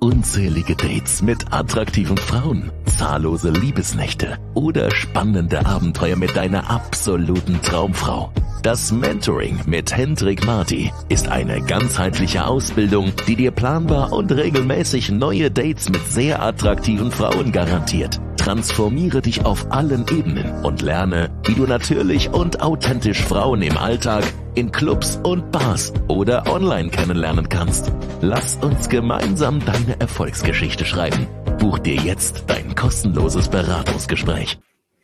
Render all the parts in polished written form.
Unzählige Dates mit attraktiven Frauen, zahllose Liebesnächte oder spannende Abenteuer mit deiner absoluten Traumfrau. Das Mentoring mit Hendrik Marty ist eine ganzheitliche Ausbildung, die dir planbar und regelmäßig neue Dates mit sehr attraktiven Frauen garantiert. Transformiere dich auf allen Ebenen und lerne, wie du natürlich und authentisch Frauen im Alltag, in Clubs und Bars oder online kennenlernen kannst. Lass uns gemeinsam deine Erfolgsgeschichte schreiben. Buch dir jetzt dein kostenloses Beratungsgespräch.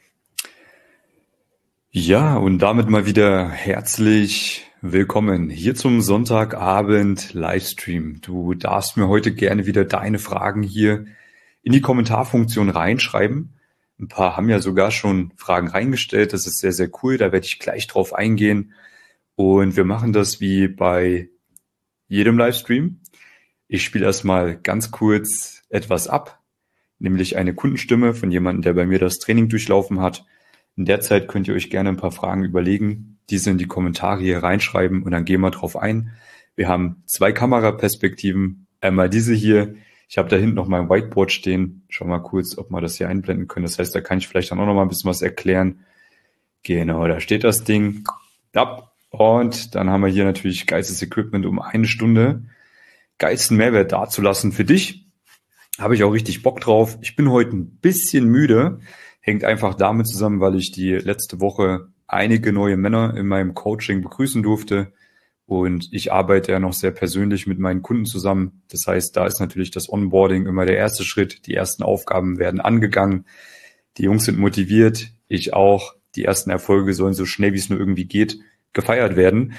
Ja, und damit mal wieder herzlich willkommen hier zum Sonntagabend Livestream. Du darfst mir heute gerne wieder deine Fragen hier in die Kommentarfunktion reinschreiben. Ein paar haben ja sogar schon Fragen reingestellt. Das ist sehr, sehr cool. Da werde ich gleich drauf eingehen. Und wir machen das wie bei jedem Livestream. Ich spiele erstmal ganz kurz etwas ab, nämlich eine Kundenstimme von jemandem, der bei mir das Training durchlaufen hat. In der Zeit könnt ihr euch gerne ein paar Fragen überlegen, diese in die Kommentare hier reinschreiben und dann gehen wir drauf ein. Wir haben 2 Kameraperspektiven, einmal diese hier. Ich habe da hinten noch mein Whiteboard stehen. Schau mal kurz, ob wir das hier einblenden können. Das heißt, da kann ich vielleicht dann auch noch mal ein bisschen was erklären. Genau, da steht das Ding. Ja. Und dann haben wir hier natürlich geilstes Equipment, um 1 Stunde geilsten Mehrwert dazulassen für dich. Habe ich auch richtig Bock drauf. Ich bin heute ein bisschen müde. Hängt einfach damit zusammen, weil ich die letzte Woche einige neue Männer in meinem Coaching begrüßen durfte. Und ich arbeite ja noch sehr persönlich mit meinen Kunden zusammen. Das heißt, da ist natürlich das Onboarding immer der erste Schritt. Die ersten Aufgaben werden angegangen. Die Jungs sind motiviert. Ich auch. Die ersten Erfolge sollen so schnell, wie es nur irgendwie geht, gefeiert werden.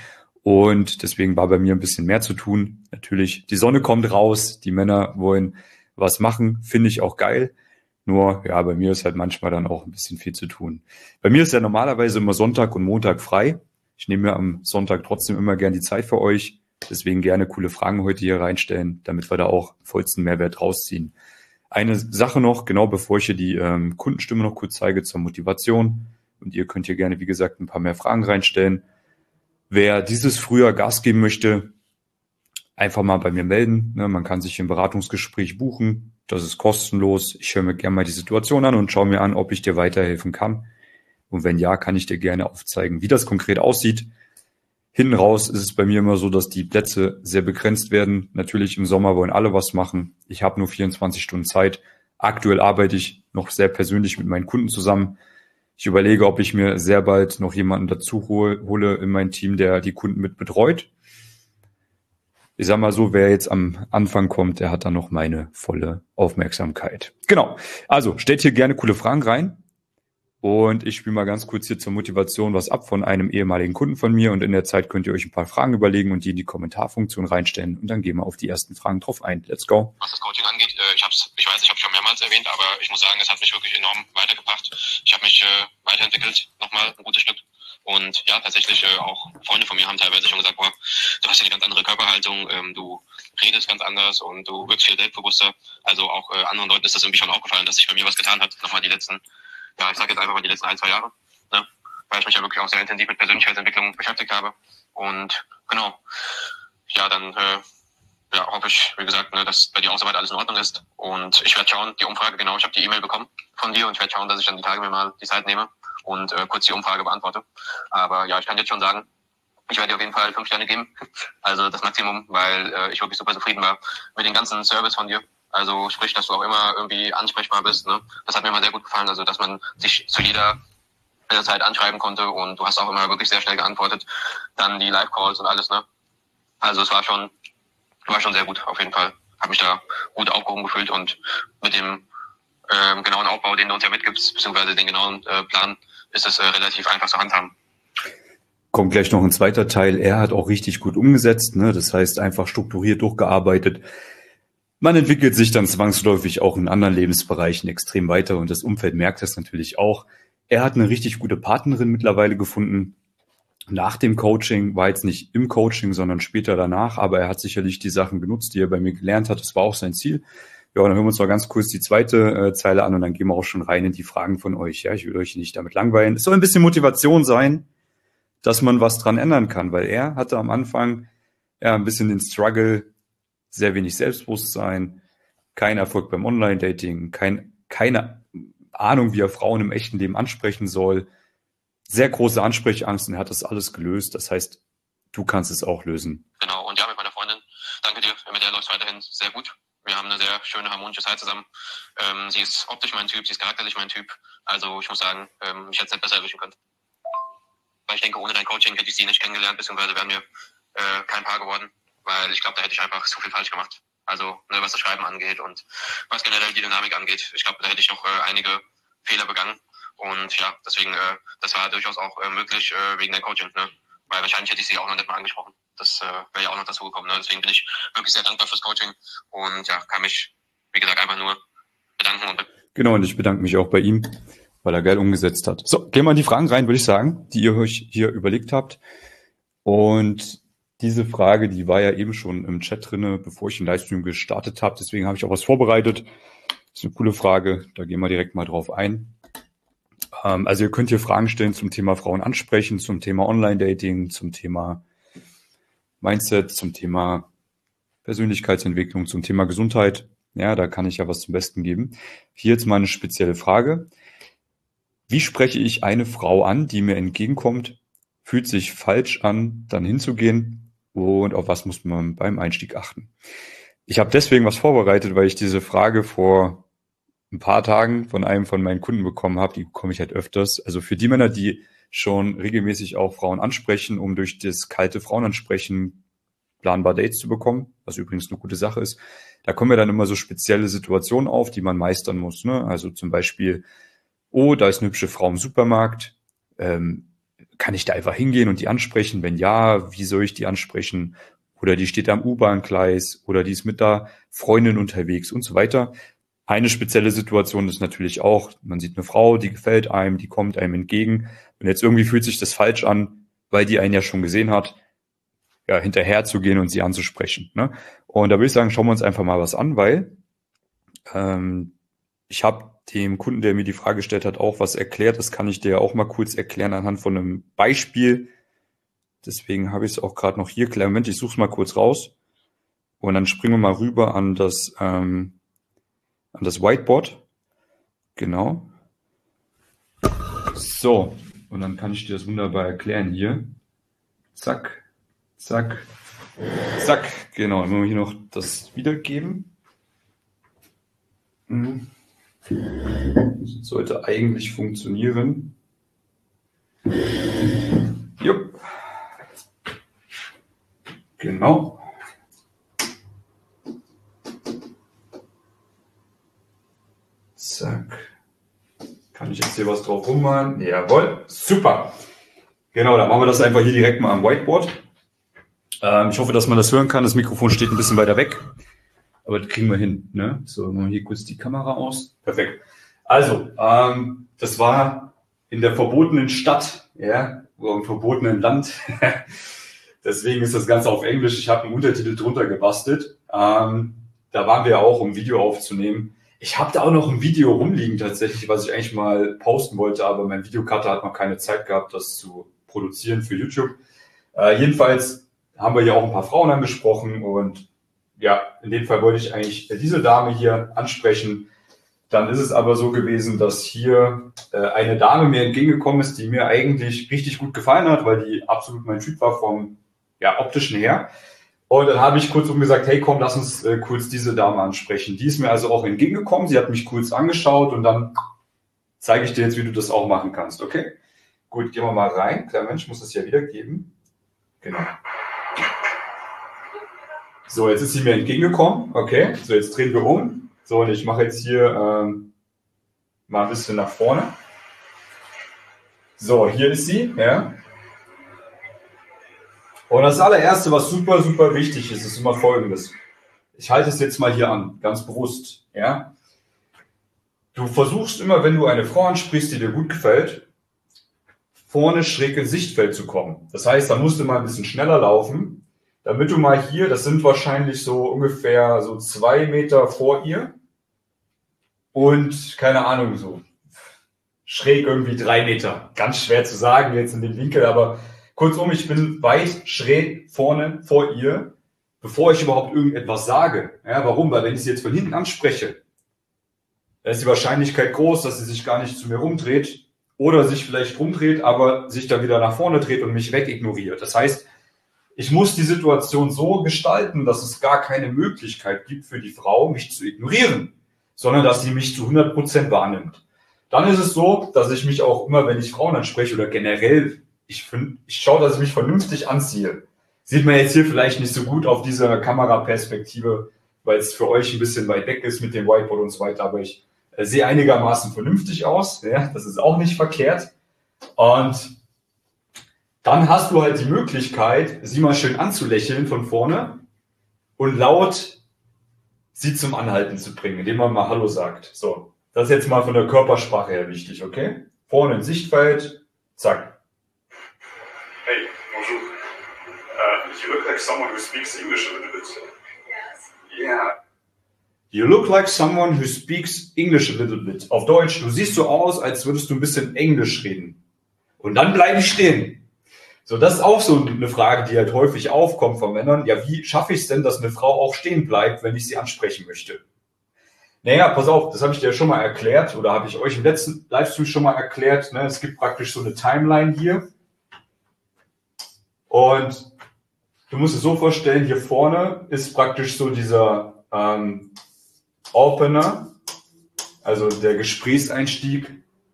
Und deswegen war bei mir ein bisschen mehr zu tun. Natürlich, die Sonne kommt raus. Die Männer wollen was machen. Finde ich auch geil. Nur, ja, bei mir ist halt manchmal dann auch ein bisschen viel zu tun. Bei mir ist ja normalerweise immer Sonntag und Montag frei. Ich nehme mir am Sonntag trotzdem immer gern die Zeit für euch. Deswegen gerne coole Fragen heute hier reinstellen, damit wir da auch vollsten Mehrwert rausziehen. Eine Sache noch, genau bevor ich hier die Kundenstimme noch kurz zeige zur Motivation. Und ihr könnt hier gerne, wie gesagt, ein paar mehr Fragen reinstellen. Wer dieses Frühjahr Gas geben möchte, einfach mal bei mir melden. Man kann sich ein Beratungsgespräch buchen. Das ist kostenlos. Ich höre mir gerne mal die Situation an und schaue mir an, ob ich dir weiterhelfen kann. Und wenn ja, kann ich dir gerne aufzeigen, wie das konkret aussieht. Hinten raus ist es bei mir immer so, dass die Plätze sehr begrenzt werden. Natürlich im Sommer wollen alle was machen. Ich habe nur 24 Stunden Zeit. Aktuell arbeite ich noch sehr persönlich mit meinen Kunden zusammen. Ich überlege, ob ich mir sehr bald noch jemanden dazu hole in mein Team, der die Kunden mit betreut. Ich sag mal so, wer jetzt am Anfang kommt, der hat dann noch meine volle Aufmerksamkeit. Genau. Also stellt hier gerne coole Fragen rein. Und ich spiele mal ganz kurz hier zur Motivation was ab von einem ehemaligen Kunden von mir. Und in der Zeit könnt ihr euch ein paar Fragen überlegen und die in die Kommentarfunktion reinstellen. Und dann gehen wir auf die ersten Fragen drauf ein. Let's go. Was das Coaching angeht, ich habe es schon mehrmals erwähnt, aber ich muss sagen, es hat mich wirklich enorm weitergebracht. Ich habe mich weiterentwickelt, nochmal ein gutes Stück. Und ja, tatsächlich auch Freunde von mir haben teilweise schon gesagt, boah, du hast ja eine ganz andere Körperhaltung, du redest ganz anders und du wirkst viel selbstbewusster. Also auch anderen Leuten ist das irgendwie schon aufgefallen, dass sich bei mir was getan hat. Nochmal die letzten, ja, ich sag jetzt einfach mal die letzten 1-2 Jahre, ne? Weil ich mich ja wirklich auch sehr intensiv mit Persönlichkeitsentwicklung beschäftigt habe. Und genau, ja, dann ja, hoffe ich, wie gesagt, ne, dass bei dir auch soweit alles in Ordnung ist. Und ich werde schauen, die Umfrage, genau, ich habe die E-Mail bekommen von dir und ich werde schauen, dass ich dann die Tage mir mal die Zeit nehme und kurz die Umfrage beantworte. Aber ja, ich kann jetzt schon sagen, ich werde dir auf jeden Fall 5 Sterne geben. Also das Maximum, weil ich wirklich super zufrieden war mit dem ganzen Service von dir. Also sprich, dass du auch immer irgendwie ansprechbar bist. Ne? Das hat mir immer sehr gut gefallen. Also dass man sich zu jeder Zeit anschreiben konnte und du hast auch immer wirklich sehr schnell geantwortet. Dann die Live-Calls und alles. Ne? Also es war schon sehr gut auf jeden Fall. Habe mich da gut aufgehoben gefühlt und mit dem genauen Aufbau, den du uns ja mitgibst, beziehungsweise den genauen Plan, ist es relativ einfach zu handhaben. Kommt gleich noch ein zweiter Teil. Er hat auch richtig gut umgesetzt, ne? Das heißt, einfach strukturiert durchgearbeitet. Man entwickelt sich dann zwangsläufig auch in anderen Lebensbereichen extrem weiter und das Umfeld merkt das natürlich auch. Er hat eine richtig gute Partnerin mittlerweile gefunden. Nach dem Coaching, war jetzt nicht im Coaching, sondern später danach, aber er hat sicherlich die Sachen genutzt, die er bei mir gelernt hat. Das war auch sein Ziel. Ja, dann hören wir uns mal ganz kurz die zweite Zeile an und dann gehen wir auch schon rein in die Fragen von euch. Ja, ich will euch nicht damit langweilen. Es soll ein bisschen Motivation sein, dass man was dran ändern kann, weil er hatte am Anfang ja ein bisschen den Struggle, sehr wenig Selbstbewusstsein, kein Erfolg beim Online-Dating, keine Ahnung, wie er Frauen im echten Leben ansprechen soll, sehr große Ansprechangst und er hat das alles gelöst. Das heißt, du kannst es auch lösen. Genau, und ja, mit meiner Freundin, danke dir, mit der läuft es weiterhin sehr gut. Wir haben eine sehr schöne, harmonische Zeit zusammen. Sie ist optisch mein Typ, sie ist charakterlich mein Typ. Also ich muss sagen, ich hätte es nicht besser erwischen können. Weil ich denke, ohne dein Coaching hätte ich sie nicht kennengelernt, beziehungsweise wären wir kein Paar geworden. Weil ich glaube, da hätte ich einfach zu viel falsch gemacht. Also ne, was das Schreiben angeht und was generell die Dynamik angeht. Ich glaube, da hätte ich noch einige Fehler begangen. Und ja, deswegen, das war durchaus auch möglich wegen deinem Coaching. Ne? Weil wahrscheinlich hätte ich sie auch noch nicht mal angesprochen. Das wäre ja auch noch dazu gekommen. Ne? Deswegen bin ich wirklich sehr dankbar fürs Coaching. Und ja, kann mich, wie gesagt, einfach nur bedanken. Genau, und ich bedanke mich auch bei ihm, weil er geil umgesetzt hat. So, gehen wir in die Fragen rein, würde ich sagen, die ihr euch hier überlegt habt. Und diese Frage, die war ja eben schon im Chat drinne, bevor ich den Livestream gestartet habe. Deswegen habe ich auch was vorbereitet. Das ist eine coole Frage. Da gehen wir direkt mal drauf ein. Also ihr könnt hier Fragen stellen zum Thema Frauen ansprechen, zum Thema Online-Dating, zum Thema Mindset, zum Thema Persönlichkeitsentwicklung, zum Thema Gesundheit. Ja, da kann ich ja was zum Besten geben. Hier jetzt mal eine spezielle Frage. Wie spreche ich eine Frau an, die mir entgegenkommt, fühlt sich falsch an, dann hinzugehen? Und auf was muss man beim Einstieg achten? Ich habe deswegen was vorbereitet, weil ich diese Frage vor ein paar Tagen von einem von meinen Kunden bekommen habe. Die bekomme ich halt öfters. Also für die Männer, die schon regelmäßig auch Frauen ansprechen, um durch das kalte Frauenansprechen planbar Dates zu bekommen, was übrigens eine gute Sache ist, da kommen ja dann immer so spezielle Situationen auf, die man meistern muss. Ne? Also zum Beispiel, oh, da ist eine hübsche Frau im Supermarkt, kann ich da einfach hingehen und die ansprechen? Wenn ja, wie soll ich die ansprechen? Oder die steht am U-Bahn-Gleis oder die ist mit der Freundin unterwegs und so weiter. Eine spezielle Situation ist natürlich auch, man sieht eine Frau, die gefällt einem, die kommt einem entgegen und jetzt irgendwie fühlt sich das falsch an, weil die einen ja schon gesehen hat, ja, hinterher zu gehen und sie anzusprechen. Ne? Und da würde ich sagen, schauen wir uns einfach mal was an, weil ich habe dem Kunden, der mir die Frage gestellt hat, auch was erklärt. Das kann ich dir auch mal kurz erklären anhand von einem Beispiel. Deswegen habe ich es auch gerade noch hier. Kleinen Moment, ich suche es mal kurz raus. Und dann springen wir mal rüber an das Whiteboard. Genau. So, und dann kann ich dir das wunderbar erklären hier. Zack, zack, zack. Genau, dann wollen wir hier noch das wiedergeben. Das sollte eigentlich funktionieren. Jupp. Genau. Zack. Kann ich jetzt hier was drauf rummalen? Jawohl. Super. Genau, dann machen wir das einfach hier direkt mal am Whiteboard. Ich hoffe, dass man das hören kann. Das Mikrofon steht ein bisschen weiter weg. Aber das kriegen wir hin. Ne? So, machen wir hier kurz die Kamera aus. Perfekt. Also, das war in der verbotenen Stadt, ja, oder im verbotenen Land. Deswegen ist das Ganze auf Englisch. Ich habe einen Untertitel drunter gebastelt. Da waren wir auch, um Video aufzunehmen. Ich habe da auch noch ein Video rumliegen tatsächlich, was ich eigentlich mal posten wollte, aber mein Videocutter hat noch keine Zeit gehabt, das zu produzieren für YouTube. Jedenfalls haben wir hier auch ein paar Frauen angesprochen und ja, in dem Fall wollte ich eigentlich diese Dame hier ansprechen. Dann ist es aber so gewesen, dass hier eine Dame mir entgegengekommen ist, die mir eigentlich richtig gut gefallen hat, weil die absolut mein Typ war vom optischen her. Und dann habe ich kurzum gesagt, hey komm, lass uns kurz diese Dame ansprechen. Die ist mir also auch entgegengekommen, sie hat mich kurz angeschaut und dann zeige ich dir jetzt, wie du das auch machen kannst, okay? Gut, gehen wir mal rein. Klar, Mensch, ich muss das ja wiedergeben. Genau. So, jetzt ist sie mir entgegengekommen, okay? So, jetzt drehen wir um. So, und ich mache jetzt hier mal ein bisschen nach vorne. So, hier ist sie, ja. Und das allererste, was super, super wichtig ist, ist immer Folgendes. Ich halte es jetzt mal hier an, ganz bewusst, ja. Du versuchst immer, wenn du eine Frau ansprichst, die dir gut gefällt, vorne schräg ins Sichtfeld zu kommen. Das heißt, da musst du mal ein bisschen schneller laufen, damit du mal hier, das sind wahrscheinlich so ungefähr so 2 Meter vor ihr und keine Ahnung, so schräg irgendwie 3 Meter. Ganz schwer zu sagen jetzt in dem Winkel, aber kurzum, ich bin weit schräg vorne vor ihr bevor ich überhaupt irgendetwas sage. Ja, warum? Weil wenn ich sie jetzt von hinten anspreche, dann ist die Wahrscheinlichkeit groß, dass sie sich gar nicht zu mir rumdreht oder sich vielleicht rumdreht, aber sich dann wieder nach vorne dreht und mich wegignoriert. Das heißt, ich muss die Situation so gestalten, dass es gar keine Möglichkeit gibt für die Frau, mich zu ignorieren, sondern dass sie mich zu 100% wahrnimmt. Dann ist es so, dass ich mich auch immer, wenn ich Frauen anspreche oder generell, ich schaue, dass ich mich vernünftig anziehe. Sieht man jetzt hier vielleicht nicht so gut auf dieser Kameraperspektive, weil es für euch ein bisschen weit weg ist mit dem Whiteboard und so weiter, aber ich sehe einigermaßen vernünftig aus. Ja, das ist auch nicht verkehrt. Und dann hast du halt die Möglichkeit, sie mal schön anzulächeln von vorne und laut sie zum Anhalten zu bringen, indem man mal Hallo sagt. So, das ist jetzt mal von der Körpersprache her wichtig, okay? Vorne im Sichtfeld, zack. Hey, bonjour. You look like someone who speaks English a little bit. Yes. Yeah. You look like someone who speaks English a little bit. Auf Deutsch, du siehst so aus, als würdest du ein bisschen Englisch reden. Und dann bleibe ich stehen. So, das ist auch so eine Frage, die halt häufig aufkommt von Männern. Ja, wie schaffe ich es denn, dass eine Frau auch stehen bleibt, wenn ich sie ansprechen möchte? Naja, pass auf, das habe ich dir schon mal erklärt oder habe ich euch im letzten Livestream schon mal erklärt. Ne? Es gibt praktisch so eine Timeline hier. Und du musst es so vorstellen, hier vorne ist praktisch so dieser Opener, also der Gesprächseinstieg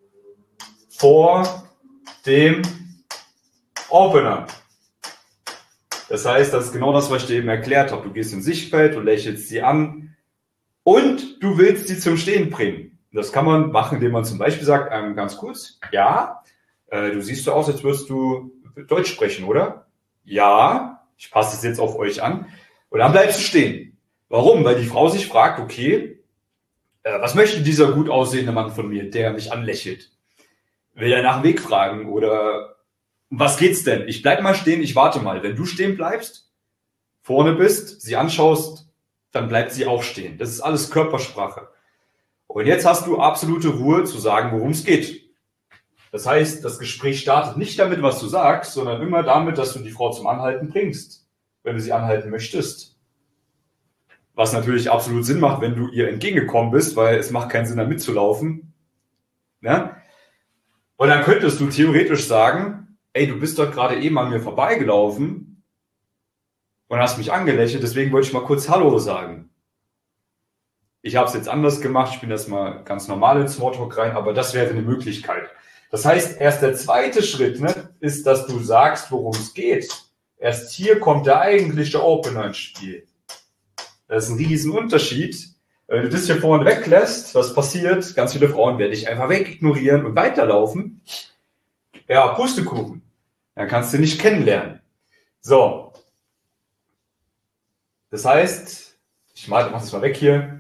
vor dem Opener. Das heißt, das ist genau das, was ich dir eben erklärt habe. Du gehst ins Sichtfeld, du lächelst sie an und du willst sie zum Stehen bringen. Das kann man machen, indem man zum Beispiel sagt, ganz kurz, ja, du siehst so aus, als würdest du Deutsch sprechen, oder? Ja, ich passe es jetzt auf euch an. Und dann bleibst du stehen. Warum? Weil die Frau sich fragt, okay, was möchte dieser gut aussehende Mann von mir, der mich anlächelt? Will er nach dem Weg fragen oder um was geht's denn? Ich bleib mal stehen, ich warte mal. Wenn du stehen bleibst, vorne bist, sie anschaust, dann bleibt sie auch stehen. Das ist alles Körpersprache. Und jetzt hast du absolute Ruhe zu sagen, worum es geht. Das heißt, das Gespräch startet nicht damit, was du sagst, sondern immer damit, dass du die Frau zum Anhalten bringst, wenn du sie anhalten möchtest. Was natürlich absolut Sinn macht, wenn du ihr entgegengekommen bist, weil es macht keinen Sinn, da mitzulaufen. Ja? Und dann könntest du theoretisch sagen, ey, du bist doch gerade eben an mir vorbeigelaufen und hast mich angelächelt, deswegen wollte ich mal kurz Hallo sagen. Ich habe es jetzt anders gemacht, ich bin erstmal ganz normal ins Smalltalk rein, aber das wäre eine Möglichkeit. Das heißt, erst der zweite Schritt, ne, ist, dass du sagst, worum es geht. Erst hier kommt der eigentliche Opener ins Spiel. Das ist ein Riesenunterschied. Wenn du das hier vorne weglässt, was passiert? Ganz viele Frauen werden dich einfach wegignorieren und weiterlaufen. Ja, Pustekuchen. Dann kannst du nicht kennenlernen. So. Das heißt, ich mach das mal weg hier.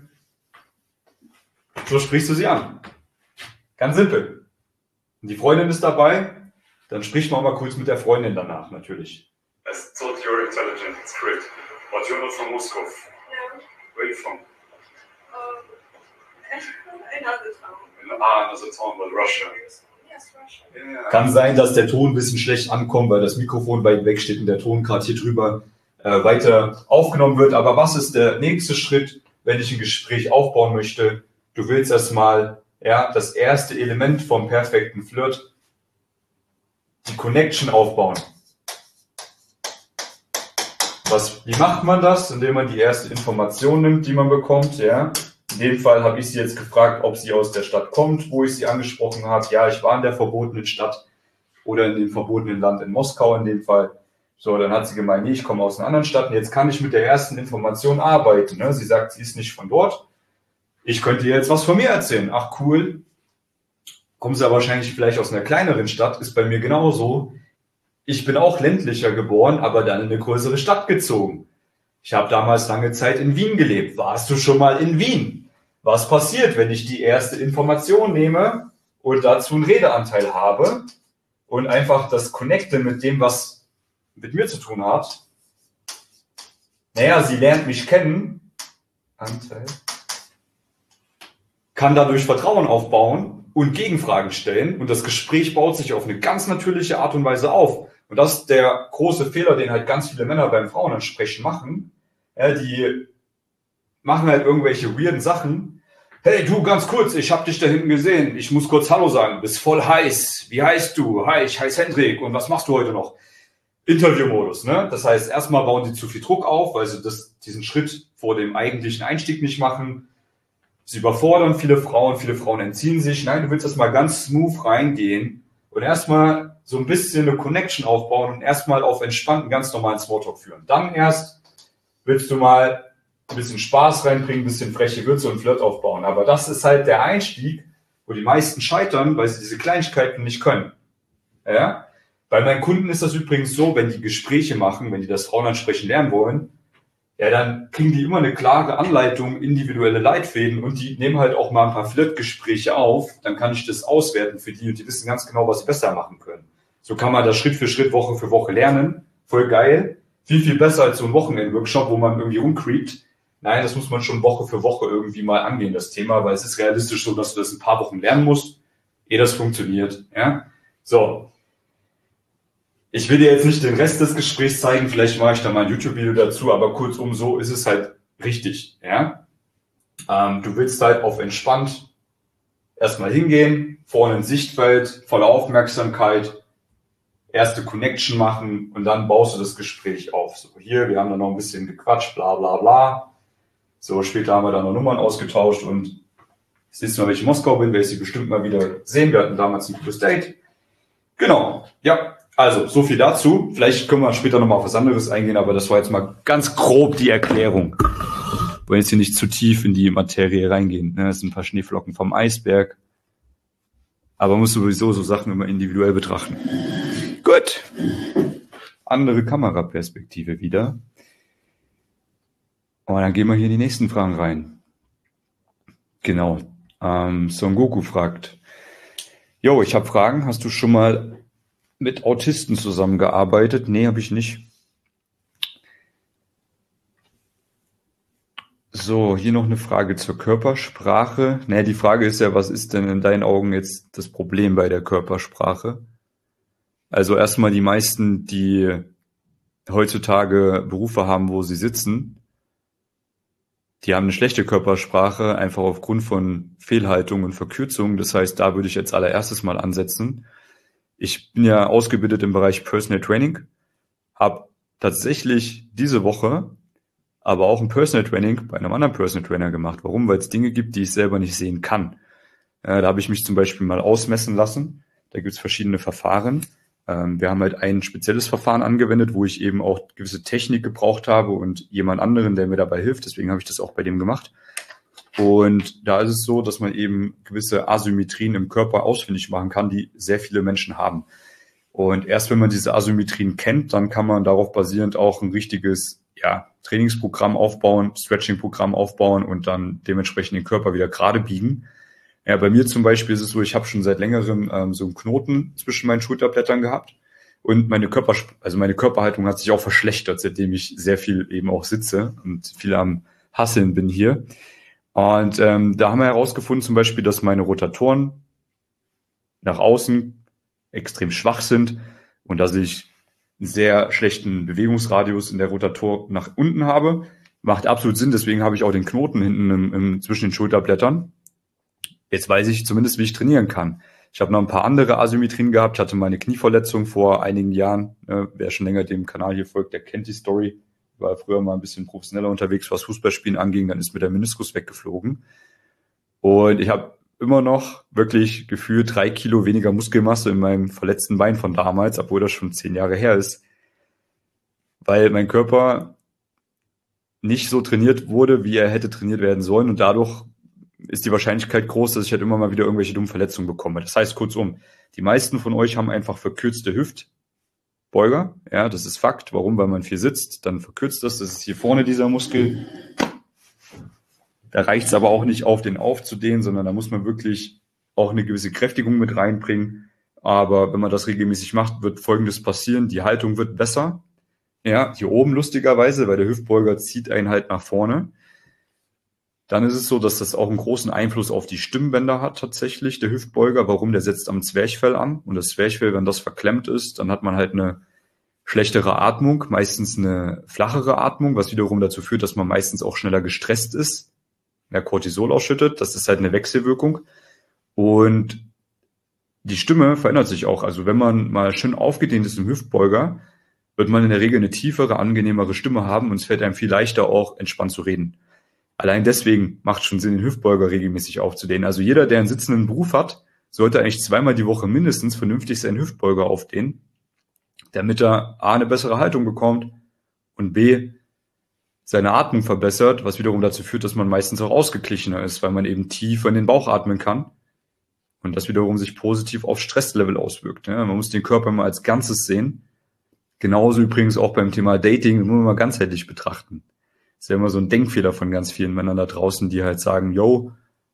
So sprichst du sie an. Ganz simpel. Und die Freundin ist dabei, dann spricht man mal kurz mit der Freundin danach, natürlich. I thought you're intelligent, it's great. But you're not from Moscow. No. Where are you from? Another town. Another town, but Russia. Yes, Russia. Yeah. Kann sein, dass der Ton ein bisschen schlecht ankommt, weil das Mikrofon weit weg steht und der Ton gerade hier drüber weiter aufgenommen wird. Aber was ist der nächste Schritt, wenn ich ein Gespräch aufbauen möchte? Du willst erstmal das erste Element vom perfekten Flirt, die Connection aufbauen. Wie macht man das? Indem man die erste Information nimmt, die man bekommt. Ja. In dem Fall habe ich sie jetzt gefragt, ob sie aus der Stadt kommt, wo ich sie angesprochen habe. Ja, ich war in der verbotenen Stadt oder in dem verbotenen Land in Moskau in dem Fall. So, dann hat sie gemeint, nee, ich komme aus einer anderen Stadt und jetzt kann ich mit der ersten Information arbeiten. Ne? Sie sagt, sie ist nicht von dort. Ich könnte ihr jetzt was von mir erzählen. Ach cool. Kommen sie aber wahrscheinlich vielleicht aus einer kleineren Stadt, ist bei mir genauso. Ich bin auch ländlicher geboren, aber dann in eine größere Stadt gezogen. Ich habe damals lange Zeit in Wien gelebt. Warst du schon mal in Wien? Was passiert, wenn ich die erste Information nehme und dazu einen Redeanteil habe und einfach das connecte mit dem, was mit mir zu tun hat? Naja, sie lernt mich kennen. Anteil. Kann dadurch Vertrauen aufbauen und Gegenfragen stellen und das Gespräch baut sich auf eine ganz natürliche Art und Weise auf. Und das ist der große Fehler, den halt ganz viele Männer beim Frauenansprechen machen. Ja, die machen halt irgendwelche weirden Sachen. Hey, du, ganz kurz, ich habe dich da hinten gesehen. Ich muss kurz Hallo sagen. Bist voll heiß. Wie heißt du? Hi, ich heiße Hendrik. Und was machst du heute noch? Interviewmodus, ne? Das heißt, erstmal bauen die zu viel Druck auf, weil sie diesen Schritt vor dem eigentlichen Einstieg nicht machen. Sie überfordern viele Frauen entziehen sich. Nein, du willst erstmal ganz smooth reingehen und erstmal so ein bisschen eine Connection aufbauen und erstmal auf entspannten, ganz normalen Smalltalk führen. Dann erst willst du mal ein bisschen Spaß reinbringen, ein bisschen freche Würze und Flirt aufbauen. Aber das ist halt der Einstieg, wo die meisten scheitern, weil sie diese Kleinigkeiten nicht können. Ja? Bei meinen Kunden ist das übrigens so, wenn die Gespräche machen, wenn die das Frauen ansprechen lernen wollen, ja, dann kriegen die immer eine klare Anleitung, individuelle Leitfäden und die nehmen halt auch mal ein paar Flirtgespräche auf. Dann kann ich das auswerten für die und die wissen ganz genau, was sie besser machen können. So kann man das Schritt für Schritt, Woche für Woche lernen. Voll geil. Viel, viel besser als so ein Wochenend-Workshop, wo man irgendwie rumcreept. Nein, das muss man schon Woche für Woche irgendwie mal angehen, das Thema, weil es ist realistisch so, dass du das ein paar Wochen lernen musst, ehe das funktioniert. Ja? So. Ich will dir jetzt nicht den Rest des Gesprächs zeigen, vielleicht mache ich da mal ein YouTube-Video dazu, aber kurzum, so ist es halt richtig. Ja? Du willst halt auf entspannt erstmal hingehen, vorne ein Sichtfeld, volle Aufmerksamkeit, erste Connection machen und dann baust du das Gespräch auf. So, hier, wir haben da noch ein bisschen gequatscht, bla bla bla. So, später haben wir da noch Nummern ausgetauscht und das nächste Mal, wenn ich in Moskau bin, werde ich sie bestimmt mal wieder sehen. Wir hatten damals ein gutes Date. Genau, ja. Also, so viel dazu. Vielleicht können wir später nochmal auf was anderes eingehen, aber das war jetzt mal ganz grob die Erklärung. Wir wollen jetzt hier nicht zu tief in die Materie reingehen. Das sind ein paar Schneeflocken vom Eisberg. Aber man muss sowieso so Sachen immer individuell betrachten. Gut. Andere Kameraperspektive wieder. Und dann gehen wir hier in die nächsten Fragen rein. Genau. Son Goku fragt. Jo, ich habe Fragen. Hast du schon mal mit Autisten zusammengearbeitet? Nee, habe ich nicht. So, hier noch eine Frage zur Körpersprache. Naja, die Frage ist ja, was ist denn in deinen Augen jetzt das Problem bei der Körpersprache? Also erstmal die meisten, die heutzutage Berufe haben, wo sie sitzen, die haben eine schlechte Körpersprache, einfach aufgrund von Fehlhaltung und Verkürzung. Das heißt, da würde ich jetzt allererstes mal ansetzen. Ich bin ja ausgebildet im Bereich Personal Training, habe tatsächlich diese Woche aber auch ein Personal Training bei einem anderen Personal Trainer gemacht. Warum? Weil es Dinge gibt, die ich selber nicht sehen kann. Da habe ich mich zum Beispiel mal ausmessen lassen. Da gibt es verschiedene Verfahren. Wir haben halt ein spezielles Verfahren angewendet, wo ich eben auch gewisse Technik gebraucht habe und jemand anderen, der mir dabei hilft. Deswegen habe ich das auch bei dem gemacht. Und da ist es so, dass man eben gewisse Asymmetrien im Körper ausfindig machen kann, die sehr viele Menschen haben. Und erst wenn man diese Asymmetrien kennt, dann kann man darauf basierend auch ein richtiges Trainingsprogramm aufbauen, Stretching-Programm aufbauen und dann dementsprechend den Körper wieder gerade biegen. Ja, bei mir zum Beispiel ist es so, ich habe schon seit längerem so einen Knoten zwischen meinen Schulterblättern gehabt und meine Körperhaltung hat sich auch verschlechtert, seitdem ich sehr viel eben auch sitze und viel am Hasseln bin hier. Und da haben wir herausgefunden zum Beispiel, dass meine Rotatoren nach außen extrem schwach sind und dass ich einen sehr schlechten Bewegungsradius in der Rotator nach unten habe. Macht absolut Sinn, deswegen habe ich auch den Knoten hinten zwischen den Schulterblättern. Jetzt weiß ich zumindest, wie ich trainieren kann. Ich habe noch ein paar andere Asymmetrien gehabt. Ich hatte meine Knieverletzung vor einigen Jahren. Wer schon länger dem Kanal hier folgt, der kennt die Story. War früher mal ein bisschen professioneller unterwegs, was Fußballspielen anging. Dann ist mir der Meniskus weggeflogen. Und ich habe immer noch wirklich gefühlt 3 Kilo weniger Muskelmasse in meinem verletzten Bein von damals, obwohl das schon 10 Jahre her ist. Weil mein Körper nicht so trainiert wurde, wie er hätte trainiert werden sollen. Und dadurch ist die Wahrscheinlichkeit groß, dass ich halt immer mal wieder irgendwelche dummen Verletzungen bekomme. Das heißt, kurzum, die meisten von euch haben einfach verkürzte Hüftbeuger. Ja, das ist Fakt. Warum? Weil man viel sitzt, dann verkürzt das. Das ist hier vorne dieser Muskel. Da reicht es aber auch nicht auf, den aufzudehnen, sondern da muss man wirklich auch eine gewisse Kräftigung mit reinbringen. Aber wenn man das regelmäßig macht, wird Folgendes passieren. Die Haltung wird besser. Ja, hier oben lustigerweise, weil der Hüftbeuger zieht einen halt nach vorne. Dann ist es so, dass das auch einen großen Einfluss auf die Stimmbänder hat tatsächlich, der Hüftbeuger. Warum? Der setzt am Zwerchfell an. Und das Zwerchfell, wenn das verklemmt ist, dann hat man halt eine schlechtere Atmung, meistens eine flachere Atmung, was wiederum dazu führt, dass man meistens auch schneller gestresst ist, mehr Cortisol ausschüttet. Das ist halt eine Wechselwirkung. Und die Stimme verändert sich auch. Also wenn man mal schön aufgedehnt ist im Hüftbeuger, wird man in der Regel eine tiefere, angenehmere Stimme haben und es fällt einem viel leichter auch entspannt zu reden. Allein deswegen macht es schon Sinn, den Hüftbeuger regelmäßig aufzudehnen. Also jeder, der einen sitzenden Beruf hat, sollte eigentlich 2-mal die Woche mindestens vernünftig seinen Hüftbeuger aufdehnen, damit er A, eine bessere Haltung bekommt und B, seine Atmung verbessert, was wiederum dazu führt, dass man meistens auch ausgeglichener ist, weil man eben tiefer in den Bauch atmen kann und das wiederum sich positiv auf Stresslevel auswirkt. Man muss den Körper mal als Ganzes sehen. Genauso übrigens auch beim Thema Dating, muss man mal ganzheitlich betrachten. Das ist ja immer so ein Denkfehler von ganz vielen Männern da draußen, die halt sagen, yo,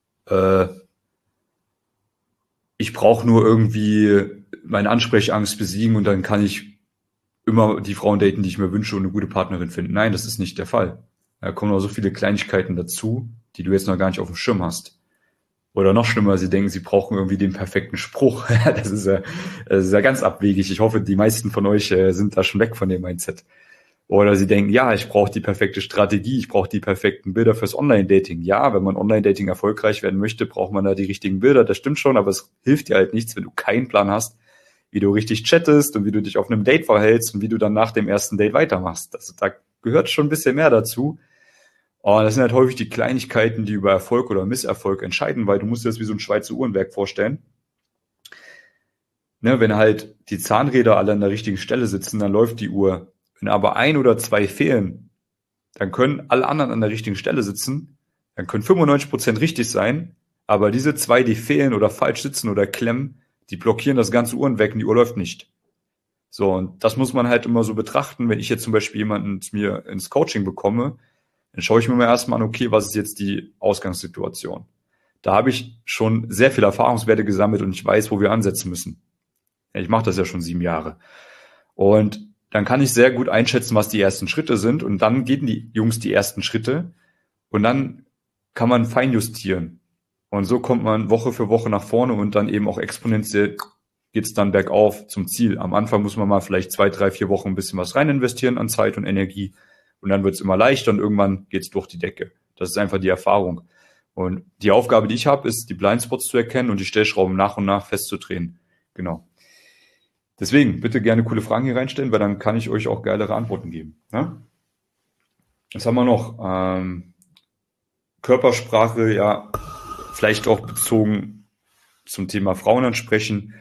ich brauche nur irgendwie meine Ansprechangst besiegen und dann kann ich immer die Frauen daten, die ich mir wünsche und eine gute Partnerin finden. Nein, das ist nicht der Fall. Da kommen noch so viele Kleinigkeiten dazu, die du jetzt noch gar nicht auf dem Schirm hast. Oder noch schlimmer, sie denken, sie brauchen irgendwie den perfekten Spruch. Das ist ja ganz abwegig. Ich hoffe, die meisten von euch sind da schon weg von dem Mindset. Oder sie denken, ja, ich brauche die perfekte Strategie, ich brauche die perfekten Bilder fürs Online-Dating. Ja, wenn man Online-Dating erfolgreich werden möchte, braucht man da die richtigen Bilder, das stimmt schon, aber es hilft dir halt nichts, wenn du keinen Plan hast, wie du richtig chattest und wie du dich auf einem Date verhältst und wie du dann nach dem ersten Date weitermachst. Also da gehört schon ein bisschen mehr dazu. Und das sind halt häufig die Kleinigkeiten, die über Erfolg oder Misserfolg entscheiden, weil du musst dir das wie so ein Schweizer Uhrenwerk vorstellen. Ne, wenn halt die Zahnräder alle an der richtigen Stelle sitzen, dann läuft die Uhr. Wenn aber 1 oder 2 fehlen, dann können alle anderen an der richtigen Stelle sitzen, dann können 95% richtig sein, aber diese 2, die fehlen oder falsch sitzen oder klemmen, die blockieren das ganze Uhrenwerk und die Uhr läuft nicht. So, und das muss man halt immer so betrachten. Wenn ich jetzt zum Beispiel jemanden zu mir ins Coaching bekomme, dann schaue ich mir mal erstmal an, okay, was ist jetzt die Ausgangssituation? Da habe ich schon sehr viele Erfahrungswerte gesammelt und ich weiß, wo wir ansetzen müssen. Ich mache das ja schon 7 Jahre. Und dann kann ich sehr gut einschätzen, was die ersten Schritte sind. Und dann gehen die Jungs die ersten Schritte. Und dann kann man feinjustieren. Und so kommt man Woche für Woche nach vorne und dann eben auch exponentiell geht's dann bergauf zum Ziel. Am Anfang muss man mal vielleicht 2, 3, 4 Wochen ein bisschen was rein investieren an Zeit und Energie. Und dann wird's immer leichter und irgendwann geht's durch die Decke. Das ist einfach die Erfahrung. Und die Aufgabe, die ich habe, ist, die Blindspots zu erkennen und die Stellschrauben nach und nach festzudrehen. Genau. Deswegen bitte gerne coole Fragen hier reinstellen, weil dann kann ich euch auch geilere Antworten geben. Ne? Was haben wir noch? Körpersprache, ja, vielleicht auch bezogen zum Thema Frauen ansprechen.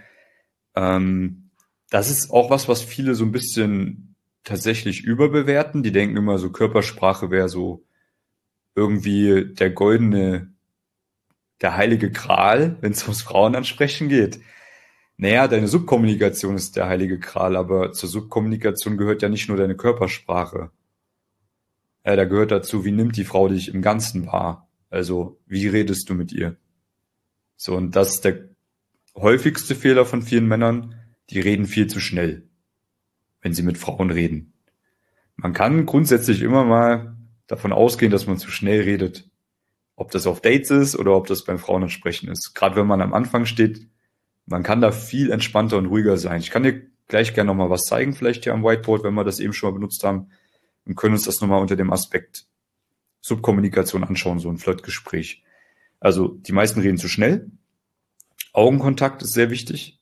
Das ist auch was viele so ein bisschen tatsächlich überbewerten. Die denken immer so, Körpersprache wäre so irgendwie der heilige Gral, wenn es ums Frauenansprechen geht. Naja, deine Subkommunikation ist der heilige Gral, aber zur Subkommunikation gehört ja nicht nur deine Körpersprache. Ja, da gehört dazu, wie nimmt die Frau dich im Ganzen wahr? Also, wie redest du mit ihr? So, und das ist der häufigste Fehler von vielen Männern. Die reden viel zu schnell, wenn sie mit Frauen reden. Man kann grundsätzlich immer mal davon ausgehen, dass man zu schnell redet. Ob das auf Dates ist oder ob das beim Frauenansprechen ist. Gerade wenn man am Anfang steht, man kann da viel entspannter und ruhiger sein. Ich kann dir gleich gerne nochmal was zeigen, vielleicht hier am Whiteboard, wenn wir das eben schon mal benutzt haben. Und können uns das nochmal unter dem Aspekt Subkommunikation anschauen, so ein Flirtgespräch. Also die meisten reden zu schnell. Augenkontakt ist sehr wichtig.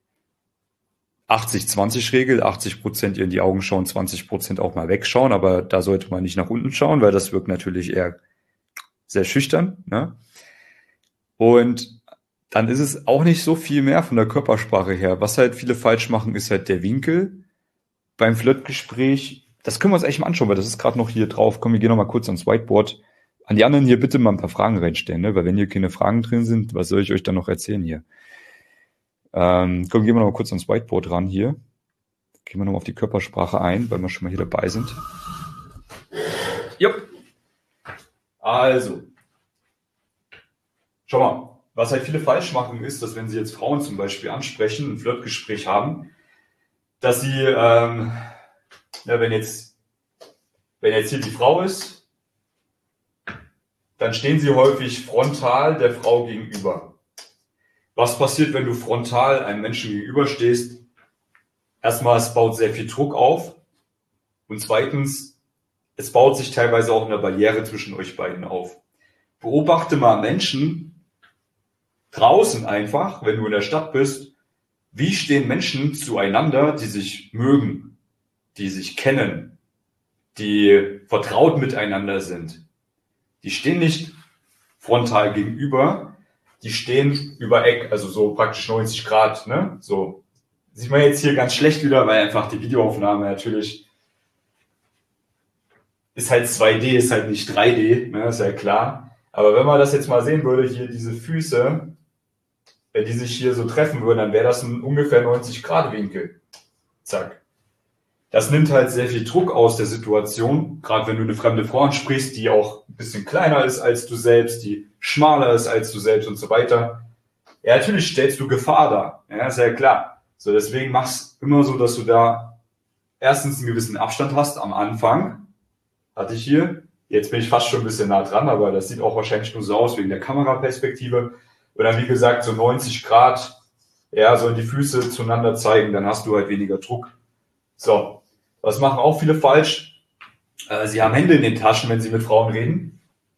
80-20-Regel, 80% ihr in die Augen schauen, 20% auch mal wegschauen, aber da sollte man nicht nach unten schauen, weil das wirkt natürlich eher sehr schüchtern. Ne? Und dann ist es auch nicht so viel mehr von der Körpersprache her. Was halt viele falsch machen, ist halt der Winkel beim Flirtgespräch. Das können wir uns echt mal anschauen, weil das ist gerade noch hier drauf. Komm, wir gehen noch mal kurz ans Whiteboard. An die anderen hier bitte mal ein paar Fragen reinstellen, ne? Weil wenn hier keine Fragen drin sind, was soll ich euch dann noch erzählen hier? Komm, gehen wir noch mal kurz ans Whiteboard ran hier. Gehen wir noch mal auf die Körpersprache ein, weil wir schon mal hier dabei sind. Jupp. Also, schau mal. Was halt viele falsch machen, ist, dass wenn sie jetzt Frauen zum Beispiel ansprechen, ein Flirtgespräch haben, dass sie, wenn jetzt hier die Frau ist, dann stehen sie häufig frontal der Frau gegenüber. Was passiert, wenn du frontal einem Menschen gegenüberstehst? erstmal, es baut sehr viel Druck auf und zweitens, es baut sich teilweise auch eine Barriere zwischen euch beiden auf. Beobachte mal Menschen draußen einfach, wenn du in der Stadt bist, wie stehen Menschen zueinander, die sich mögen, die sich kennen, die vertraut miteinander sind. Die stehen nicht frontal gegenüber, die stehen über Eck, also so praktisch 90 Grad, ne? So sieht man jetzt hier ganz schlecht wieder, weil einfach die Videoaufnahme natürlich ist halt 2D, ist halt nicht 3D, ne? Ist ja klar. Aber wenn man das jetzt mal sehen würde, hier diese Füße, wenn die sich hier so treffen würden, dann wäre das ein ungefähr 90 Grad Winkel. Zack. Das nimmt halt sehr viel Druck aus der Situation, gerade wenn du eine fremde Frau ansprichst, die auch ein bisschen kleiner ist als du selbst, die schmaler ist als du selbst und so weiter. Ja, natürlich stellst du Gefahr dar, ja, ist ja klar. So, deswegen mach's immer so, dass du da erstens einen gewissen Abstand hast am Anfang. Hatte ich hier. Jetzt bin ich fast schon ein bisschen nah dran, aber das sieht auch wahrscheinlich nur so aus wegen der Kameraperspektive. Und dann, wie gesagt, so 90 Grad, ja, so in die Füße zueinander zeigen, dann hast du halt weniger Druck. So, was machen auch viele falsch? Sie haben Hände in den Taschen, wenn sie mit Frauen reden.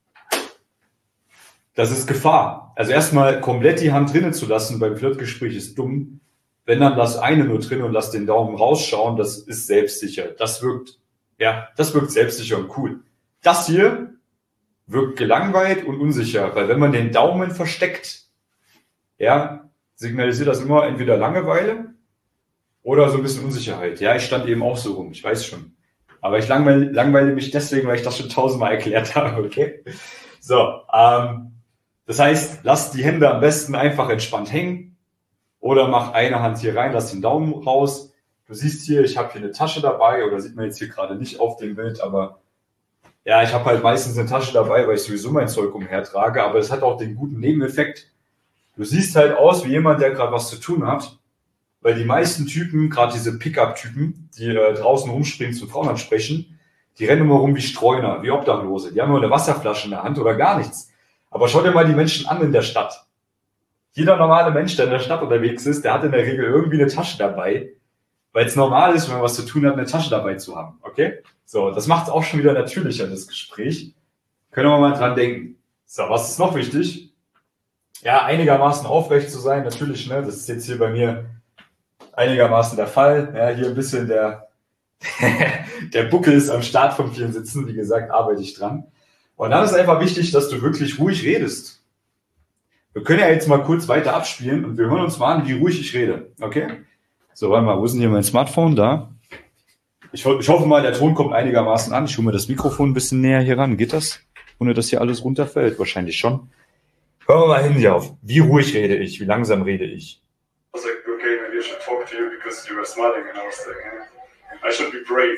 Das ist Gefahr. Also erstmal komplett die Hand drinnen zu lassen beim Flirtgespräch ist dumm. Wenn, dann lass eine nur drin und lass den Daumen rausschauen, das ist selbstsicher. Das wirkt selbstsicher und cool. Das hier wirkt gelangweilt und unsicher, weil wenn man den Daumen versteckt, ja, signalisiert das immer entweder Langeweile oder so ein bisschen Unsicherheit. Ja, ich stand eben auch so rum, ich weiß schon. Aber ich langweile mich deswegen, weil ich das schon 1000-mal erklärt habe, okay? So, das heißt, lass die Hände am besten einfach entspannt hängen oder mach eine Hand hier rein, lass den Daumen raus. Du siehst hier, ich habe hier eine Tasche dabei, oder sieht man jetzt hier gerade nicht auf dem Bild, aber ja, ich habe halt meistens eine Tasche dabei, weil ich sowieso mein Zeug umhertrage, aber es hat auch den guten Nebeneffekt. Du siehst halt aus wie jemand, der gerade was zu tun hat, weil die meisten Typen, gerade diese Pickup-Typen, die draußen rumspringen, zu Frauen ansprechen, die rennen immer rum wie Streuner, wie Obdachlose. Die haben nur eine Wasserflasche in der Hand oder gar nichts. Aber schau dir mal die Menschen an in der Stadt. Jeder normale Mensch, der in der Stadt unterwegs ist, der hat in der Regel irgendwie eine Tasche dabei, weil es normal ist, wenn man was zu tun hat, eine Tasche dabei zu haben. Okay? So, das macht es auch schon wieder natürlicher, das Gespräch. Können wir mal dran denken. So, was ist noch wichtig? Ja, einigermaßen aufrecht zu sein, natürlich, ne? Das ist jetzt hier bei mir einigermaßen der Fall. Ja, hier ein bisschen der Buckel ist am Start von vielen Sitzen. Wie gesagt, arbeite ich dran. Und dann ist einfach wichtig, dass du wirklich ruhig redest. Wir können ja jetzt mal kurz weiter abspielen und wir hören uns mal an, wie ruhig ich rede. Okay? So, warte mal, wo ist denn hier mein Smartphone? Da. Ich hoffe mal, der Ton kommt einigermaßen an. Ich hole mir das Mikrofon ein bisschen näher hier ran. Geht das? Ohne dass hier alles runterfällt? Wahrscheinlich schon. Hören wir mal hin hier auf. Wie ruhig rede ich? Wie langsam rede ich? I was like, okay, maybe I should talk to you because you were smiling, and I was like, I should be brave.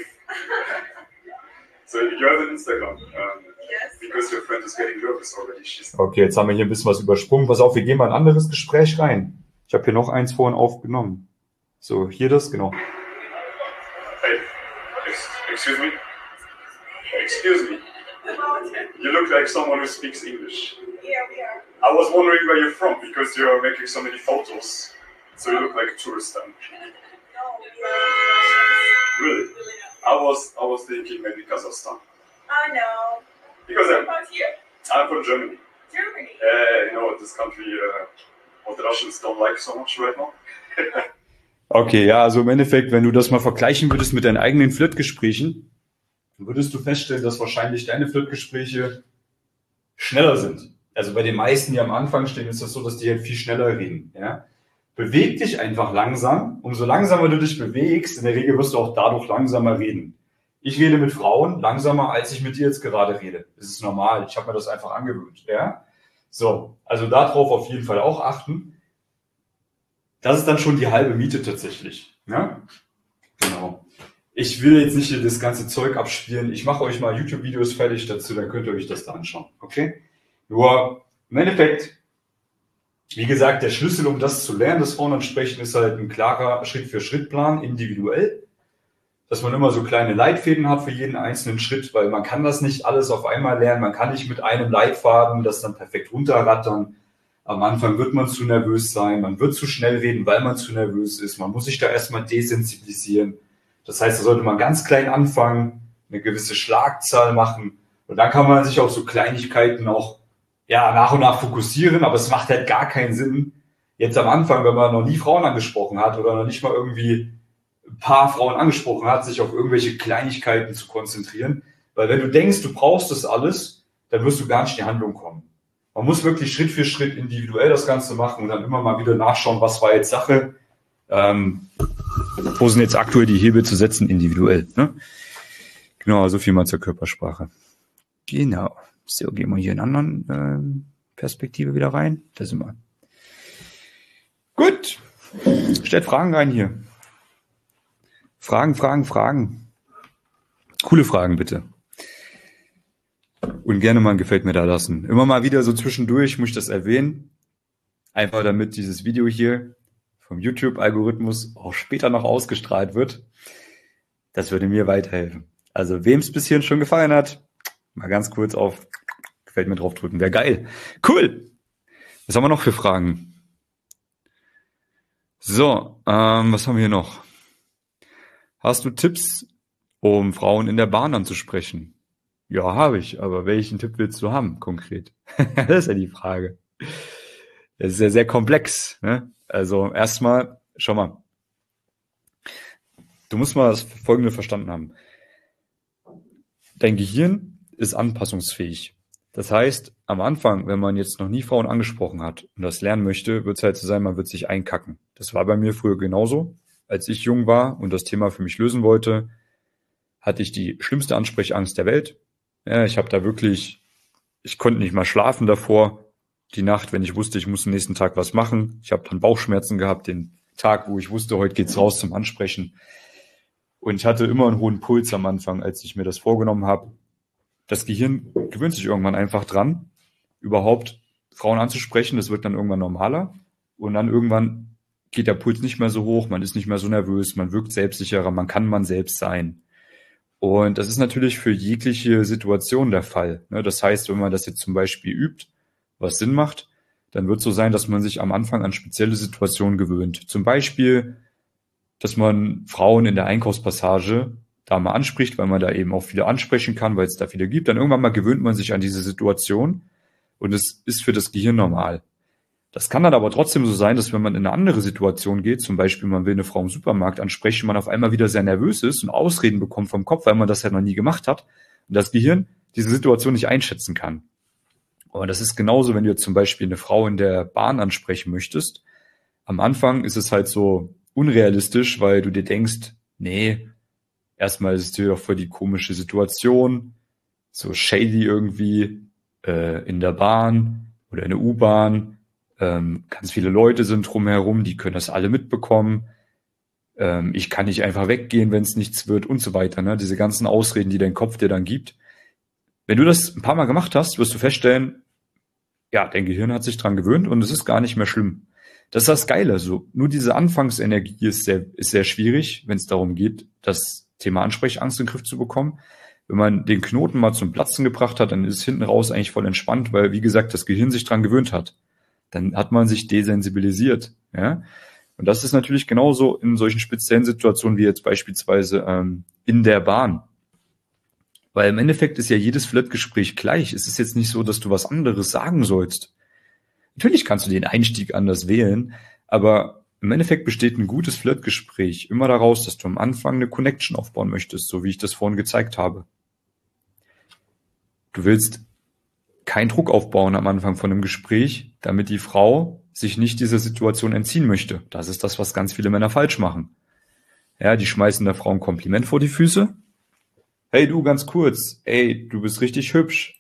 So you have an Instagram, Yes. because your friend is getting nervous already. Okay, jetzt haben wir hier ein bisschen was übersprungen. Pass auf, wir gehen mal in ein anderes Gespräch rein. Ich habe hier noch eins vorhin aufgenommen. So, hier das, genau. Hey, excuse me? Excuse me. You look like someone who speaks English. Yeah, we are. I was wondering where you're from because you're making so many photos. So you look like a tourist then. No, we are. Really? I was thinking maybe Kazakhstan. I know. Because What about you? I'm from Germany. Germany. You know this country, what the Russians don't like so much right now. Okay, ja, also im Endeffekt, wenn du das mal vergleichen würdest mit deinen eigenen Flirtgesprächen, würdest du feststellen, dass wahrscheinlich deine Flirtgespräche schneller sind. Also bei den meisten, die am Anfang stehen, ist das so, dass die halt viel schneller reden. Ja? Beweg dich einfach langsam. Umso langsamer du dich bewegst, in der Regel wirst du auch dadurch langsamer reden. Ich rede mit Frauen langsamer, als ich mit dir jetzt gerade rede. Das ist normal. Ich habe mir das einfach angewöhnt. Ja? So, also darauf auf jeden Fall auch achten. Das ist dann schon die halbe Miete tatsächlich. Ja? Genau. Ich will jetzt nicht hier das ganze Zeug abspielen. Ich mache euch mal YouTube-Videos fertig dazu, dann könnt ihr euch das da anschauen. Okay? Nur im Endeffekt, wie gesagt, der Schlüssel, um das zu lernen, das Frauen ansprechen, ist halt ein klarer Schritt-für-Schritt-Plan, individuell. Dass man immer so kleine Leitfäden hat für jeden einzelnen Schritt, weil man kann das nicht alles auf einmal lernen. Man kann nicht mit einem Leitfaden das dann perfekt runterrattern. Am Anfang wird man zu nervös sein, man wird zu schnell reden, weil man zu nervös ist. Man muss sich da erstmal desensibilisieren. Das heißt, da sollte man ganz klein anfangen, eine gewisse Schlagzahl machen. Und dann kann man sich auf so Kleinigkeiten auch nach und nach fokussieren. Aber es macht halt gar keinen Sinn, jetzt am Anfang, wenn man noch nie Frauen angesprochen hat oder noch nicht mal irgendwie ein paar Frauen angesprochen hat, sich auf irgendwelche Kleinigkeiten zu konzentrieren. Weil wenn du denkst, du brauchst das alles, dann wirst du gar nicht in die Handlung kommen. Man muss wirklich Schritt für Schritt individuell das Ganze machen und dann immer mal wieder nachschauen, was war jetzt Sache, wo sind jetzt aktuell die Hebel zu setzen, individuell. Ne? Genau, so viel mal zur Körpersprache. Genau. So, gehen wir hier in einer anderen Perspektive wieder rein. Da sind wir. Gut. Stellt Fragen rein hier. Fragen. Coole Fragen, bitte. Und gerne mal ein Gefällt mir da lassen. Immer mal wieder so zwischendurch muss ich das erwähnen. Einfach damit dieses Video hier vom YouTube-Algorithmus auch später noch ausgestrahlt wird. Das würde mir weiterhelfen. Also wem es bis hierhin schon gefallen hat, mal ganz kurz auf Gefällt mir drauf drücken. Wäre geil. Cool. Was haben wir noch für Fragen? So, was haben wir hier noch? Hast du Tipps, um Frauen in der Bahn anzusprechen? Ja, habe ich, aber welchen Tipp willst du haben, konkret? Das ist ja die Frage. Das ist ja sehr komplex, ne? Also erstmal, schau mal. Du musst mal das Folgende verstanden haben. Dein Gehirn ist anpassungsfähig. Das heißt, am Anfang, wenn man jetzt noch nie Frauen angesprochen hat und das lernen möchte, wird es halt so sein, man wird sich einkacken. Das war bei mir früher genauso. Als ich jung war und das Thema für mich lösen wollte, hatte ich die schlimmste Ansprechangst der Welt. Ja, ich konnte nicht mal schlafen davor, die Nacht, wenn ich wusste, ich muss am nächsten Tag was machen. Ich habe dann Bauchschmerzen gehabt, den Tag, wo ich wusste, heute geht's raus zum Ansprechen. Und ich hatte immer einen hohen Puls am Anfang, als ich mir das vorgenommen habe. Das Gehirn gewöhnt sich irgendwann einfach dran, überhaupt Frauen anzusprechen. Das wird dann irgendwann normaler. Und dann irgendwann geht der Puls nicht mehr so hoch, man ist nicht mehr so nervös, man wirkt selbstsicherer, man kann man selbst sein. Und das ist natürlich für jegliche Situation der Fall. Das heißt, wenn man das jetzt zum Beispiel übt, was Sinn macht, dann wird es so sein, dass man sich am Anfang an spezielle Situationen gewöhnt. Zum Beispiel, dass man Frauen in der Einkaufspassage da mal anspricht, weil man da eben auch viele ansprechen kann, weil es da viele gibt. Dann irgendwann mal gewöhnt man sich an diese Situation und es ist für das Gehirn normal. Das kann dann aber trotzdem so sein, dass wenn man in eine andere Situation geht, zum Beispiel man will eine Frau im Supermarkt ansprechen, man auf einmal wieder sehr nervös ist und Ausreden bekommt vom Kopf, weil man das ja noch nie gemacht hat und das Gehirn diese Situation nicht einschätzen kann. Und das ist genauso, wenn du jetzt zum Beispiel eine Frau in der Bahn ansprechen möchtest. Am Anfang ist es halt so unrealistisch, weil du dir denkst, nee, erstmal ist es dir doch voll die komische Situation, so shady irgendwie in der Bahn oder in der U-Bahn. Ganz viele Leute sind drumherum, die können das alle mitbekommen. Ich kann nicht einfach weggehen, wenn es nichts wird und so weiter. Ne? Diese ganzen Ausreden, die dein Kopf dir dann gibt. Wenn du das ein paar Mal gemacht hast, wirst du feststellen, ja, dein Gehirn hat sich dran gewöhnt und es ist gar nicht mehr schlimm. Das ist das Geile. So, nur diese Anfangsenergie ist sehr schwierig, wenn es darum geht, das Thema Ansprechangst in den Griff zu bekommen. Wenn man den Knoten mal zum Platzen gebracht hat, dann ist es hinten raus eigentlich voll entspannt, weil, wie gesagt, das Gehirn sich dran gewöhnt hat. Dann hat man sich desensibilisiert. Ja? Und das ist natürlich genauso in solchen speziellen Situationen wie jetzt beispielsweise in der Bahn. Weil im Endeffekt ist ja jedes Flirtgespräch gleich. Es ist jetzt nicht so, dass du was anderes sagen sollst. Natürlich kannst du den Einstieg anders wählen, aber im Endeffekt besteht ein gutes Flirtgespräch immer daraus, dass du am Anfang eine Connection aufbauen möchtest, so wie ich das vorhin gezeigt habe. Du willst keinen Druck aufbauen am Anfang von einem Gespräch, damit die Frau sich nicht dieser Situation entziehen möchte. Das ist das, was ganz viele Männer falsch machen. Ja, die schmeißen der Frau ein Kompliment vor die Füße. Hey du, ganz kurz, ey, du bist richtig hübsch.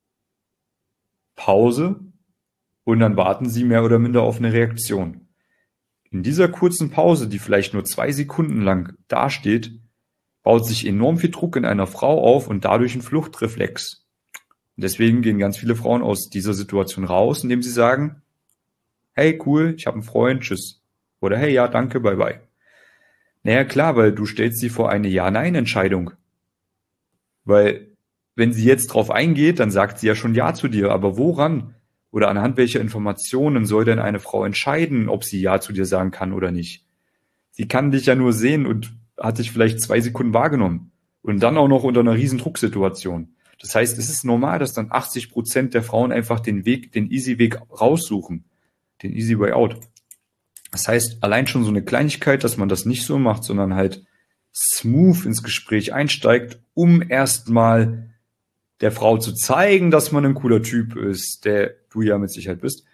Pause und dann warten sie mehr oder minder auf eine Reaktion. In dieser kurzen Pause, die vielleicht nur 2 Sekunden lang dasteht, baut sich enorm viel Druck in einer Frau auf und dadurch ein Fluchtreflex. Und deswegen gehen ganz viele Frauen aus dieser Situation raus, indem sie sagen, hey, cool, ich habe einen Freund, tschüss. Oder hey, ja, danke, bye bye. Naja, klar, weil du stellst sie vor eine Ja-Nein-Entscheidung. Weil wenn sie jetzt drauf eingeht, dann sagt sie ja schon Ja zu dir. Aber woran? Oder anhand welcher Informationen soll denn eine Frau entscheiden, ob sie Ja zu dir sagen kann oder nicht? Sie kann dich ja nur sehen und hat dich vielleicht 2 Sekunden wahrgenommen. Und dann auch noch unter einer riesen Drucksituation. Das heißt, es ist normal, dass dann 80% der Frauen einfach den easy Weg raussuchen. Den easy way out. Das heißt, allein schon so eine Kleinigkeit, dass man das nicht so macht, sondern halt smooth ins Gespräch einsteigt, um erstmal der Frau zu zeigen, dass man ein cooler Typ ist, der du ja mit Sicherheit bist.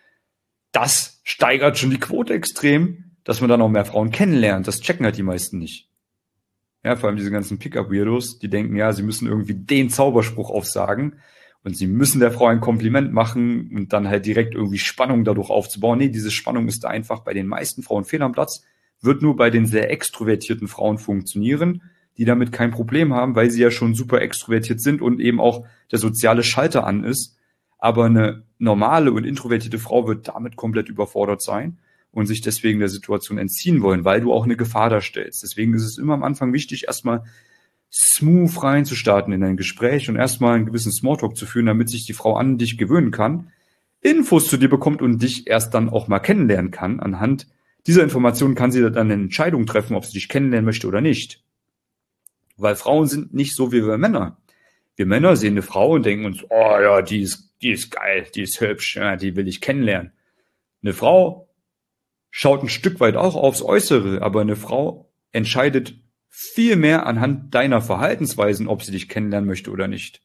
Das steigert schon die Quote extrem, dass man dann auch mehr Frauen kennenlernt. Das checken halt die meisten nicht. Ja, vor allem diese ganzen Pickup-Weirdos, die denken, ja, sie müssen irgendwie den Zauberspruch aufsagen und sie müssen der Frau ein Kompliment machen und dann halt direkt irgendwie Spannung dadurch aufzubauen. Nee, diese Spannung ist da einfach bei den meisten Frauen fehl am Platz, wird nur bei den sehr extrovertierten Frauen funktionieren, die damit kein Problem haben, weil sie ja schon super extrovertiert sind und eben auch der soziale Schalter an ist. Aber eine normale und introvertierte Frau wird damit komplett überfordert sein und sich deswegen der Situation entziehen wollen, weil du auch eine Gefahr darstellst. Deswegen ist es immer am Anfang wichtig, erstmal smooth reinzustarten in ein Gespräch und erstmal einen gewissen Smalltalk zu führen, damit sich die Frau an dich gewöhnen kann, Infos zu dir bekommt und dich erst dann auch mal kennenlernen kann. Anhand dieser Informationen kann sie dann eine Entscheidung treffen, ob sie dich kennenlernen möchte oder nicht. Weil Frauen sind nicht so wie wir Männer. Wir Männer sehen eine Frau und denken uns, oh ja, die ist geil, die ist hübsch, ja, die will ich kennenlernen. Eine Frau schaut ein Stück weit auch aufs Äußere, aber eine Frau entscheidet viel mehr anhand deiner Verhaltensweisen, ob sie dich kennenlernen möchte oder nicht.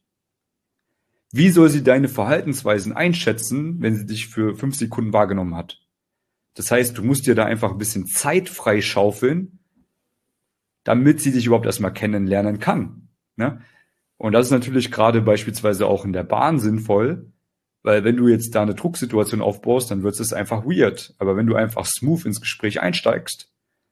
Wie soll sie deine Verhaltensweisen einschätzen, wenn sie dich für 5 Sekunden wahrgenommen hat? Das heißt, du musst dir da einfach ein bisschen Zeit freischaufeln, damit sie dich überhaupt erstmal kennenlernen kann. Ne? Und das ist natürlich gerade beispielsweise auch in der Bahn sinnvoll, weil wenn du jetzt da eine Drucksituation aufbaust, dann wird es einfach weird. Aber wenn du einfach smooth ins Gespräch einsteigst,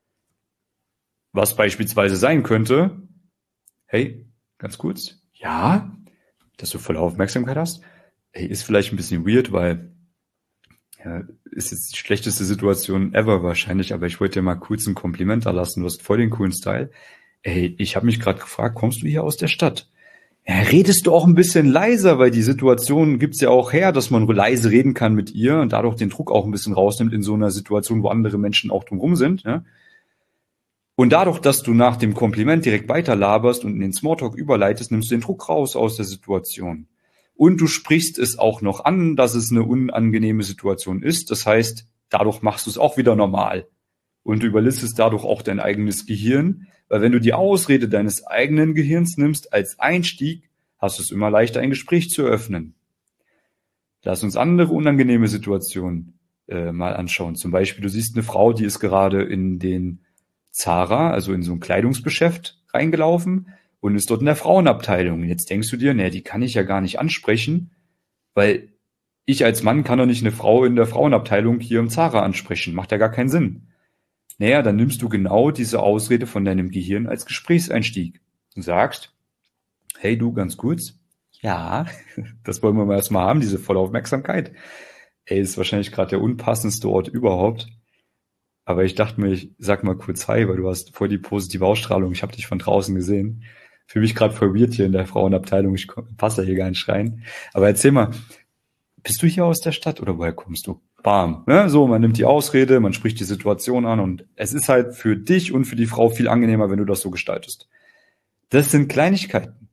was beispielsweise sein könnte, hey, ganz kurz, ja, dass du volle Aufmerksamkeit hast, hey, ist vielleicht ein bisschen weird, weil ja, ist jetzt die schlechteste Situation ever wahrscheinlich, aber ich wollte dir mal kurz ein Kompliment erlassen, du hast voll den coolen Style. Ey, ich habe mich gerade gefragt, kommst du hier aus der Stadt? Ja, redest du auch ein bisschen leiser, weil die Situation gibt's ja auch her, dass man leise reden kann mit ihr und dadurch den Druck auch ein bisschen rausnimmt in so einer Situation, wo andere Menschen auch drumherum sind. Ja? Und dadurch, dass du nach dem Kompliment direkt weiter laberst und in den Smalltalk überleitest, nimmst du den Druck raus aus der Situation. Und du sprichst es auch noch an, dass es eine unangenehme Situation ist. Das heißt, dadurch machst du es auch wieder normal. Und du überlistest dadurch auch dein eigenes Gehirn. Weil wenn du die Ausrede deines eigenen Gehirns nimmst als Einstieg, hast du es immer leichter, ein Gespräch zu eröffnen. Lass uns andere unangenehme Situationen mal anschauen. Zum Beispiel, du siehst eine Frau, die ist gerade in den Zara, also in so ein Kleidungsgeschäft reingelaufen und ist dort in der Frauenabteilung. Jetzt denkst du dir, die kann ich ja gar nicht ansprechen, weil ich als Mann kann doch nicht eine Frau in der Frauenabteilung hier im Zara ansprechen. Macht ja gar keinen Sinn. Dann nimmst du genau diese Ausrede von deinem Gehirn als Gesprächseinstieg und sagst, hey du, ganz kurz, ja, das wollen wir mal erstmal haben, diese volle Aufmerksamkeit. Ist wahrscheinlich gerade der unpassendste Ort überhaupt. Aber ich dachte mir, ich sag mal kurz hi, weil du hast voll die positive Ausstrahlung. Ich habe dich von draußen gesehen. Fühle mich gerade voll weird hier in der Frauenabteilung. Ich passe hier gar nicht rein. Aber erzähl mal, bist du hier aus der Stadt oder woher kommst du? Bam. Ne? So, man nimmt die Ausrede, man spricht die Situation an und es ist halt für dich und für die Frau viel angenehmer, wenn du das so gestaltest. Das sind Kleinigkeiten.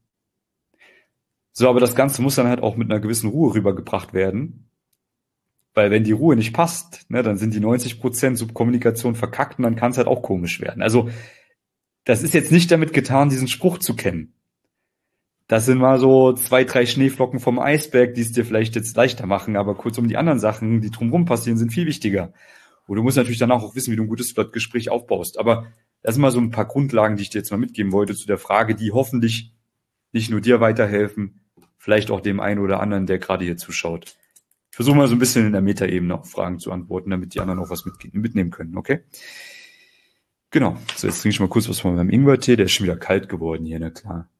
So, aber das Ganze muss dann halt auch mit einer gewissen Ruhe rübergebracht werden. Weil wenn die Ruhe nicht passt, dann sind die 90% Subkommunikation verkackt und dann kann es halt auch komisch werden. Also, das ist jetzt nicht damit getan, diesen Spruch zu kennen. Das sind mal so 2, 3 Schneeflocken vom Eisberg, die es dir vielleicht jetzt leichter machen, aber kurzum, die anderen Sachen, die drumherum passieren, sind viel wichtiger. Und du musst natürlich danach auch wissen, wie du ein gutes Gespräch aufbaust. Aber das sind mal so ein paar Grundlagen, die ich dir jetzt mal mitgeben wollte zu der Frage, die hoffentlich nicht nur dir weiterhelfen, vielleicht auch dem einen oder anderen, der gerade hier zuschaut. Ich versuche mal so ein bisschen in der Metaebene auf Fragen zu antworten, damit die anderen auch was mitnehmen können, okay? Genau. So, jetzt trinke ich mal kurz was von meinem Ingwertee. Der ist schon wieder kalt geworden hier, na klar.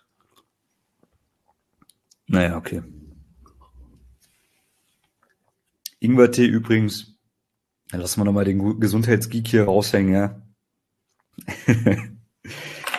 Naja, okay. Ingwertee übrigens, dann lassen wir nochmal den Gesundheitsgeek hier raushängen, ja.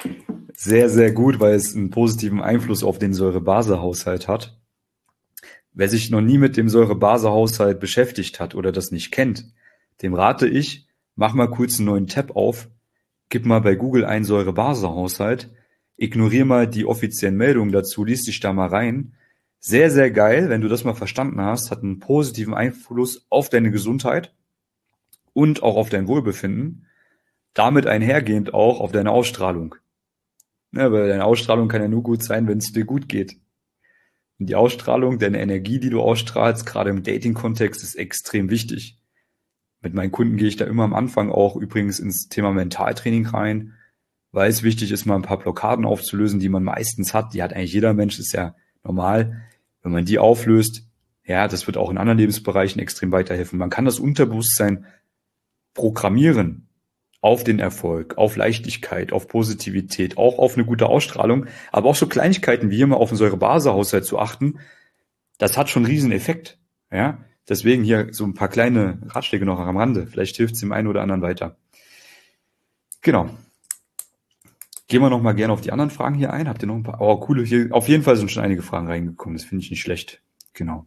Sehr, sehr gut, weil es einen positiven Einfluss auf den Säure-Base-Haushalt hat. wer sich noch nie mit dem Säure-Base-Haushalt beschäftigt hat oder das nicht kennt, dem rate ich, mach mal kurz einen neuen Tab auf, gib mal bei Google ein Säure-Base-Haushalt, ignorier mal die offiziellen Meldungen dazu, lies dich da mal rein. Sehr, sehr geil, wenn du das mal verstanden hast, hat einen positiven Einfluss auf deine Gesundheit und auch auf dein Wohlbefinden, damit einhergehend auch auf deine Ausstrahlung. Ja, weil deine Ausstrahlung kann ja nur gut sein, wenn es dir gut geht. Und die Ausstrahlung, deine Energie, die du ausstrahlst, gerade im Dating-Kontext, ist extrem wichtig. Mit meinen Kunden gehe ich da immer am Anfang auch übrigens ins Thema Mentaltraining rein, weil es wichtig ist, mal ein paar Blockaden aufzulösen, die man meistens hat. Die hat eigentlich jeder Mensch, ist ja normal. Wenn man die auflöst, ja, das wird auch in anderen Lebensbereichen extrem weiterhelfen. Man kann das Unterbewusstsein programmieren auf den Erfolg, auf Leichtigkeit, auf Positivität, auch auf eine gute Ausstrahlung, aber auch so Kleinigkeiten wie hier mal auf den Säure-Base-Haushalt zu achten, das hat schon einen riesen Effekt. Ja, deswegen hier so ein paar kleine Ratschläge noch am Rande. Vielleicht hilft es dem einen oder anderen weiter. Genau. Gehen wir noch mal gerne auf die anderen Fragen hier ein. Habt ihr noch ein paar? Oh, coole. Hier, auf jeden Fall sind schon einige Fragen reingekommen. Das finde ich nicht schlecht. Genau.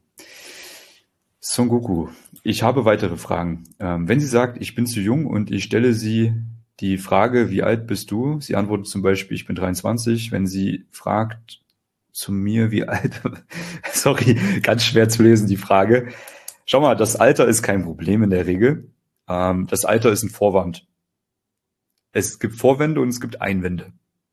Son Goku. Ich habe weitere Fragen. Wenn sie sagt, ich bin zu jung und ich stelle sie die Frage, wie alt bist du? Sie antwortet zum Beispiel, ich bin 23. Wenn sie fragt zu mir, wie alt, sorry, ganz schwer zu lesen, die Frage. Schau mal, das Alter ist kein Problem in der Regel. Das Alter ist ein Vorwand. Es gibt Vorwände und es gibt Einwände.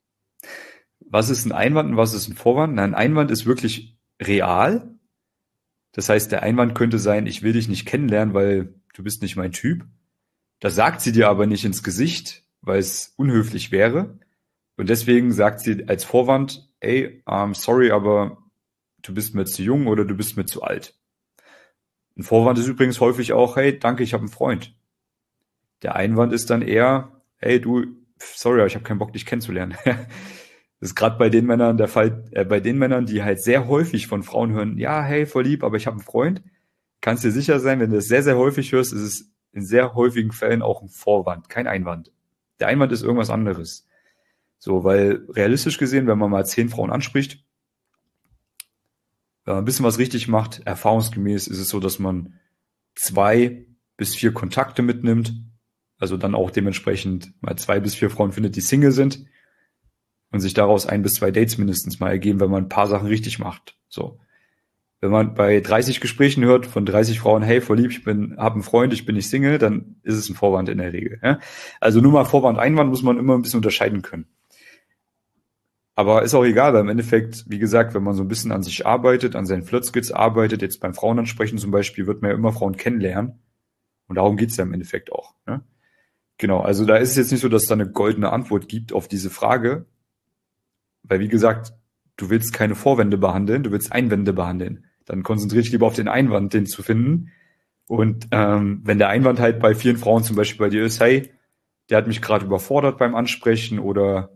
Was ist ein Einwand und was ist ein Vorwand? Ein Einwand ist wirklich real. Das heißt, der Einwand könnte sein, ich will dich nicht kennenlernen, weil du bist nicht mein Typ. Das sagt sie dir aber nicht ins Gesicht, weil es unhöflich wäre. Und deswegen sagt sie als Vorwand, ey, sorry, aber du bist mir zu jung oder du bist mir zu alt. Ein Vorwand ist übrigens häufig auch, hey, danke, ich habe einen Freund. Der Einwand ist dann eher, hey, du, sorry, aber ich habe keinen Bock, dich kennenzulernen. Das ist gerade bei den Männern der Fall, bei den Männern, die halt sehr häufig von Frauen hören, ja, hey, voll lieb, aber ich habe einen Freund. Kannst dir sicher sein, wenn du das sehr, sehr häufig hörst, ist es in sehr häufigen Fällen auch ein Vorwand, kein Einwand. Der Einwand ist irgendwas anderes. So, weil realistisch gesehen, wenn man mal 10 Frauen anspricht, wenn man ein bisschen was richtig macht, erfahrungsgemäß ist es so, dass man 2 bis 4 Kontakte mitnimmt, also dann auch dementsprechend mal 2 bis 4 Frauen findet, die Single sind und sich daraus 1 bis 2 Dates mindestens mal ergeben, wenn man ein paar Sachen richtig macht. So. Wenn man bei 30 Gesprächen hört von 30 Frauen, hey, voll lieb, habe einen Freund, ich bin nicht Single, dann ist es ein Vorwand in der Regel. Ja? Also nur mal Vorwand, Einwand muss man immer ein bisschen unterscheiden können. Aber ist auch egal, weil im Endeffekt, wie gesagt, wenn man so ein bisschen an sich arbeitet, an seinen Flirt-Skills arbeitet, jetzt beim Frauenansprechen zum Beispiel, wird man ja immer Frauen kennenlernen. Und darum geht's ja im Endeffekt auch. Ne? Genau, also da ist es jetzt nicht so, dass es da eine goldene Antwort gibt auf diese Frage. Weil, wie gesagt, du willst keine Vorwände behandeln, du willst Einwände behandeln. Dann konzentriere dich lieber auf den Einwand, den zu finden. Und wenn der Einwand halt bei vielen Frauen zum Beispiel bei dir ist, hey, der hat mich gerade überfordert beim Ansprechen oder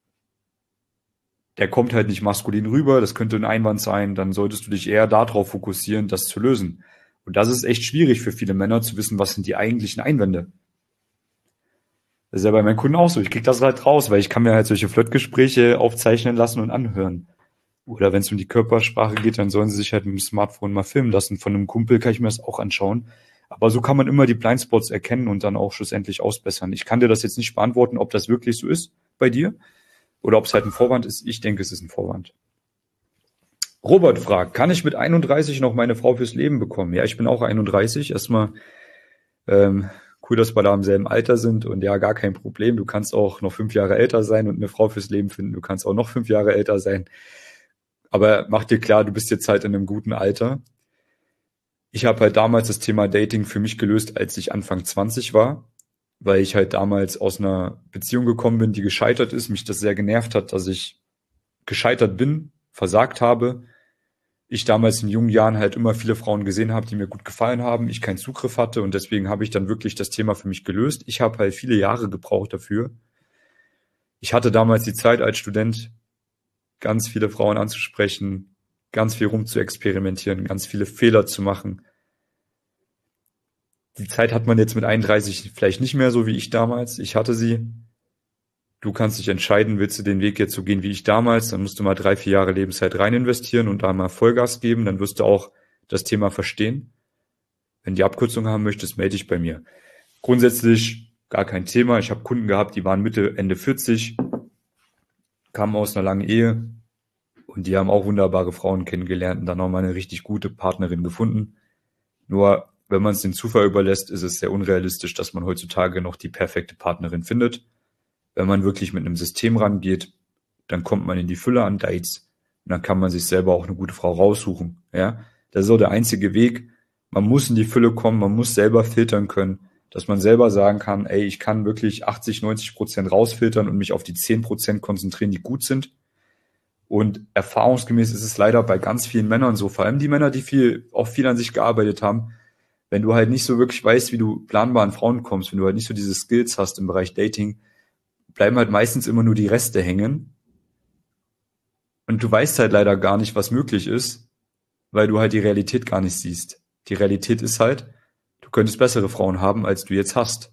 der kommt halt nicht maskulin rüber, das könnte ein Einwand sein, dann solltest du dich eher darauf fokussieren, das zu lösen. Und das ist echt schwierig für viele Männer zu wissen, was sind die eigentlichen Einwände. Das ist ja bei meinen Kunden auch so. Ich krieg das halt raus, weil ich kann mir halt solche Flirtgespräche aufzeichnen lassen und anhören. Oder wenn es um die Körpersprache geht, dann sollen sie sich halt mit dem Smartphone mal filmen lassen. Von einem Kumpel kann ich mir das auch anschauen. Aber so kann man immer die Blindspots erkennen und dann auch schlussendlich ausbessern. Ich kann dir das jetzt nicht beantworten, ob das wirklich so ist bei dir oder ob es halt ein Vorwand ist. Ich denke, es ist ein Vorwand. Robert fragt, kann ich mit 31 noch meine Frau fürs Leben bekommen? Ja, ich bin auch 31. Erstmal cool, dass wir da im selben Alter sind und ja, gar kein Problem. Du kannst auch noch 5 Jahre älter sein und eine Frau fürs Leben finden. Du kannst auch noch 5 Jahre älter sein. Aber mach dir klar, du bist jetzt halt in einem guten Alter. Ich habe halt damals das Thema Dating für mich gelöst, als ich Anfang 20 war, weil ich halt damals aus einer Beziehung gekommen bin, die gescheitert ist, mich das sehr genervt hat, dass ich gescheitert bin, versagt habe. Ich damals in jungen Jahren halt immer viele Frauen gesehen habe, die mir gut gefallen haben, ich keinen Zugriff hatte und deswegen habe ich dann wirklich das Thema für mich gelöst. Ich habe halt viele Jahre gebraucht dafür. Ich hatte damals die Zeit als Student, ganz viele Frauen anzusprechen, ganz viel rum zu experimentieren, ganz viele Fehler zu machen. Die Zeit hat man jetzt mit 31 vielleicht nicht mehr so wie ich damals. Ich hatte sie. Du kannst dich entscheiden, willst du den Weg jetzt so gehen wie ich damals, dann musst du mal 3-4 Jahre Lebenszeit rein investieren und da mal Vollgas geben. Dann wirst du auch das Thema verstehen. Wenn du die Abkürzung haben möchtest, melde dich bei mir. Grundsätzlich gar kein Thema. Ich habe Kunden gehabt, die waren Mitte, Ende 40, kamen aus einer langen Ehe und die haben auch wunderbare Frauen kennengelernt und dann nochmal eine richtig gute Partnerin gefunden. Nur, wenn man es dem Zufall überlässt, ist es sehr unrealistisch, dass man heutzutage noch die perfekte Partnerin findet. Wenn man wirklich mit einem System rangeht, dann kommt man in die Fülle an Dates und dann kann man sich selber auch eine gute Frau raussuchen. Ja, das ist so der einzige Weg. Man muss in die Fülle kommen, man muss selber filtern können, dass man selber sagen kann, ey, ich kann wirklich 80-90% rausfiltern und mich auf die 10% konzentrieren, die gut sind. Und erfahrungsgemäß ist es leider bei ganz vielen Männern so, vor allem die Männer, die viel an sich gearbeitet haben, wenn du halt nicht so wirklich weißt, wie du planbar an Frauen kommst, wenn du halt nicht so diese Skills hast im Bereich Dating, bleiben halt meistens immer nur die Reste hängen. Und du weißt halt leider gar nicht, was möglich ist, weil du halt die Realität gar nicht siehst. Die Realität ist halt, du könntest bessere Frauen haben, als du jetzt hast.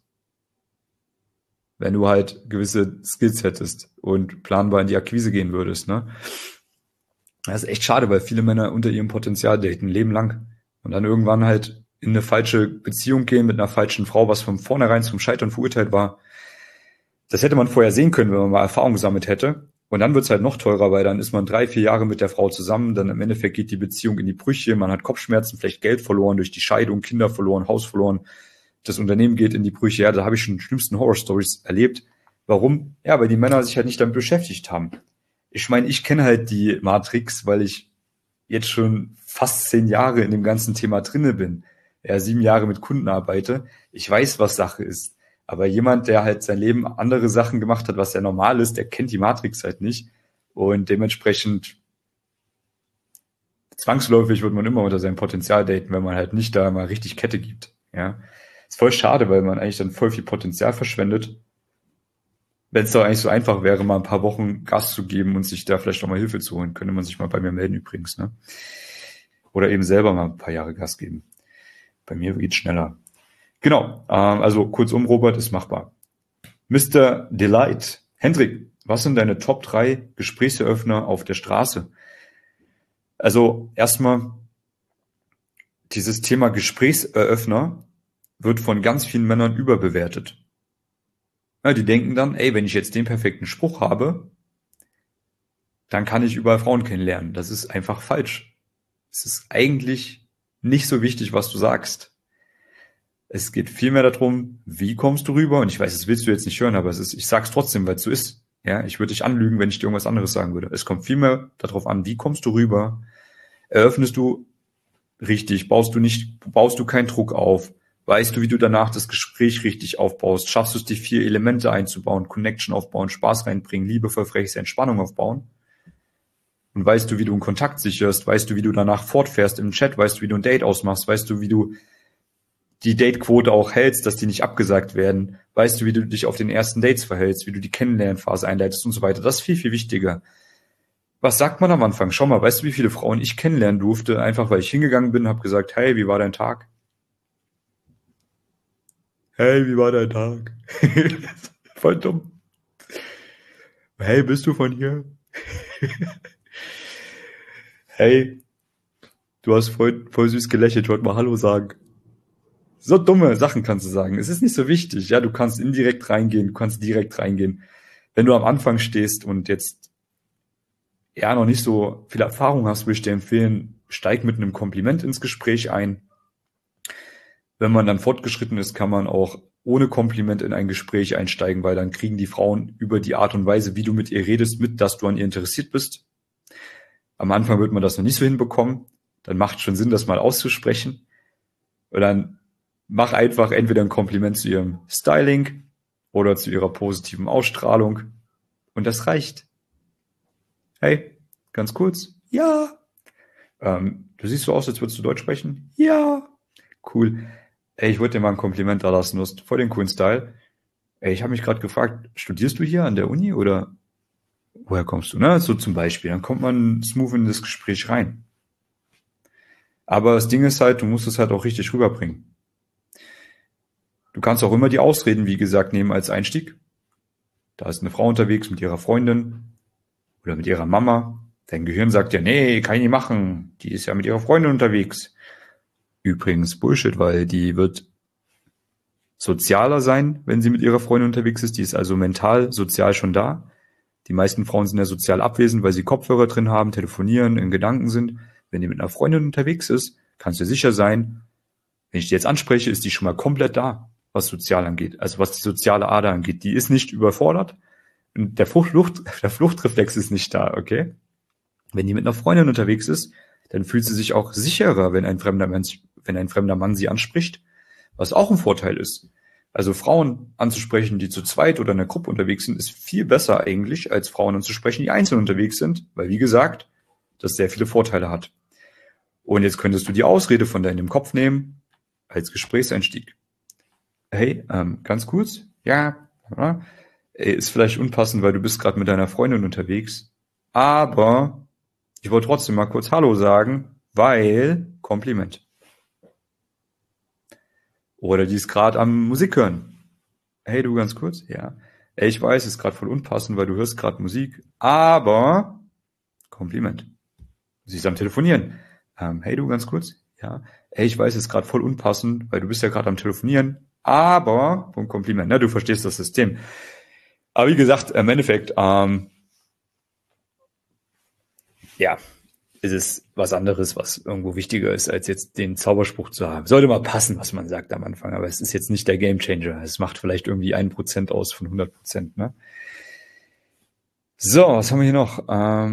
Wenn du halt gewisse Skills hättest und planbar in die Akquise gehen würdest, ne? Das ist echt schade, weil viele Männer unter ihrem Potenzial daten, Leben lang. Und dann irgendwann halt in eine falsche Beziehung gehen mit einer falschen Frau, was von vornherein zum Scheitern verurteilt war. Das hätte man vorher sehen können, wenn man mal Erfahrung gesammelt hätte. Und dann wird's halt noch teurer, weil dann ist man 3-4 Jahre mit der Frau zusammen, dann im Endeffekt geht die Beziehung in die Brüche, man hat Kopfschmerzen, vielleicht Geld verloren durch die Scheidung, Kinder verloren, Haus verloren, das Unternehmen geht in die Brüche. Ja, da habe ich schon die schlimmsten Horror-Stories erlebt. Warum? Ja, weil die Männer sich halt nicht damit beschäftigt haben. Ich meine, ich kenne halt die Matrix, weil ich jetzt schon fast 10 Jahre in dem ganzen Thema drinne bin. Ja, 7 Jahre mit Kunden arbeite. Ich weiß, was Sache ist. Aber jemand, der halt sein Leben andere Sachen gemacht hat, was ja normal ist, der kennt die Matrix halt nicht. Und dementsprechend zwangsläufig wird man immer unter seinem Potenzial daten, wenn man halt nicht da mal richtig Kette gibt. Ja, ist voll schade, weil man eigentlich dann voll viel Potenzial verschwendet. Wenn es doch eigentlich so einfach wäre, mal ein paar Wochen Gas zu geben und sich da vielleicht noch mal Hilfe zu holen, könnte man sich mal bei mir melden übrigens, ne? Oder eben selber mal ein paar Jahre Gas geben. Bei mir geht's schneller. Genau, also kurzum, Robert, ist machbar. Mr. Delight. Hendrik, was sind deine Top 3 Gesprächseröffner auf der Straße? Also erstmal, dieses Thema Gesprächseröffner wird von ganz vielen Männern überbewertet. Ja, die denken dann, ey, wenn ich jetzt den perfekten Spruch habe, dann kann ich überall Frauen kennenlernen. Das ist einfach falsch. Es ist eigentlich nicht so wichtig, was du sagst. Es geht vielmehr darum, wie kommst du rüber? Und ich weiß, das willst du jetzt nicht hören, aber ich sag's trotzdem, weil es so ist. Ja, ich würde dich anlügen, wenn ich dir irgendwas anderes sagen würde. Es kommt vielmehr darauf an, wie kommst du rüber? Eröffnest du richtig? Baust du keinen Druck auf? Weißt du, wie du danach das Gespräch richtig aufbaust? Schaffst du es, die 4 Elemente einzubauen, Connection aufbauen, Spaß reinbringen, liebevoll, frech, Entspannung aufbauen? Und weißt du, wie du einen Kontakt sicherst? Weißt du, wie du danach fortfährst im Chat? Weißt du, wie du ein Date ausmachst? Weißt du, wie du die Datequote auch hältst, dass die nicht abgesagt werden? Weißt du, wie du dich auf den ersten Dates verhältst? Wie du die Kennenlernphase einleitest und so weiter? Das ist viel, viel wichtiger. Was sagt man am Anfang? Schau mal, weißt du, wie viele Frauen ich kennenlernen durfte? Einfach, weil ich hingegangen bin, habe gesagt, hey, wie war dein Tag? Hey, wie war dein Tag? Voll dumm. Hey, bist du von hier? Hey, du hast voll süß gelächelt, ich wollte mal Hallo sagen. So dumme Sachen kannst du sagen. Es ist nicht so wichtig. Ja, du kannst indirekt reingehen, du kannst direkt reingehen. Wenn du am Anfang stehst und jetzt ja noch nicht so viel Erfahrung hast, würde ich dir empfehlen, steig mit einem Kompliment ins Gespräch ein. Wenn man dann fortgeschritten ist, kann man auch ohne Kompliment in ein Gespräch einsteigen, weil dann kriegen die Frauen über die Art und Weise, wie du mit ihr redest, mit, dass du an ihr interessiert bist. Am Anfang wird man das noch nicht so hinbekommen. Dann macht es schon Sinn, das mal auszusprechen. Und dann mach einfach entweder ein Kompliment zu ihrem Styling oder zu ihrer positiven Ausstrahlung. Und das reicht. Hey, ganz kurz. Ja. Du siehst so aus, als würdest du Deutsch sprechen. Ja. Cool. Ey, ich wollte dir mal ein Kompliment da lassen. Du hast voll den coolen Style. Ey, ich habe mich gerade gefragt, studierst du hier an der Uni oder woher kommst du? Ne? So zum Beispiel. Dann kommt man smooth in das Gespräch rein. Aber das Ding ist halt, du musst es halt auch richtig rüberbringen. Du kannst auch immer die Ausreden, wie gesagt, nehmen als Einstieg. Da ist eine Frau unterwegs mit ihrer Freundin oder mit ihrer Mama Dein Gehirn sagt ja, nee, kann ich nicht machen. Die ist ja mit ihrer Freundin unterwegs. Übrigens Bullshit, weil die wird sozialer sein, wenn sie mit ihrer Freundin unterwegs ist. Die ist also mental, sozial schon da. Die meisten Frauen sind ja sozial abwesend, weil sie Kopfhörer drin haben, telefonieren, in Gedanken sind. Wenn die mit einer Freundin unterwegs ist, kannst du sicher sein, wenn ich die jetzt anspreche, ist die schon mal komplett da, was sozial angeht. Also was die soziale Ader angeht. Die ist nicht überfordert und der Fluchtreflex ist nicht da, okay? Wenn die mit einer Freundin unterwegs ist, dann fühlt sie sich auch sicherer, wenn ein fremder Mann sie anspricht, was auch ein Vorteil ist. Also Frauen anzusprechen, die zu zweit oder in einer Gruppe unterwegs sind, ist viel besser eigentlich, als Frauen anzusprechen, die einzeln unterwegs sind, weil wie gesagt, das sehr viele Vorteile hat. Und jetzt könntest du die Ausrede von deinem Kopf nehmen, als Gesprächseinstieg. Hey, ganz kurz, ja, ist vielleicht unpassend, weil du bist gerade mit deiner Freundin unterwegs, aber ich wollte trotzdem mal kurz Hallo sagen, weil Kompliment. Oder die ist gerade am Musik hören. Hey, du ganz kurz? Ja. Ey, ich weiß, ist gerade voll unpassend, weil du hörst gerade Musik, aber Kompliment. Sie ist am Telefonieren. Hey, du ganz kurz? Ja. Ey, ich weiß, ist gerade voll unpassend, weil du bist ja gerade am Telefonieren, aber Kompliment. Na, du verstehst das System. Aber wie gesagt, im Endeffekt, ja, ist es was anderes, was irgendwo wichtiger ist, als jetzt den Zauberspruch zu haben. Sollte mal passen, was man sagt am Anfang, aber es ist jetzt nicht der Gamechanger. Es macht vielleicht irgendwie 1% aus von 100%, ne? So, was haben wir hier noch?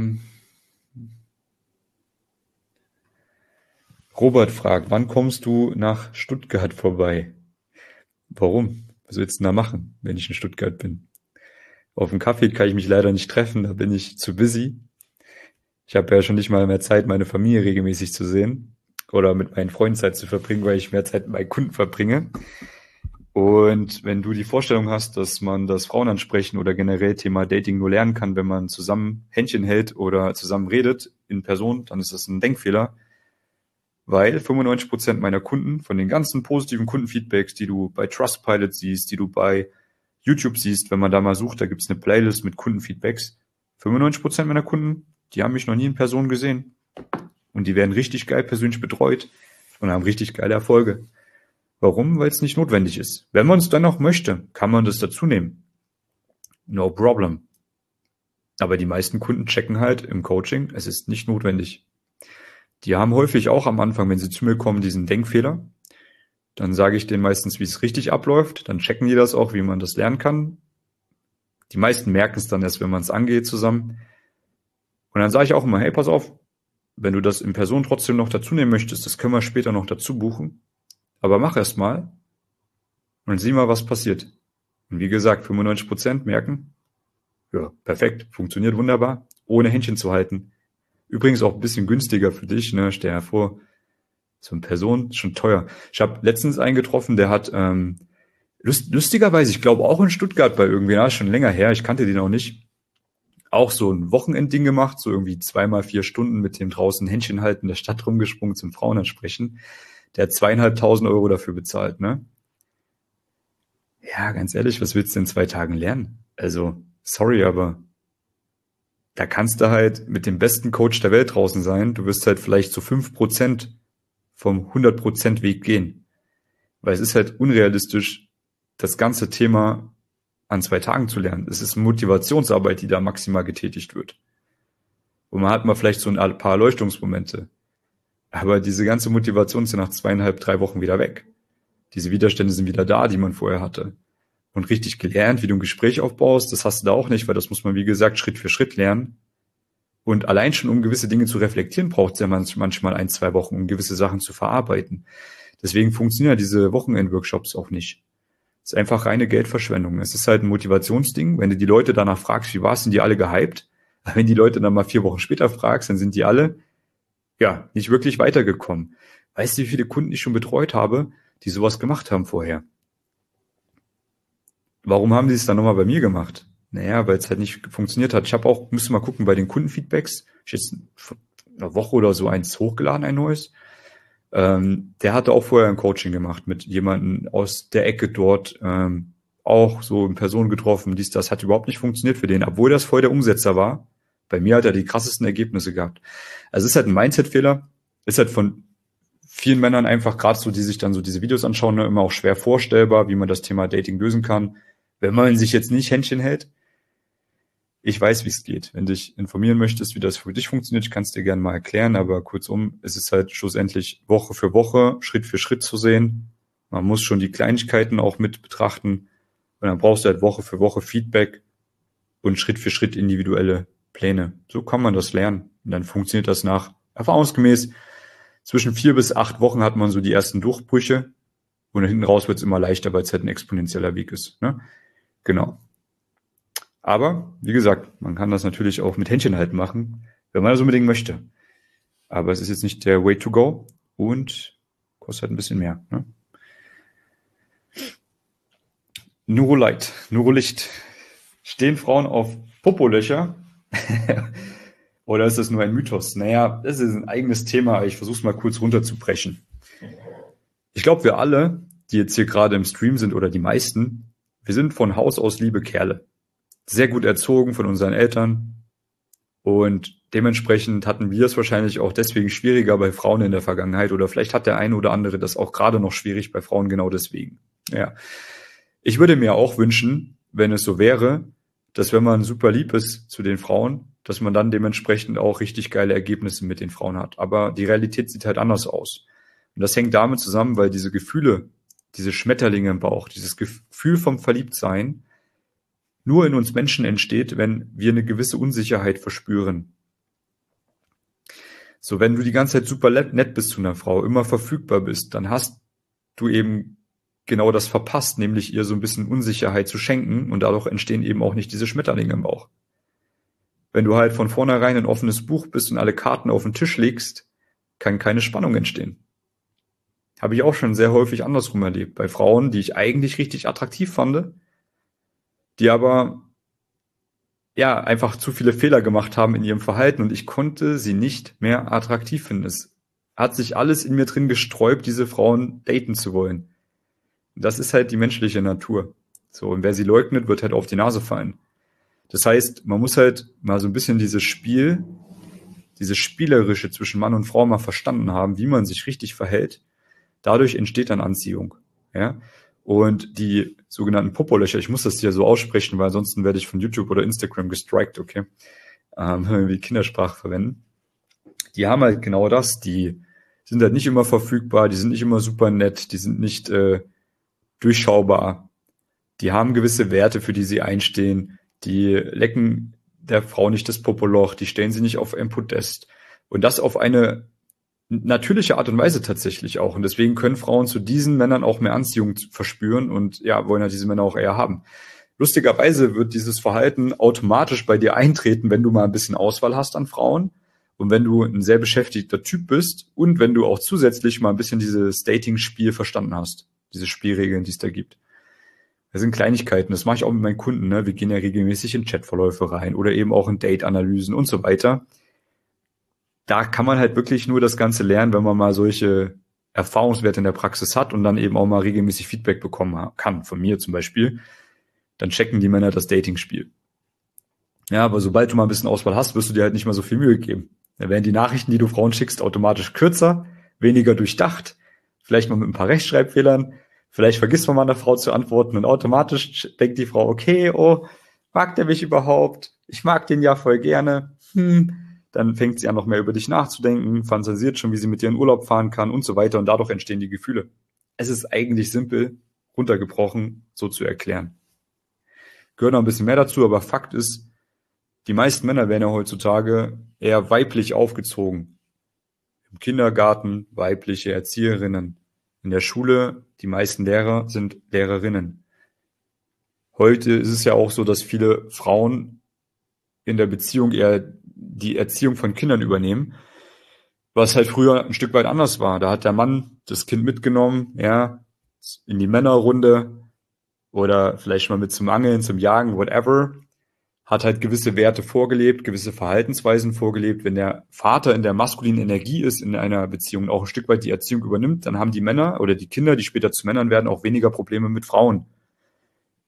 Robert fragt, wann kommst du nach Stuttgart vorbei? Warum? Was willst du denn da machen, wenn ich in Stuttgart bin? Auf dem Kaffee kann ich mich leider nicht treffen, da bin ich zu busy. Ich habe ja schon nicht mal mehr Zeit, meine Familie regelmäßig zu sehen oder mit meinen Freunden Zeit zu verbringen, weil ich mehr Zeit mit meinen Kunden verbringe. Und wenn du die Vorstellung hast, dass man das Frauen ansprechen oder generell Thema Dating nur lernen kann, wenn man zusammen Händchen hält oder zusammen redet in Person, dann ist das ein Denkfehler, weil 95% meiner Kunden von den ganzen positiven Kundenfeedbacks, die du bei Trustpilot siehst, die du bei YouTube siehst, wenn man da mal sucht, da gibt's eine Playlist mit Kundenfeedbacks, 95% meiner Kunden, die haben mich noch nie in Person gesehen. Und die werden richtig geil persönlich betreut und haben richtig geile Erfolge. Warum? Weil es nicht notwendig ist. Wenn man es dann noch möchte, kann man das dazu nehmen. No problem. Aber die meisten Kunden checken halt im Coaching, es ist nicht notwendig. Die haben häufig auch am Anfang, wenn sie zu mir kommen, diesen Denkfehler. Dann sage ich denen meistens, wie es richtig abläuft. Dann checken die das auch, wie man das lernen kann. Die meisten merken es dann erst, wenn man es angeht zusammen. Und dann sage ich auch immer, hey, pass auf, wenn du das in Person trotzdem noch dazu nehmen möchtest, das können wir später noch dazu buchen, aber mach erst mal und sieh mal, was passiert. Und wie gesagt, 95% merken, ja, perfekt, funktioniert wunderbar, ohne Händchen zu halten. Übrigens auch ein bisschen günstiger für dich, ne? Stell dir vor, so eine Person ist schon teuer. Ich habe letztens einen getroffen, der hat lustigerweise, ich glaube auch in Stuttgart bei irgendwen, schon länger her, ich kannte den auch nicht, auch so ein Wochenendding gemacht, so irgendwie 2x4 Stunden mit dem draußen Händchen halten, der Stadt rumgesprungen, zum Frauen ansprechen. Der hat 2.500 € dafür bezahlt, ne? Ja, ganz ehrlich, was willst du in 2 Tagen lernen? Also, sorry, aber da kannst du halt mit dem besten Coach der Welt draußen sein. Du wirst halt vielleicht so 5% vom 100% Weg gehen. Weil es ist halt unrealistisch, das ganze Thema an 2 Tagen zu lernen. Es ist Motivationsarbeit, die da maximal getätigt wird. Und man hat mal vielleicht so ein paar Erleuchtungsmomente. Aber diese ganze Motivation ist ja nach 2,5, 3 Wochen wieder weg. Diese Widerstände sind wieder da, die man vorher hatte. Und richtig gelernt, wie du ein Gespräch aufbaust, das hast du da auch nicht, weil das muss man, wie gesagt, Schritt für Schritt lernen. Und allein schon, um gewisse Dinge zu reflektieren, braucht es ja manchmal 1, 2 Wochen, um gewisse Sachen zu verarbeiten. Deswegen funktionieren diese Wochenend-Workshops auch nicht. Es ist einfach reine Geldverschwendung. Es ist halt ein Motivationsding. Wenn du die Leute danach fragst, wie war's, sind die alle gehypt. Aber wenn die Leute dann mal 4 Wochen später fragst, dann sind die alle, ja, nicht wirklich weitergekommen. Weißt du, wie viele Kunden ich schon betreut habe, die sowas gemacht haben vorher? Warum haben die es dann nochmal bei mir gemacht? Naja, weil es halt nicht funktioniert hat. Ich habe auch, müsste mal gucken, bei den Kundenfeedbacks, ich jetzt vor einer Woche oder so eins hochgeladen, ein neues. Der hatte auch vorher ein Coaching gemacht mit jemandem aus der Ecke dort, auch so in Person getroffen, das hat überhaupt nicht funktioniert für den, obwohl das voll der Umsetzer war. Bei mir hat er die krassesten Ergebnisse gehabt. Also es ist halt ein Mindset-Fehler, ist halt von vielen Männern einfach, gerade so, die sich dann so diese Videos anschauen, ne, immer auch schwer vorstellbar, wie man das Thema Dating lösen kann, wenn man sich jetzt nicht Händchen hält. Ich weiß, wie es geht. Wenn du dich informieren möchtest, wie das für dich funktioniert, ich kann es dir gerne mal erklären, aber kurzum, es ist halt schlussendlich Woche für Woche, Schritt für Schritt zu sehen. Man muss schon die Kleinigkeiten auch mit betrachten und dann brauchst du halt Woche für Woche Feedback und Schritt für Schritt individuelle Pläne. So kann man das lernen. Und dann funktioniert das erfahrungsgemäß. Zwischen 4 bis 8 Wochen hat man so die ersten Durchbrüche und hinten raus wird es immer leichter, weil es halt ein exponentieller Weg ist. Ne? Genau. Aber, wie gesagt, man kann das natürlich auch mit Händchen halten machen, wenn man das unbedingt möchte. Aber es ist jetzt nicht der Way to go und kostet halt ein bisschen mehr. Ne? Neurolight, Neurolicht. Stehen Frauen auf Popolöcher? Oder ist das nur ein Mythos? Naja, das ist ein eigenes Thema, aber ich versuche es mal kurz runterzubrechen. Ich glaube, wir alle, die jetzt hier gerade im Stream sind oder die meisten, wir sind von Haus aus liebe Kerle. Sehr gut erzogen von unseren Eltern und dementsprechend hatten wir es wahrscheinlich auch deswegen schwieriger bei Frauen in der Vergangenheit oder vielleicht hat der eine oder andere das auch gerade noch schwierig bei Frauen genau deswegen. Ja. Ich würde mir auch wünschen, wenn es so wäre, dass wenn man super lieb ist zu den Frauen, dass man dann dementsprechend auch richtig geile Ergebnisse mit den Frauen hat. Aber die Realität sieht halt anders aus. Und das hängt damit zusammen, weil diese Gefühle, diese Schmetterlinge im Bauch, dieses Gefühl vom Verliebtsein nur in uns Menschen entsteht, wenn wir eine gewisse Unsicherheit verspüren. So, wenn du die ganze Zeit super nett bist zu einer Frau, immer verfügbar bist, dann hast du eben genau das verpasst, nämlich ihr so ein bisschen Unsicherheit zu schenken und dadurch entstehen eben auch nicht diese Schmetterlinge im Bauch. Wenn du halt von vornherein ein offenes Buch bist und alle Karten auf den Tisch legst, kann keine Spannung entstehen. Habe ich auch schon sehr häufig andersrum erlebt, bei Frauen, die ich eigentlich richtig attraktiv fand, die aber ja einfach zu viele Fehler gemacht haben in ihrem Verhalten und ich konnte sie nicht mehr attraktiv finden. Es hat sich alles in mir drin gesträubt, diese Frauen daten zu wollen. Das ist halt die menschliche Natur. So, und wer sie leugnet, wird halt auf die Nase fallen. Das heißt, man muss halt mal so ein bisschen dieses Spielerische zwischen Mann und Frau mal verstanden haben, wie man sich richtig verhält. Dadurch entsteht dann Anziehung. Ja? Und die sogenannten Popolöcher, ich muss das hier so aussprechen, weil ansonsten werde ich von YouTube oder Instagram gestrikt, okay? Wenn wir die Kindersprache verwenden. Die haben halt genau das, die sind halt nicht immer verfügbar, die sind nicht immer super nett, die sind nicht durchschaubar. Die haben gewisse Werte, für die sie einstehen, die lecken der Frau nicht das Popoloch, die stellen sie nicht auf ein Podest. Und das auf eine natürliche Art und Weise tatsächlich auch. Und deswegen können Frauen zu diesen Männern auch mehr Anziehung verspüren und ja, wollen ja diese Männer auch eher haben. Lustigerweise wird dieses Verhalten automatisch bei dir eintreten, wenn du mal ein bisschen Auswahl hast an Frauen und wenn du ein sehr beschäftigter Typ bist und wenn du auch zusätzlich mal ein bisschen dieses Dating-Spiel verstanden hast, diese Spielregeln, die es da gibt. Das sind Kleinigkeiten, das mache ich auch mit meinen Kunden, ne? Wir gehen ja regelmäßig in Chatverläufe rein oder eben auch in Date-Analysen und so weiter. Da kann man halt wirklich nur das Ganze lernen, wenn man mal solche Erfahrungswerte in der Praxis hat und dann eben auch mal regelmäßig Feedback bekommen kann, von mir zum Beispiel. Dann checken die Männer das Dating-Spiel. Ja, aber sobald du mal ein bisschen Auswahl hast, wirst du dir halt nicht mal so viel Mühe geben. Da werden die Nachrichten, die du Frauen schickst, automatisch kürzer, weniger durchdacht, vielleicht mal mit ein paar Rechtschreibfehlern, vielleicht vergisst man mal einer Frau zu antworten und automatisch denkt die Frau, okay, oh, mag der mich überhaupt? Ich mag den ja voll gerne. Dann fängt sie an, noch mehr über dich nachzudenken, fantasiert schon, wie sie mit dir in Urlaub fahren kann und so weiter und dadurch entstehen die Gefühle. Es ist eigentlich simpel, runtergebrochen, so zu erklären. Gehört noch ein bisschen mehr dazu, aber Fakt ist, die meisten Männer werden ja heutzutage eher weiblich aufgezogen. Im Kindergarten weibliche Erzieherinnen. In der Schule, die meisten Lehrer sind Lehrerinnen. Heute ist es ja auch so, dass viele Frauen in der Beziehung eher die Erziehung von Kindern übernehmen, was halt früher ein Stück weit anders war. Da hat der Mann das Kind mitgenommen, ja, in die Männerrunde oder vielleicht mal mit zum Angeln, zum Jagen, whatever, hat halt gewisse Werte vorgelebt, gewisse Verhaltensweisen vorgelebt. Wenn der Vater in der maskulinen Energie ist in einer Beziehung und auch ein Stück weit die Erziehung übernimmt, dann haben die Männer oder die Kinder, die später zu Männern werden, auch weniger Probleme mit Frauen.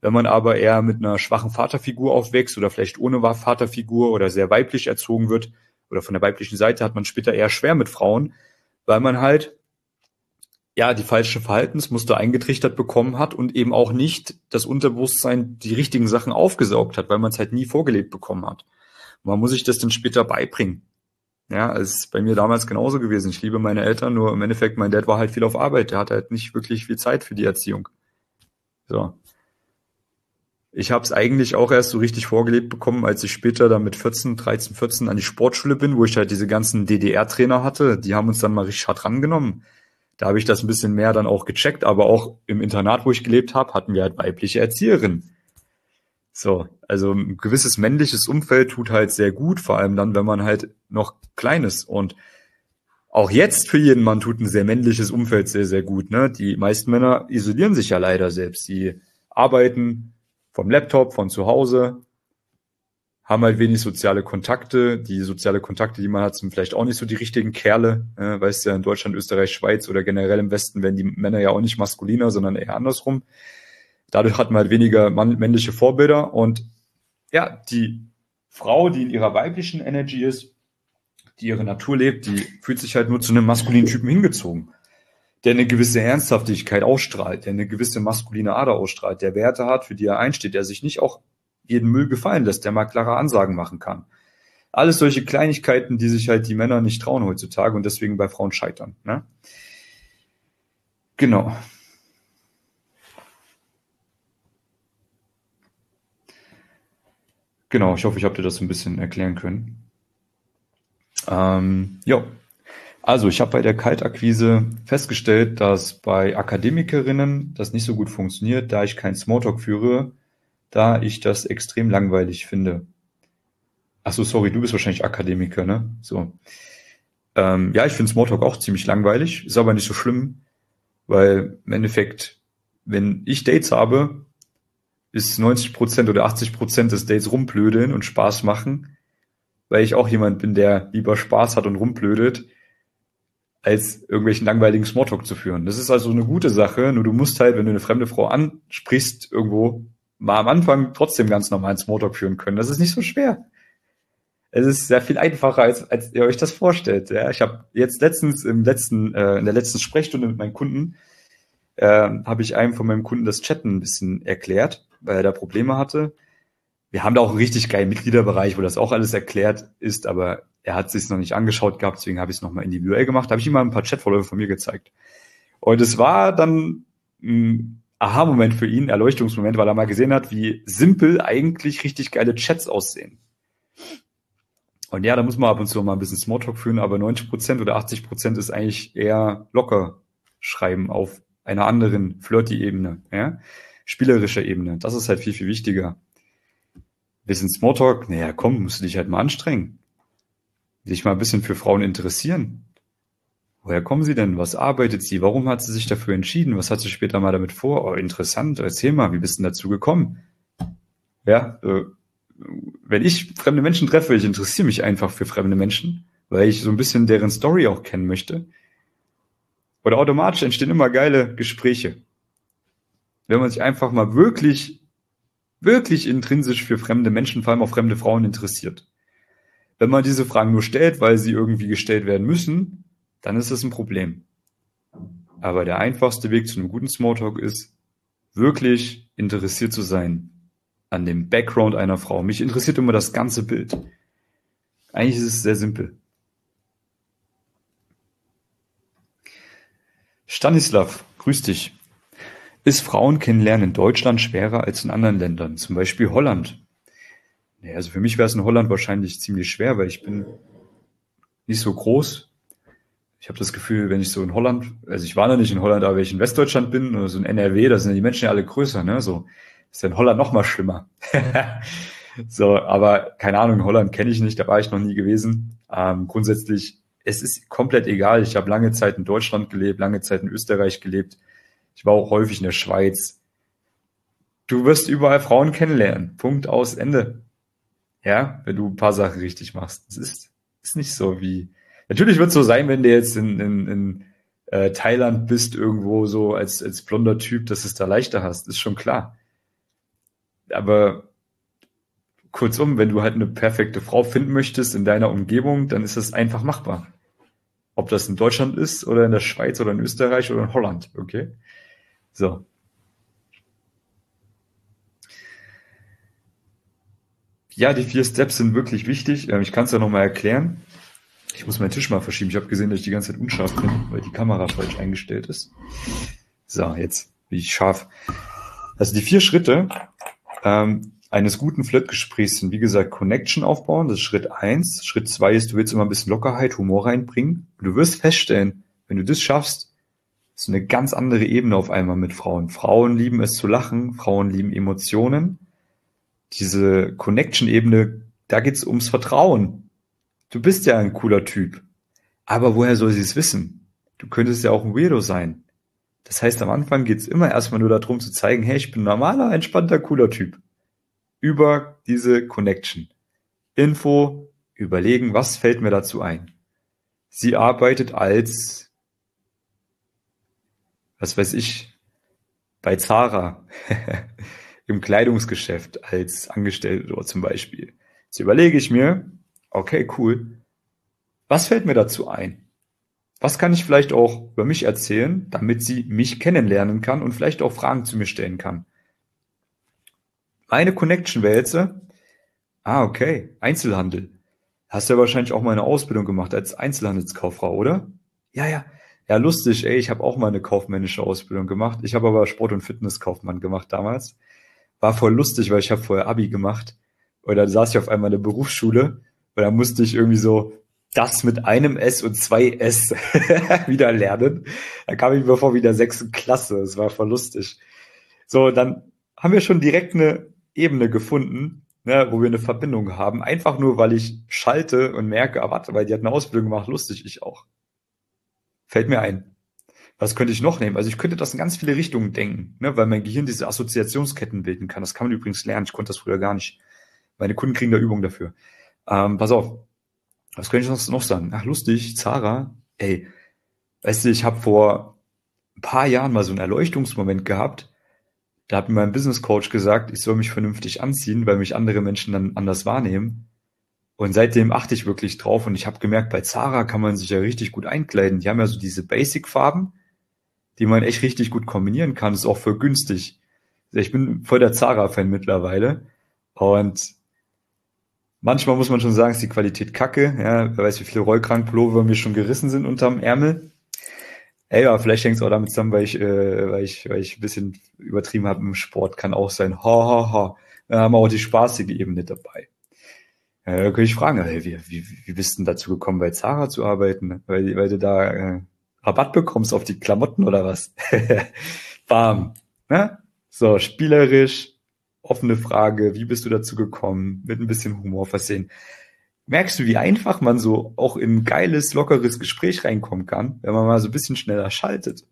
Wenn man aber eher mit einer schwachen Vaterfigur aufwächst oder vielleicht ohne Vaterfigur oder sehr weiblich erzogen wird oder von der weiblichen Seite, hat man später eher schwer mit Frauen, weil man halt ja die falschen Verhaltensmuster eingetrichtert bekommen hat und eben auch nicht das Unterbewusstsein die richtigen Sachen aufgesaugt hat, weil man es halt nie vorgelebt bekommen hat. Man muss sich das dann später beibringen. Ja, es ist bei mir damals genauso gewesen. Ich liebe meine Eltern, nur im Endeffekt, mein Dad war halt viel auf Arbeit. Der hatte halt nicht wirklich viel Zeit für die Erziehung. So. Ich habe es eigentlich auch erst so richtig vorgelebt bekommen, als ich später dann mit 13, 14 an die Sportschule bin, wo ich halt diese ganzen DDR-Trainer hatte. Die haben uns dann mal richtig hart rangenommen. Da habe ich das ein bisschen mehr dann auch gecheckt, aber auch im Internat, wo ich gelebt habe, hatten wir halt weibliche Erzieherinnen. So, also ein gewisses männliches Umfeld tut halt sehr gut, vor allem dann, wenn man halt noch klein ist. Und auch jetzt für jeden Mann tut ein sehr männliches Umfeld sehr, sehr gut. Ne? Die meisten Männer isolieren sich ja leider selbst. Die arbeiten vom Laptop, von zu Hause, haben halt wenig soziale Kontakte. Die soziale Kontakte, die man hat, sind vielleicht auch nicht so die richtigen Kerle. Weißt du ja, in Deutschland, Österreich, Schweiz oder generell im Westen werden die Männer ja auch nicht maskuliner, sondern eher andersrum. Dadurch hat man halt weniger männliche Vorbilder. Und ja, die Frau, die in ihrer weiblichen Energy ist, die ihre Natur lebt, die fühlt sich halt nur zu einem maskulinen Typen hingezogen, der eine gewisse Ernsthaftigkeit ausstrahlt, der eine gewisse maskuline Ader ausstrahlt, der Werte hat, für die er einsteht, der sich nicht auch jeden Müll gefallen lässt, der mal klare Ansagen machen kann. Alles solche Kleinigkeiten, die sich halt die Männer nicht trauen heutzutage und deswegen bei Frauen scheitern. Ne? Genau. Genau, ich hoffe, ich habe dir das ein bisschen erklären können. Ja, also ich habe bei der Kaltakquise festgestellt, dass bei Akademikerinnen das nicht so gut funktioniert, da ich keinen Smalltalk führe, da ich das extrem langweilig finde. Ach so, sorry, du bist wahrscheinlich Akademiker, ne? So. Ja, ich finde Smalltalk auch ziemlich langweilig, ist aber nicht so schlimm, weil im Endeffekt, wenn ich Dates habe, ist 90% oder 80% des Dates rumblödeln und Spaß machen, weil ich auch jemand bin, der lieber Spaß hat und rumblödet, als irgendwelchen langweiligen Smalltalk zu führen. Das ist also eine gute Sache, nur du musst halt, wenn du eine fremde Frau ansprichst, irgendwo mal am Anfang trotzdem ganz normalen Smalltalk führen können. Das ist nicht so schwer. Es ist sehr viel einfacher, als ihr euch das vorstellt. Ja, ich habe jetzt letztens in der letzten Sprechstunde mit meinen Kunden, habe ich einem von meinem Kunden das Chatten ein bisschen erklärt, weil er da Probleme hatte. Wir haben da auch einen richtig geilen Mitgliederbereich, wo das auch alles erklärt ist, aber er hat sich noch nicht angeschaut gehabt, deswegen habe ich es nochmal individuell gemacht. Da habe ich ihm mal ein paar Chatverläufe von mir gezeigt. Und es war dann ein Aha-Moment für ihn, Erleuchtungsmoment, weil er mal gesehen hat, wie simpel eigentlich richtig geile Chats aussehen. Und ja, da muss man ab und zu mal ein bisschen Smalltalk führen, aber 90% oder 80% ist eigentlich eher locker schreiben auf einer anderen Flirty-Ebene, ja? Spielerischer Ebene. Das ist halt viel, viel wichtiger. Bisschen Smalltalk, naja, komm, musst du dich halt mal anstrengen. Dich mal ein bisschen für Frauen interessieren. Woher kommen sie denn? Was arbeitet sie? Warum hat sie sich dafür entschieden? Was hat sie später mal damit vor? Oh, interessant, erzähl mal, wie bist du denn dazu gekommen? Ja, wenn ich fremde Menschen treffe, ich interessiere mich einfach für fremde Menschen, weil ich so ein bisschen deren Story auch kennen möchte. Oder automatisch entstehen immer geile Gespräche. Wenn man sich einfach mal wirklich intrinsisch für fremde Menschen, vor allem auch fremde Frauen interessiert. Wenn man diese Fragen nur stellt, weil sie irgendwie gestellt werden müssen, dann ist das ein Problem. Aber der einfachste Weg zu einem guten Smalltalk ist, wirklich interessiert zu sein an dem Background einer Frau. Mich interessiert immer das ganze Bild. Eigentlich ist es sehr simpel. Stanislav, grüß dich. Ist Frauen kennenlernen in Deutschland schwerer als in anderen Ländern, zum Beispiel Holland? Ja, also für mich wäre es in Holland wahrscheinlich ziemlich schwer, weil ich bin nicht so groß. Ich habe das Gefühl, wenn ich so in Holland, also ich war noch nicht in Holland, aber wenn ich in Westdeutschland bin oder so in NRW, da sind ja die Menschen ja alle größer, ne? So ist ja in Holland noch mal schlimmer. So, aber keine Ahnung, Holland kenne ich nicht, da war ich noch nie gewesen. Grundsätzlich, es ist komplett egal. Ich habe lange Zeit in Deutschland gelebt, lange Zeit in Österreich gelebt. Ich war auch häufig in der Schweiz. Du wirst überall Frauen kennenlernen. Punkt, aus, Ende. Ja, wenn du ein paar Sachen richtig machst. Es ist nicht so wie... Natürlich wird es so sein, wenn du jetzt in Thailand bist, irgendwo so als blonder Typ, dass es da leichter hast. Ist schon klar. Aber kurzum, wenn du halt eine perfekte Frau finden möchtest in deiner Umgebung, dann ist das einfach machbar. Ob das in Deutschland ist oder in der Schweiz oder in Österreich oder in Holland, okay? So. Ja, die 4 Steps sind wirklich wichtig. Ich kann es ja nochmal erklären. Ich muss meinen Tisch mal verschieben. Ich habe gesehen, dass ich die ganze Zeit unscharf bin, weil die Kamera falsch eingestellt ist. So, jetzt bin ich scharf. Also die 4 Schritte eines guten Flirtgesprächs sind, wie gesagt, Connection aufbauen. Das ist Schritt 1. Schritt 2 ist, du willst immer ein bisschen Lockerheit, Humor reinbringen. Und du wirst feststellen, wenn du das schaffst, ist eine ganz andere Ebene auf einmal mit Frauen. Frauen lieben es zu lachen, Frauen lieben Emotionen. Diese Connection-Ebene, da geht's ums Vertrauen. Du bist ja ein cooler Typ. Aber woher soll sie es wissen? Du könntest ja auch ein Weirdo sein. Das heißt, am Anfang geht's immer erstmal nur darum zu zeigen, hey, ich bin ein normaler, entspannter, cooler Typ. Über diese Connection. Info, überlegen, was fällt mir dazu ein? Sie arbeitet als, was weiß ich, bei Zara im Kleidungsgeschäft als Angestellte dort zum Beispiel. Jetzt überlege ich mir, okay, cool, was fällt mir dazu ein? Was kann ich vielleicht auch über mich erzählen, damit sie mich kennenlernen kann und vielleicht auch Fragen zu mir stellen kann? Meine Connection wäre jetzt, okay, Einzelhandel. Hast ja wahrscheinlich auch mal eine Ausbildung gemacht als Einzelhandelskauffrau, oder? Ja. Ja, lustig, ich habe auch mal eine kaufmännische Ausbildung gemacht. Ich habe aber Sport- und Fitnesskaufmann gemacht damals. War voll lustig, weil ich habe vorher Abi gemacht. Und dann saß ich auf einmal in der Berufsschule und dann musste ich irgendwie so das mit einem S und 2 S wieder lernen. Da kam ich mir vor wie in der 6. Klasse. Das war voll lustig. So, dann haben wir schon direkt eine Ebene gefunden, ne, wo wir eine Verbindung haben. Einfach nur, weil ich schalte und merke, warte, weil die hat eine Ausbildung gemacht, lustig, ich auch. Fällt mir ein. Was könnte ich noch nehmen? Also ich könnte das in ganz viele Richtungen denken, ne, weil mein Gehirn diese Assoziationsketten bilden kann. Das kann man übrigens lernen. Ich konnte das früher gar nicht. Meine Kunden kriegen da Übung dafür. Pass auf. Was könnte ich noch sagen? Ach, lustig, Zara. Weißt du, ich habe vor ein paar Jahren mal so einen Erleuchtungsmoment gehabt. Da hat mir mein Business Coach gesagt, ich soll mich vernünftig anziehen, weil mich andere Menschen dann anders wahrnehmen. Und seitdem achte ich wirklich drauf und ich habe gemerkt, bei Zara kann man sich ja richtig gut einkleiden. Die haben ja so diese Basic-Farben, die man echt richtig gut kombinieren kann. Das ist auch voll günstig. Ich bin voll der Zara-Fan mittlerweile. Und manchmal muss man schon sagen, ist die Qualität kacke. Ja, wer weiß, wie viele Rollkragenpullover mir schon gerissen sind unterm Ärmel. Ja, vielleicht hängt es auch damit zusammen, weil ich ein bisschen übertrieben habe im Sport. Kann auch sein. Da haben wir auch die spaßige Ebene dabei. Da könnte ich fragen, wie bist du denn dazu gekommen, bei Zara zu arbeiten? Weil du da Rabatt bekommst auf die Klamotten oder was? Bam. Ne? So, spielerisch, offene Frage, wie bist du dazu gekommen? Mit ein bisschen Humor versehen. Merkst du, wie einfach man so auch in ein geiles, lockeres Gespräch reinkommen kann, wenn man mal so ein bisschen schneller schaltet?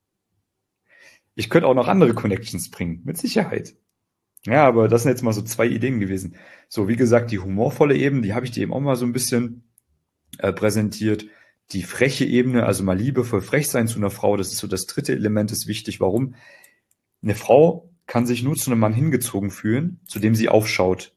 Ich könnte auch noch andere Connections bringen, mit Sicherheit. Ja, aber das sind jetzt mal so 2 Ideen gewesen. So, wie gesagt, die humorvolle Ebene, die habe ich dir eben auch mal so ein bisschen präsentiert. Die freche Ebene, also mal liebevoll frech sein zu einer Frau, das ist so das 3. Element, ist wichtig. Warum? Eine Frau kann sich nur zu einem Mann hingezogen fühlen, zu dem sie aufschaut.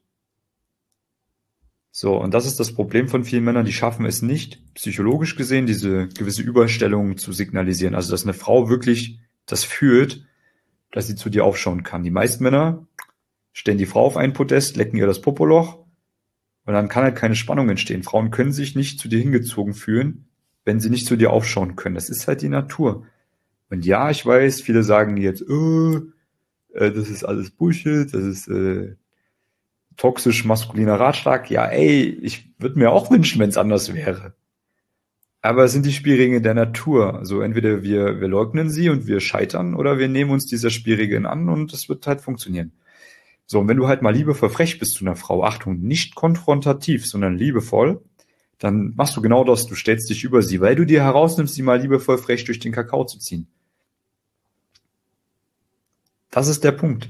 So, und das ist das Problem von vielen Männern, die schaffen es nicht, psychologisch gesehen, diese gewisse Überstellung zu signalisieren. Also, dass eine Frau wirklich das fühlt, dass sie zu dir aufschauen kann. Die meisten Männer stellen die Frau auf ein Podest, lecken ihr das Popoloch und dann kann halt keine Spannung entstehen. Frauen können sich nicht zu dir hingezogen fühlen, wenn sie nicht zu dir aufschauen können. Das ist halt die Natur. Und ja, ich weiß, viele sagen jetzt, das ist alles Bullshit, das ist toxisch maskuliner Ratschlag. Ja, ich würde mir auch wünschen, wenn es anders wäre. Aber es sind die Spielregeln der Natur. Also entweder wir leugnen sie und wir scheitern oder wir nehmen uns dieser Spielregeln an und es wird halt funktionieren. So, und wenn du halt mal liebevoll frech bist zu einer Frau, Achtung, nicht konfrontativ, sondern liebevoll, dann machst du genau das, du stellst dich über sie, weil du dir herausnimmst, sie mal liebevoll frech durch den Kakao zu ziehen. Das ist der Punkt.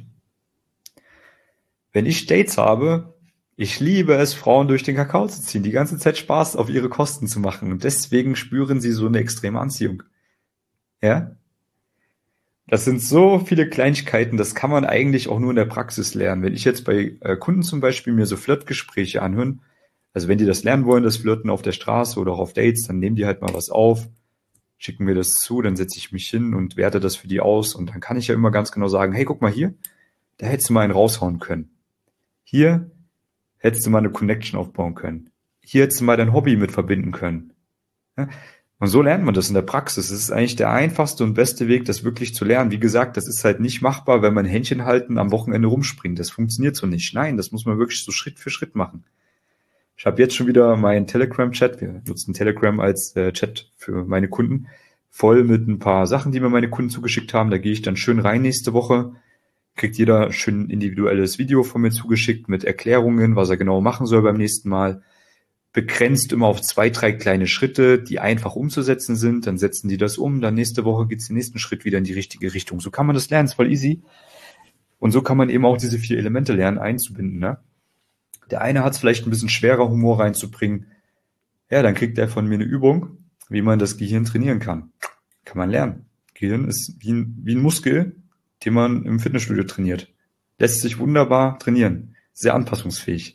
Wenn ich Dates habe, ich liebe es, Frauen durch den Kakao zu ziehen, die ganze Zeit Spaß auf ihre Kosten zu machen und deswegen spüren sie so eine extreme Anziehung. Ja? Das sind so viele Kleinigkeiten, das kann man eigentlich auch nur in der Praxis lernen. Wenn ich jetzt bei Kunden zum Beispiel mir so Flirtgespräche anhören, also wenn die das lernen wollen, das Flirten auf der Straße oder auch auf Dates, dann nehmen die halt mal was auf, schicken mir das zu, dann setze ich mich hin und werte das für die aus und dann kann ich ja immer ganz genau sagen, hey, guck mal hier, da hättest du mal einen raushauen können. Hier hättest du mal eine Connection aufbauen können. Hier hättest du mal dein Hobby mit verbinden können. Ja? Und so lernt man das in der Praxis. Es ist eigentlich der einfachste und beste Weg, das wirklich zu lernen. Wie gesagt, das ist halt nicht machbar, wenn man Händchen halten am Wochenende rumspringt. Das funktioniert so nicht. Nein, das muss man wirklich so Schritt für Schritt machen. Ich habe jetzt schon wieder meinen Telegram-Chat, wir nutzen Telegram als Chat für meine Kunden, voll mit ein paar Sachen, die mir meine Kunden zugeschickt haben. Da gehe ich dann schön rein nächste Woche. Kriegt jeder schön ein individuelles Video von mir zugeschickt mit Erklärungen, was er genau machen soll beim nächsten Mal. Begrenzt immer auf 2, 3 kleine Schritte, die einfach umzusetzen sind. Dann setzen die das um. Dann nächste Woche geht's den nächsten Schritt wieder in die richtige Richtung. So kann man das lernen, ist voll easy. Und so kann man eben auch diese 4 Elemente lernen einzubinden. Ne? Der eine hat es vielleicht ein bisschen schwerer, Humor reinzubringen. Ja, dann kriegt er von mir eine Übung, wie man das Gehirn trainieren kann. Kann man lernen. Gehirn ist wie ein Muskel, den man im Fitnessstudio trainiert. Lässt sich wunderbar trainieren. Sehr anpassungsfähig.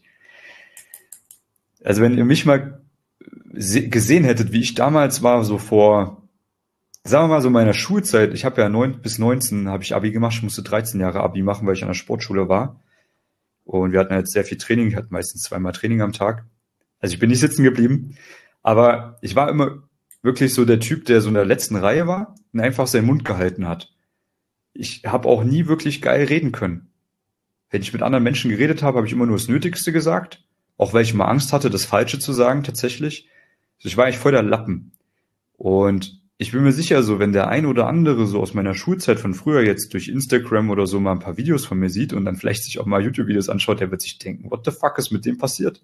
Also wenn ihr mich mal gesehen hättet, wie ich damals war, so vor, sagen wir mal so meiner Schulzeit, ich habe ja 9 bis 19 habe ich Abi gemacht, ich musste 13 Jahre Abi machen, weil ich an der Sportschule war. Und wir hatten jetzt sehr viel Training, ich hatte meistens 2-mal Training am Tag. Also ich bin nicht sitzen geblieben, aber ich war immer wirklich so der Typ, der so in der letzten Reihe war und einfach seinen Mund gehalten hat. Ich habe auch nie wirklich geil reden können. Wenn ich mit anderen Menschen geredet habe, habe ich immer nur das Nötigste gesagt. Auch weil ich immer Angst hatte, das Falsche zu sagen, tatsächlich. Also ich war eigentlich voll der Lappen. Und ich bin mir sicher, so wenn der ein oder andere so aus meiner Schulzeit von früher jetzt durch Instagram oder so mal ein paar Videos von mir sieht und dann vielleicht sich auch mal YouTube-Videos anschaut, der wird sich denken, what the fuck ist mit dem passiert?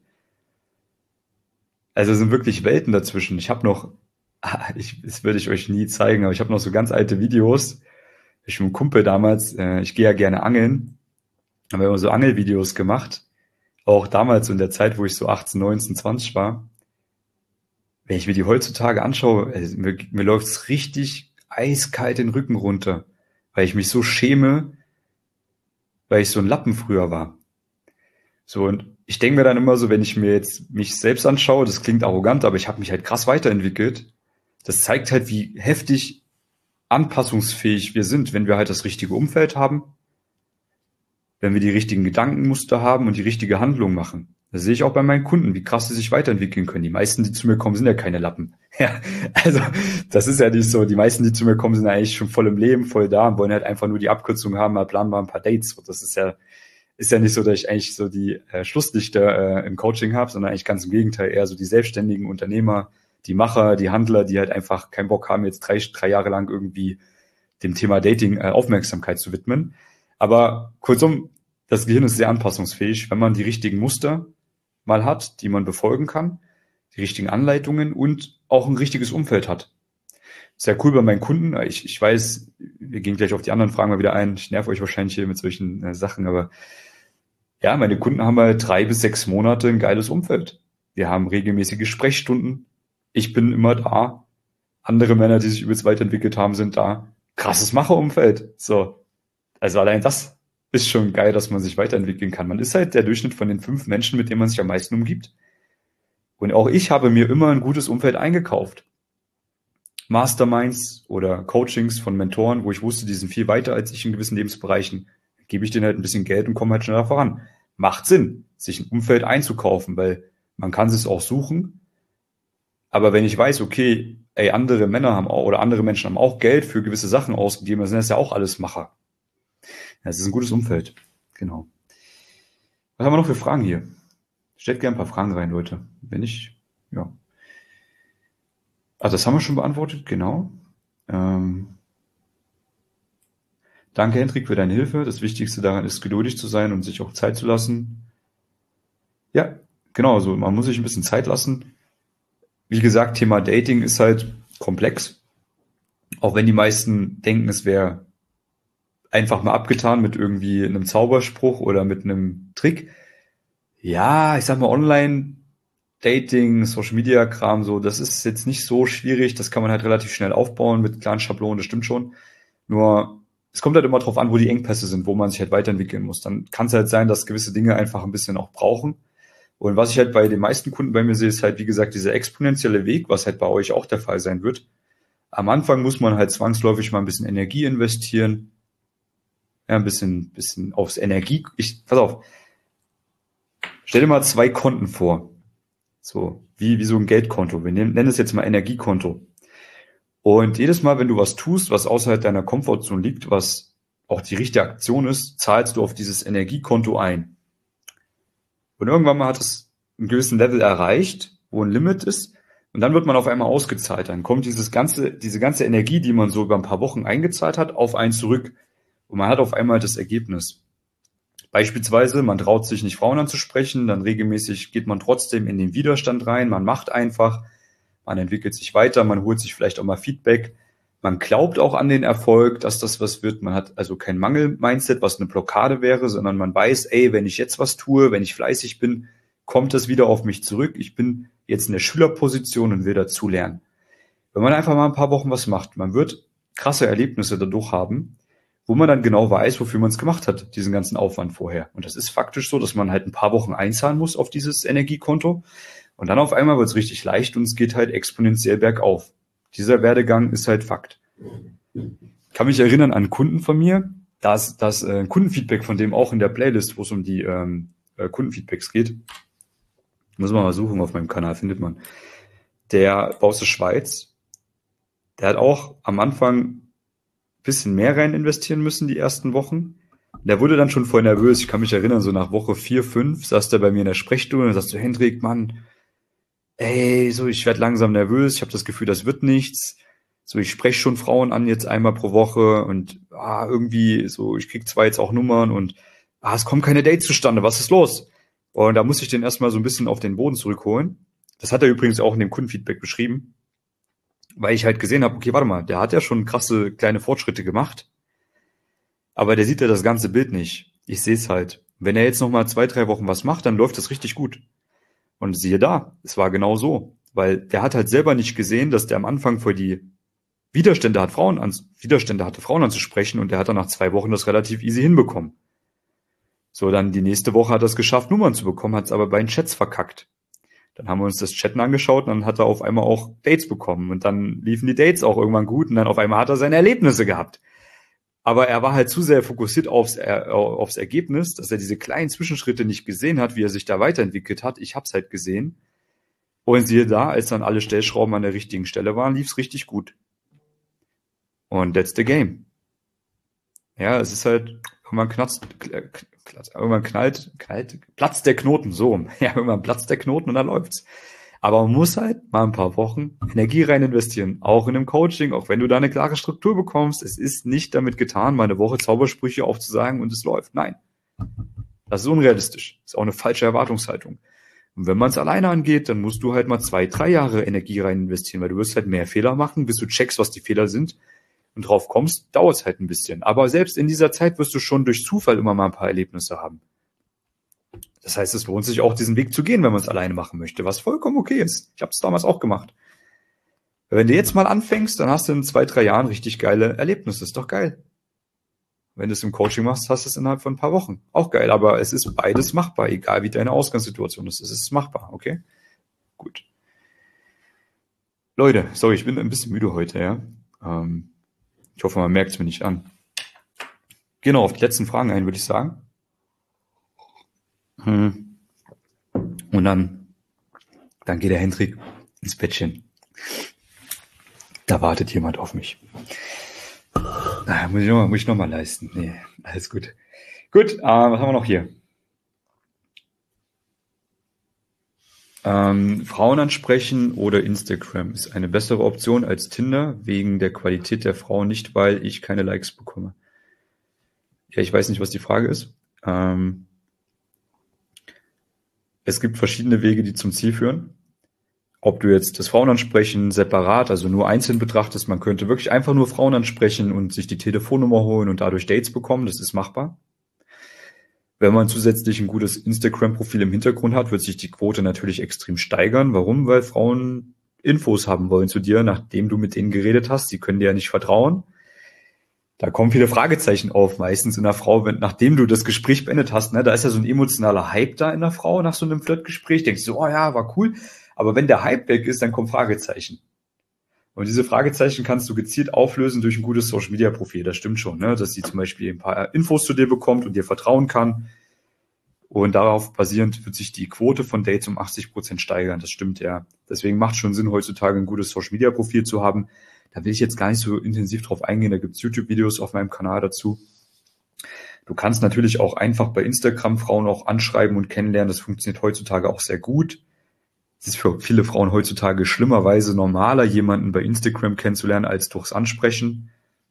Also es sind wirklich Welten dazwischen. Ich habe noch, das würde ich euch nie zeigen, aber ich habe noch so ganz alte Videos. Ich mit einem Kumpel damals, ich gehe ja gerne angeln, haben wir immer so Angelvideos gemacht. Auch damals so in der Zeit, wo ich so 18, 19, 20 war. Wenn ich mir die heutzutage anschaue, also mir läuft's richtig eiskalt den Rücken runter, weil ich mich so schäme, weil ich so ein Lappen früher war. So, und ich denke mir dann immer so, wenn ich mir jetzt mich selbst anschaue, das klingt arrogant, aber ich habe mich halt krass weiterentwickelt. Das zeigt halt, wie heftig anpassungsfähig wir sind, wenn wir halt das richtige Umfeld haben, wenn wir die richtigen Gedankenmuster haben und die richtige Handlung machen. Das sehe ich auch bei meinen Kunden, wie krass sie sich weiterentwickeln können. Die meisten, die zu mir kommen, sind ja keine Lappen. Ja, also das ist ja nicht so. Die meisten, die zu mir kommen, sind eigentlich schon voll im Leben, voll da und wollen halt einfach nur die Abkürzung haben, mal planen mal ein paar Dates. Das ist ja nicht so, dass ich eigentlich so die Schlusslichter im Coaching habe, sondern eigentlich ganz im Gegenteil, eher so die selbstständigen Unternehmer, die Macher, die Handler, die halt einfach keinen Bock haben, jetzt drei Jahre lang irgendwie dem Thema Dating Aufmerksamkeit zu widmen. Aber kurzum, das Gehirn ist sehr anpassungsfähig, wenn man die richtigen Muster mal hat, die man befolgen kann, die richtigen Anleitungen und auch ein richtiges Umfeld hat. Sehr cool bei meinen Kunden. Ich weiß, wir gehen gleich auf die anderen Fragen mal wieder ein. Ich nerv euch wahrscheinlich hier mit solchen Sachen, aber ja, meine Kunden haben halt 3 bis 6 Monate ein geiles Umfeld. Wir haben regelmäßige Sprechstunden. Ich bin immer da. Andere Männer, die sich übelst weiterentwickelt haben, sind da. Krasses Macherumfeld. So. Also allein das ist schon geil, dass man sich weiterentwickeln kann. Man ist halt der Durchschnitt von den 5 Menschen, mit denen man sich am meisten umgibt. Und auch ich habe mir immer ein gutes Umfeld eingekauft. Masterminds oder Coachings von Mentoren, wo ich wusste, die sind viel weiter als ich in gewissen Lebensbereichen. Gebe ich denen halt ein bisschen Geld und komme halt schneller voran. Macht Sinn, sich ein Umfeld einzukaufen, weil man kann es auch suchen. Aber wenn ich weiß, okay, andere Männer haben auch, oder andere Menschen haben auch Geld für gewisse Sachen ausgegeben, dann sind das ja auch alles Macher. Das ist ein gutes Umfeld. Genau. Was haben wir noch für Fragen hier? Stellt gerne ein paar Fragen rein, Leute. Wenn nicht, ja. Also das haben wir schon beantwortet, genau. Danke, Hendrik, für deine Hilfe. Das Wichtigste daran ist, geduldig zu sein und sich auch Zeit zu lassen. Ja, genau, also man muss sich ein bisschen Zeit lassen. Wie gesagt, Thema Dating ist halt komplex. Auch wenn die meisten denken, es wäre einfach mal abgetan mit irgendwie einem Zauberspruch oder mit einem Trick. Ja, ich sag mal, Online-Dating, Social-Media-Kram, so, das ist jetzt nicht so schwierig. Das kann man halt relativ schnell aufbauen mit kleinen Schablonen, das stimmt schon. Nur es kommt halt immer drauf an, wo die Engpässe sind, wo man sich halt weiterentwickeln muss. Dann kann es halt sein, dass gewisse Dinge einfach ein bisschen auch brauchen. Und was ich halt bei den meisten Kunden bei mir sehe, ist halt, wie gesagt, dieser exponentielle Weg, was halt bei euch auch der Fall sein wird. Am Anfang muss man halt zwangsläufig mal ein bisschen Energie investieren. Ja, ein bisschen aufs Energie. Pass auf. Stell dir mal 2 Konten vor. So, wie so ein Geldkonto. Wir nennen es jetzt mal Energiekonto. Und jedes Mal, wenn du was tust, was außerhalb deiner Komfortzone liegt, was auch die richtige Aktion ist, zahlst du auf dieses Energiekonto ein. Und irgendwann mal hat es einen gewissen Level erreicht, wo ein Limit ist. Und dann wird man auf einmal ausgezahlt. Dann kommt diese ganze Energie, die man so über ein paar Wochen eingezahlt hat, auf einen zurück. Und man hat auf einmal das Ergebnis. Beispielsweise, man traut sich nicht, Frauen anzusprechen, dann regelmäßig geht man trotzdem in den Widerstand rein, man macht einfach, man entwickelt sich weiter, man holt sich vielleicht auch mal Feedback, man glaubt auch an den Erfolg, dass das was wird, man hat also kein Mangel-Mindset, was eine Blockade wäre, sondern man weiß, ey, wenn ich jetzt was tue, wenn ich fleißig bin, kommt das wieder auf mich zurück, ich bin jetzt in der Schülerposition und will dazulernen. Wenn man einfach mal ein paar Wochen was macht, man wird krasse Erlebnisse dadurch haben, wo man dann genau weiß, wofür man es gemacht hat, diesen ganzen Aufwand vorher. Und das ist faktisch so, dass man halt ein paar Wochen einzahlen muss auf dieses Energiekonto. Und dann auf einmal wird es richtig leicht und es geht halt exponentiell bergauf. Dieser Werdegang ist halt Fakt. Ich kann mich erinnern an einen Kunden von mir, da ist ein Kundenfeedback von dem auch in der Playlist, wo es um die Kundenfeedbacks geht. Muss man mal suchen, auf meinem Kanal findet man. Der aus der Schweiz, der hat auch am Anfang bisschen mehr rein investieren müssen die ersten Wochen. Der wurde dann schon voll nervös. Ich kann mich erinnern, so nach Woche 4, 5 saß der bei mir in der Sprechstunde und sagte so, Hendrik, Mann, ey, so ich werde langsam nervös, ich habe das Gefühl, das wird nichts. So, ich spreche schon Frauen an jetzt einmal pro Woche und irgendwie so, ich krieg zwar jetzt auch Nummern und es kommen keine Dates zustande, was ist los? Und da muss ich den erstmal so ein bisschen auf den Boden zurückholen. Das hat er übrigens auch in dem Kundenfeedback beschrieben. Weil ich halt gesehen habe, okay, warte mal, der hat ja schon krasse kleine Fortschritte gemacht, aber der sieht ja das ganze Bild nicht. Ich sehe es halt. Wenn er jetzt noch mal 2, 3 Wochen was macht, dann läuft das richtig gut. Und siehe da, es war genau so. Weil der hat halt selber nicht gesehen, dass der am Anfang vor die Widerstände hatte, Frauen anzusprechen und der hat dann nach 2 Wochen das relativ easy hinbekommen. So, dann die nächste Woche hat er es geschafft, Nummern zu bekommen, hat es aber bei den Chats verkackt. Dann haben wir uns das Chatten angeschaut und dann hat er auf einmal auch Dates bekommen. Und dann liefen die Dates auch irgendwann gut und dann auf einmal hat er seine Erlebnisse gehabt. Aber er war halt zu sehr fokussiert aufs Ergebnis, dass er diese kleinen Zwischenschritte nicht gesehen hat, wie er sich da weiterentwickelt hat. Ich hab's halt gesehen. Und siehe da, als dann alle Stellschrauben an der richtigen Stelle waren, lief's richtig gut. Und that's the game. Ja, es ist halt, irgendwann platzt der Knoten, so rum. Ja, irgendwann platzt der Knoten und dann läuft's. Aber man muss halt mal ein paar Wochen Energie rein investieren, auch in einem Coaching, auch wenn du da eine klare Struktur bekommst. Es ist nicht damit getan, mal eine Woche Zaubersprüche aufzusagen und es läuft. Nein, das ist unrealistisch. Das ist auch eine falsche Erwartungshaltung. Und wenn man es alleine angeht, dann musst du halt mal 2, 3 Jahre Energie rein investieren, weil du wirst halt mehr Fehler machen, bis du checkst, was die Fehler sind und drauf kommst, dauert es halt ein bisschen. Aber selbst in dieser Zeit wirst du schon durch Zufall immer mal ein paar Erlebnisse haben. Das heißt, es lohnt sich auch, diesen Weg zu gehen, wenn man es alleine machen möchte, was vollkommen okay ist. Ich habe es damals auch gemacht. Wenn du jetzt mal anfängst, dann hast du in 2, 3 Jahren richtig geile Erlebnisse. Ist doch geil. Wenn du es im Coaching machst, hast du es innerhalb von ein paar Wochen. Auch geil, aber es ist beides machbar, egal wie deine Ausgangssituation ist. Es ist machbar, okay? Gut. Leute, sorry, ich bin ein bisschen müde heute, ja. Ich hoffe, man merkt es mir nicht an. Genau, auf die letzten Fragen ein, würde ich sagen. Und dann geht der Hendrik ins Bettchen. Da wartet jemand auf mich. Muss ich noch mal leisten. Nee, alles gut. Gut, was haben wir noch hier? Frauen ansprechen oder Instagram ist eine bessere Option als Tinder wegen der Qualität der Frau, nicht weil ich keine Likes bekomme. Ja, ich weiß nicht, was die Frage ist. Es gibt verschiedene Wege, die zum Ziel führen. Ob du jetzt das Frauenansprechen separat, also nur einzeln betrachtest, man könnte wirklich einfach nur Frauen ansprechen und sich die Telefonnummer holen und dadurch Dates bekommen, das ist machbar. Wenn man zusätzlich ein gutes Instagram-Profil im Hintergrund hat, wird sich die Quote natürlich extrem steigern. Warum? Weil Frauen Infos haben wollen zu dir, nachdem du mit denen geredet hast. Sie können dir ja nicht vertrauen. Da kommen viele Fragezeichen auf, meistens in der Frau, nachdem du das Gespräch beendet hast, ne, da ist ja so ein emotionaler Hype da in der Frau nach so einem Flirtgespräch, denkst du, oh ja, war cool, aber wenn der Hype weg ist, dann kommen Fragezeichen. Und diese Fragezeichen kannst du gezielt auflösen durch ein gutes Social-Media-Profil, das stimmt schon, ne, dass sie zum Beispiel ein paar Infos zu dir bekommt und dir vertrauen kann und darauf basierend wird sich die Quote von Dates um 80% steigern, das stimmt ja. Deswegen macht es schon Sinn, heutzutage ein gutes Social-Media-Profil zu haben. Da will ich jetzt gar nicht so intensiv drauf eingehen, da gibt's YouTube-Videos auf meinem Kanal dazu. Du kannst natürlich auch einfach bei Instagram Frauen auch anschreiben und kennenlernen, das funktioniert heutzutage auch sehr gut. Es ist für viele Frauen heutzutage schlimmerweise normaler, jemanden bei Instagram kennenzulernen, als durchs Ansprechen.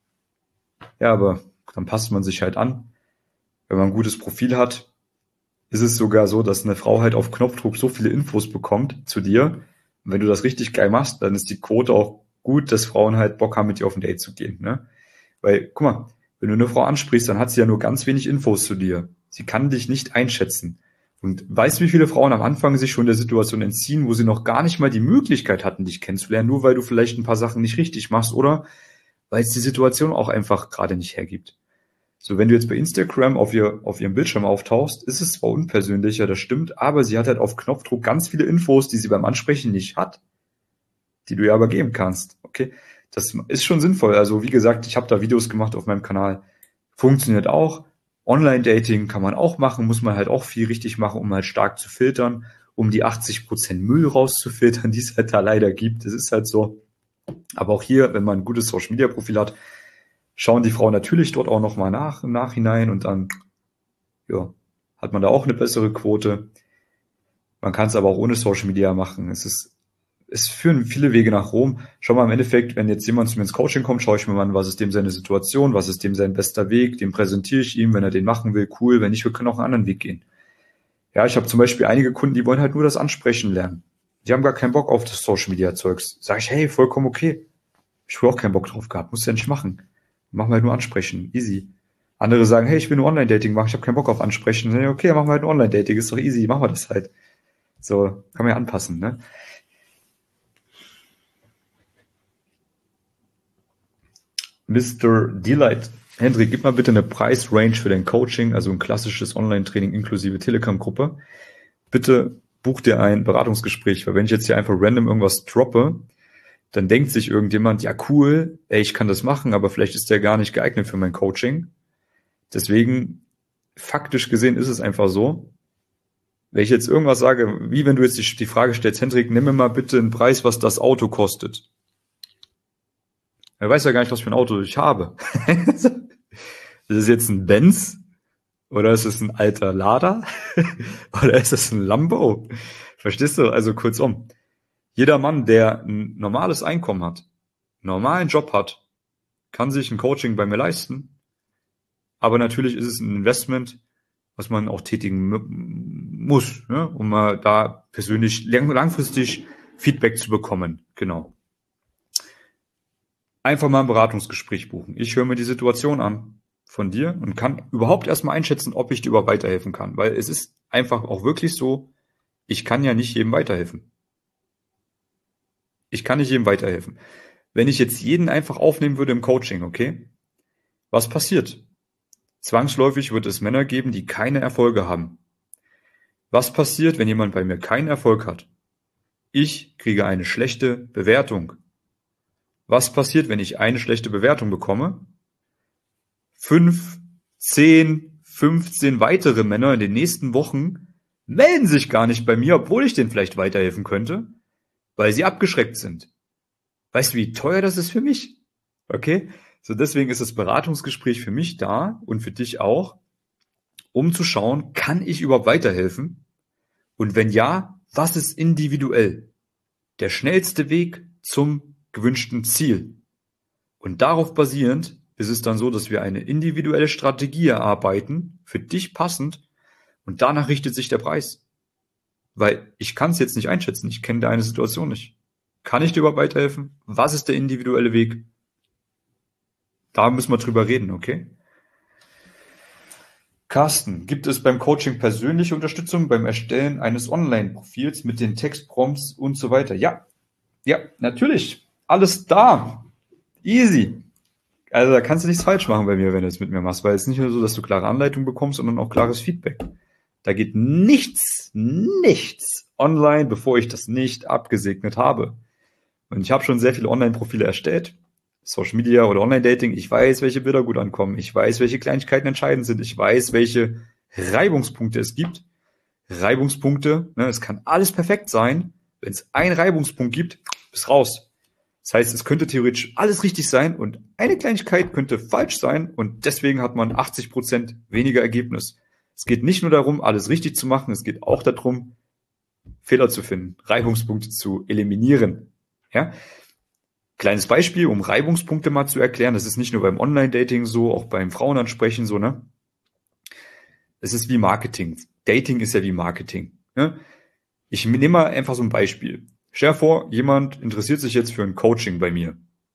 Ja, aber dann passt man sich halt an. Wenn man ein gutes Profil hat, ist es sogar so, dass eine Frau halt auf Knopfdruck so viele Infos bekommt zu dir. Und wenn du das richtig geil machst, dann ist die Quote auch gut, dass Frauen halt Bock haben, mit dir auf ein Date zu gehen, ne? Weil, guck mal, wenn du eine Frau ansprichst, dann hat sie ja nur ganz wenig Infos zu dir. Sie kann dich nicht einschätzen. Und weißt du, wie viele Frauen am Anfang sich schon der Situation entziehen, wo sie noch gar nicht mal die Möglichkeit hatten, dich kennenzulernen, nur weil du vielleicht ein paar Sachen nicht richtig machst oder weil es die Situation auch einfach gerade nicht hergibt. So, wenn du jetzt bei Instagram auf ihrem Bildschirm auftauchst, ist es zwar unpersönlicher, das stimmt, aber sie hat halt auf Knopfdruck ganz viele Infos, die sie beim Ansprechen nicht hat, die du ja aber geben kannst. Okay, das ist schon sinnvoll. Also wie gesagt, ich habe da Videos gemacht auf meinem Kanal. Funktioniert auch. Online-Dating kann man auch machen, muss man halt auch viel richtig machen, um halt stark zu filtern, um die 80% Müll rauszufiltern, die es halt da leider gibt. Das ist halt so. Aber auch hier, wenn man ein gutes Social-Media-Profil hat, schauen die Frauen natürlich dort auch nochmal nach im Nachhinein und dann ja, hat man da auch eine bessere Quote. Man kann es aber auch ohne Social-Media machen. Es führen viele Wege nach Rom. Schau mal, im Endeffekt, wenn jetzt jemand zu mir ins Coaching kommt, schaue ich mir mal an, was ist dem seine Situation, was ist dem sein bester Weg, den präsentiere ich ihm, wenn er den machen will, cool, wenn nicht, wir können auch einen anderen Weg gehen. Ja, ich habe zum Beispiel einige Kunden, die wollen halt nur das Ansprechen lernen. Die haben gar keinen Bock auf das Social-Media-Zeugs. Sag ich, hey, vollkommen okay. Ich habe auch keinen Bock drauf gehabt, musst du ja nicht machen. Machen wir halt nur Ansprechen, easy. Andere sagen, hey, ich will nur Online-Dating machen, ich habe keinen Bock auf Ansprechen. Okay, dann machen wir halt nur Online-Dating, ist doch easy, machen wir das halt. So, kann man ja anpassen, ne? Mr. Delight. Hendrik, gib mal bitte eine Preisrange für dein Coaching, also ein klassisches Online-Training inklusive Telegram-Gruppe. Bitte buch dir ein Beratungsgespräch, weil wenn ich jetzt hier einfach random irgendwas droppe, dann denkt sich irgendjemand, ja cool, ey, ich kann das machen, aber vielleicht ist der gar nicht geeignet für mein Coaching. Deswegen, faktisch gesehen ist es einfach so, wenn ich jetzt irgendwas sage, wie wenn du jetzt die Frage stellst, Hendrik, nimm mir mal bitte einen Preis, was das Auto kostet. Er weiß ja gar nicht, was für ein Auto ich habe. Ist es jetzt ein Benz? Oder ist es ein alter Lada? Oder ist es ein Lambo? Verstehst du? Also kurzum. Jeder Mann, der ein normales Einkommen hat, einen normalen Job hat, kann sich ein Coaching bei mir leisten. Aber natürlich ist es ein Investment, was man auch tätigen muss, ne? Um mal da persönlich langfristig Feedback zu bekommen. Genau. Einfach mal ein Beratungsgespräch buchen. Ich höre mir die Situation an von dir und kann überhaupt erstmal einschätzen, ob ich dir überhaupt weiterhelfen kann. Weil es ist einfach auch wirklich so, ich kann ja nicht jedem weiterhelfen. Ich kann nicht jedem weiterhelfen. Wenn ich jetzt jeden einfach aufnehmen würde im Coaching, okay? Was passiert? Zwangsläufig wird es Männer geben, die keine Erfolge haben. Was passiert, wenn jemand bei mir keinen Erfolg hat? Ich kriege eine schlechte Bewertung. Was passiert, wenn ich eine schlechte Bewertung bekomme? 5, 10, 15 weitere Männer in den nächsten Wochen melden sich gar nicht bei mir, obwohl ich denen vielleicht weiterhelfen könnte, weil sie abgeschreckt sind. Weißt du, wie teuer das ist für mich? Okay? So, deswegen ist das Beratungsgespräch für mich da und für dich auch, um zu schauen, kann ich überhaupt weiterhelfen? Und wenn ja, was ist individuell der schnellste Weg zum gewünschten Ziel? Und darauf basierend ist es dann so, dass wir eine individuelle Strategie erarbeiten, für dich passend, und danach richtet sich der Preis. Weil ich kann es jetzt nicht einschätzen, ich kenne deine Situation nicht. Kann ich dir überhaupt weiterhelfen? Was ist der individuelle Weg? Da müssen wir drüber reden, okay? Carsten, gibt es beim Coaching persönliche Unterstützung beim Erstellen eines Online-Profils mit den Textprompts und so weiter? Ja, natürlich. Alles da. Easy. Also da kannst du nichts falsch machen bei mir, wenn du es mit mir machst, weil es ist nicht nur so, dass du klare Anleitungen bekommst, sondern auch klares Feedback. Da geht nichts online, bevor ich das nicht abgesegnet habe. Und ich habe schon sehr viele Online-Profile erstellt, Social Media oder Online-Dating. Ich weiß, welche Bilder gut ankommen. Ich weiß, welche Kleinigkeiten entscheidend sind. Ich weiß, welche Reibungspunkte es gibt. Reibungspunkte, ne, es kann alles perfekt sein. Wenn es einen Reibungspunkt gibt, ist raus. Das heißt, es könnte theoretisch alles richtig sein und eine Kleinigkeit könnte falsch sein und deswegen hat man 80% weniger Ergebnis. Es geht nicht nur darum, alles richtig zu machen, es geht auch darum, Fehler zu finden, Reibungspunkte zu eliminieren. Ja? Kleines Beispiel, um Reibungspunkte mal zu erklären, das ist nicht nur beim Online-Dating so, auch beim Frauenansprechen so, ne? Es ist wie Marketing. Dating ist ja wie Marketing. Ne? Ich nehme mal einfach so ein Beispiel. Stell dir vor, jemand interessiert sich jetzt für ein Coaching bei mir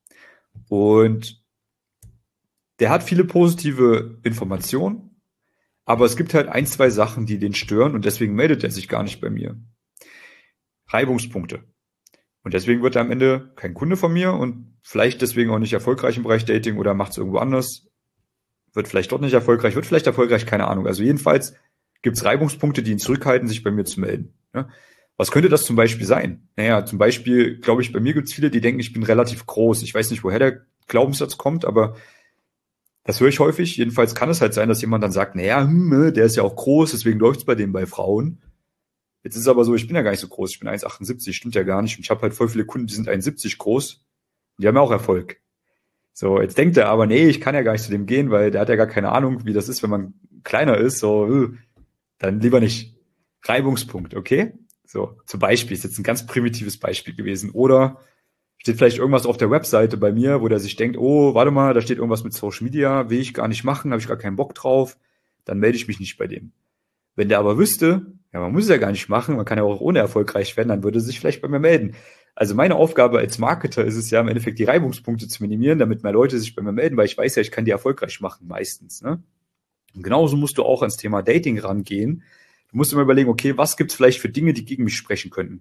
und der hat viele positive Informationen, aber es gibt halt 1, 2 Sachen, die den stören und deswegen meldet er sich gar nicht bei mir. Reibungspunkte. Und deswegen wird er am Ende kein Kunde von mir und vielleicht deswegen auch nicht erfolgreich im Bereich Dating oder macht es irgendwo anders, wird vielleicht dort nicht erfolgreich, wird vielleicht erfolgreich, keine Ahnung. Also jedenfalls gibt es Reibungspunkte, die ihn zurückhalten, sich bei mir zu melden. Ja? Was könnte das zum Beispiel sein? Naja, zum Beispiel, glaube ich, bei mir gibt es viele, die denken, ich bin relativ groß. Ich weiß nicht, woher der Glaubenssatz kommt, aber das höre ich häufig. Jedenfalls kann es halt sein, dass jemand dann sagt, naja, der ist ja auch groß, deswegen läuft es bei dem bei Frauen. Jetzt ist es aber so, ich bin ja gar nicht so groß. Ich bin 1,78, stimmt ja gar nicht. Und ich habe halt voll viele Kunden, die sind 1,70 groß. Und die haben ja auch Erfolg. So, jetzt denkt er aber, nee, ich kann ja gar nicht zu dem gehen, weil der hat ja gar keine Ahnung, wie das ist, wenn man kleiner ist. So, dann lieber nicht. Reibungspunkt, okay? So, zum Beispiel, ist jetzt ein ganz primitives Beispiel gewesen. Oder steht vielleicht irgendwas auf der Webseite bei mir, wo der sich denkt, oh, warte mal, da steht irgendwas mit Social Media, will ich gar nicht machen, habe ich gar keinen Bock drauf, dann melde ich mich nicht bei dem. Wenn der aber wüsste, ja, man muss es ja gar nicht machen, man kann ja auch ohne erfolgreich werden, dann würde er sich vielleicht bei mir melden. Also meine Aufgabe als Marketer ist es ja im Endeffekt, die Reibungspunkte zu minimieren, damit mehr Leute sich bei mir melden, weil ich weiß ja, ich kann die erfolgreich machen, meistens. Ne? Und genauso musst du auch ans Thema Dating rangehen. Du musst immer überlegen, okay, was gibt's vielleicht für Dinge, die gegen mich sprechen könnten?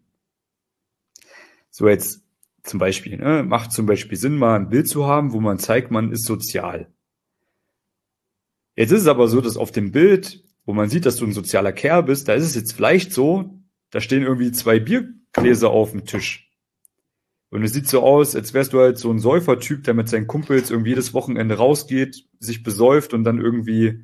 So jetzt zum Beispiel, ne, macht zum Beispiel Sinn, mal ein Bild zu haben, wo man zeigt, man ist sozial. Jetzt ist es aber so, dass auf dem Bild, wo man sieht, dass du ein sozialer Kerl bist, da ist es jetzt vielleicht so, da stehen irgendwie 2 Biergläser auf dem Tisch. Und es sieht so aus, als wärst du halt so ein Säufertyp, der mit seinen Kumpels irgendwie jedes Wochenende rausgeht, sich besäuft und dann irgendwie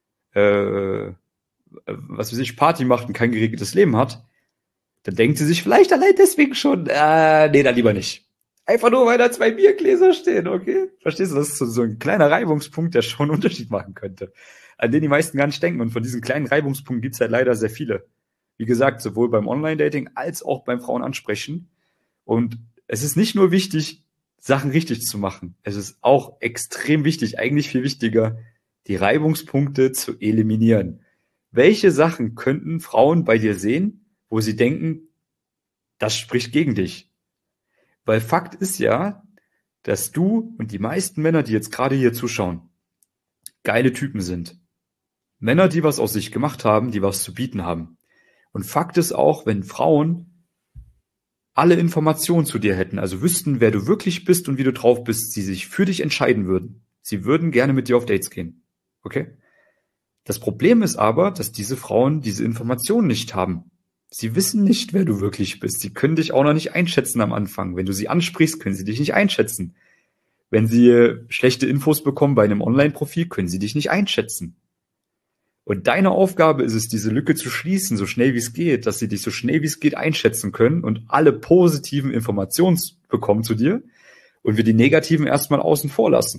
was weiß ich, Party macht und kein geregeltes Leben hat, dann denkt sie sich vielleicht allein deswegen schon, nee, dann lieber nicht. Einfach nur, weil da 2 Biergläser stehen, okay? Verstehst du? Das ist so ein kleiner Reibungspunkt, der schon einen Unterschied machen könnte, an den die meisten gar nicht denken. Und von diesen kleinen Reibungspunkten gibt's halt leider sehr viele. Wie gesagt, sowohl beim Online-Dating als auch beim Frauenansprechen. Und es ist nicht nur wichtig, Sachen richtig zu machen. Es ist auch extrem wichtig, eigentlich viel wichtiger, die Reibungspunkte zu eliminieren. Welche Sachen könnten Frauen bei dir sehen, wo sie denken, das spricht gegen dich? Weil Fakt ist ja, dass du und die meisten Männer, die jetzt gerade hier zuschauen, geile Typen sind. Männer, die was aus sich gemacht haben, die was zu bieten haben. Und Fakt ist auch, wenn Frauen alle Informationen zu dir hätten, also wüssten, wer du wirklich bist und wie du drauf bist, sie sich für dich entscheiden würden. Sie würden gerne mit dir auf Dates gehen. Okay? Das Problem ist aber, dass diese Frauen diese Informationen nicht haben. Sie wissen nicht, wer du wirklich bist. Sie können dich auch noch nicht einschätzen am Anfang. Wenn du sie ansprichst, können sie dich nicht einschätzen. Wenn sie schlechte Infos bekommen bei einem Online-Profil, können sie dich nicht einschätzen. Und deine Aufgabe ist es, diese Lücke zu schließen, so schnell wie es geht, dass sie dich so schnell wie es geht einschätzen können und alle positiven Informationen bekommen zu dir und wir die negativen erstmal außen vor lassen.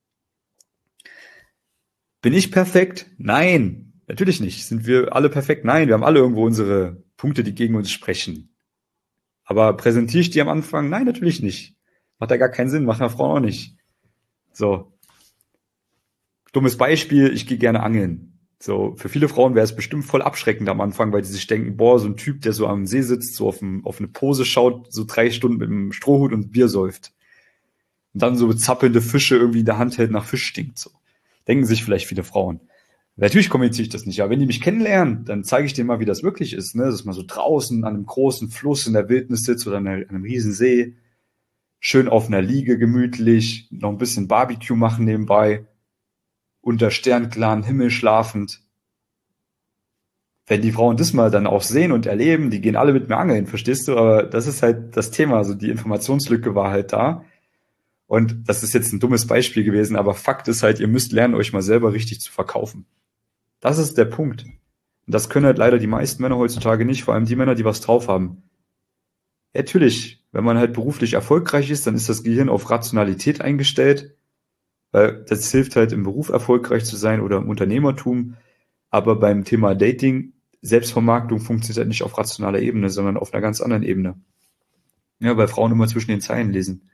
Bin ich perfekt? Nein, natürlich nicht. Sind wir alle perfekt? Nein, wir haben alle irgendwo unsere Punkte, die gegen uns sprechen. Aber präsentiere ich die am Anfang? Nein, natürlich nicht. Macht ja gar keinen Sinn, machen wir Frauen auch nicht. So. Dummes Beispiel, ich gehe gerne angeln. So, für viele Frauen wäre es bestimmt voll abschreckend am Anfang, weil die sich denken, boah, so ein Typ, der so am See sitzt, so auf eine Pose schaut, so 3 Stunden mit einem Strohhut und Bier säuft. Und dann so zappelnde Fische irgendwie in der Hand hält, nach Fisch stinkt. So. Denken sich vielleicht viele Frauen. Natürlich kommuniziere ich das nicht, aber wenn die mich kennenlernen, dann zeige ich denen mal, wie das wirklich ist, ne? Dass man so draußen an einem großen Fluss in der Wildnis sitzt oder an einem riesen See, schön auf einer Liege gemütlich, noch ein bisschen Barbecue machen nebenbei, unter sternklaren Himmel schlafend. Wenn die Frauen das mal dann auch sehen und erleben, die gehen alle mit mir angeln, verstehst du? Aber das ist halt das Thema, also die Informationslücke war halt da. Und das ist jetzt ein dummes Beispiel gewesen, aber Fakt ist halt, ihr müsst lernen, euch mal selber richtig zu verkaufen. Das ist der Punkt. Und das können halt leider die meisten Männer heutzutage nicht, vor allem die Männer, die was drauf haben. Natürlich, wenn man halt beruflich erfolgreich ist, dann ist das Gehirn auf Rationalität eingestellt, weil das hilft halt im Beruf erfolgreich zu sein oder im Unternehmertum. Aber beim Thema Dating, Selbstvermarktung funktioniert halt nicht auf rationaler Ebene, sondern auf einer ganz anderen Ebene. Ja, weil Frauen immer zwischen den Zeilen lesen.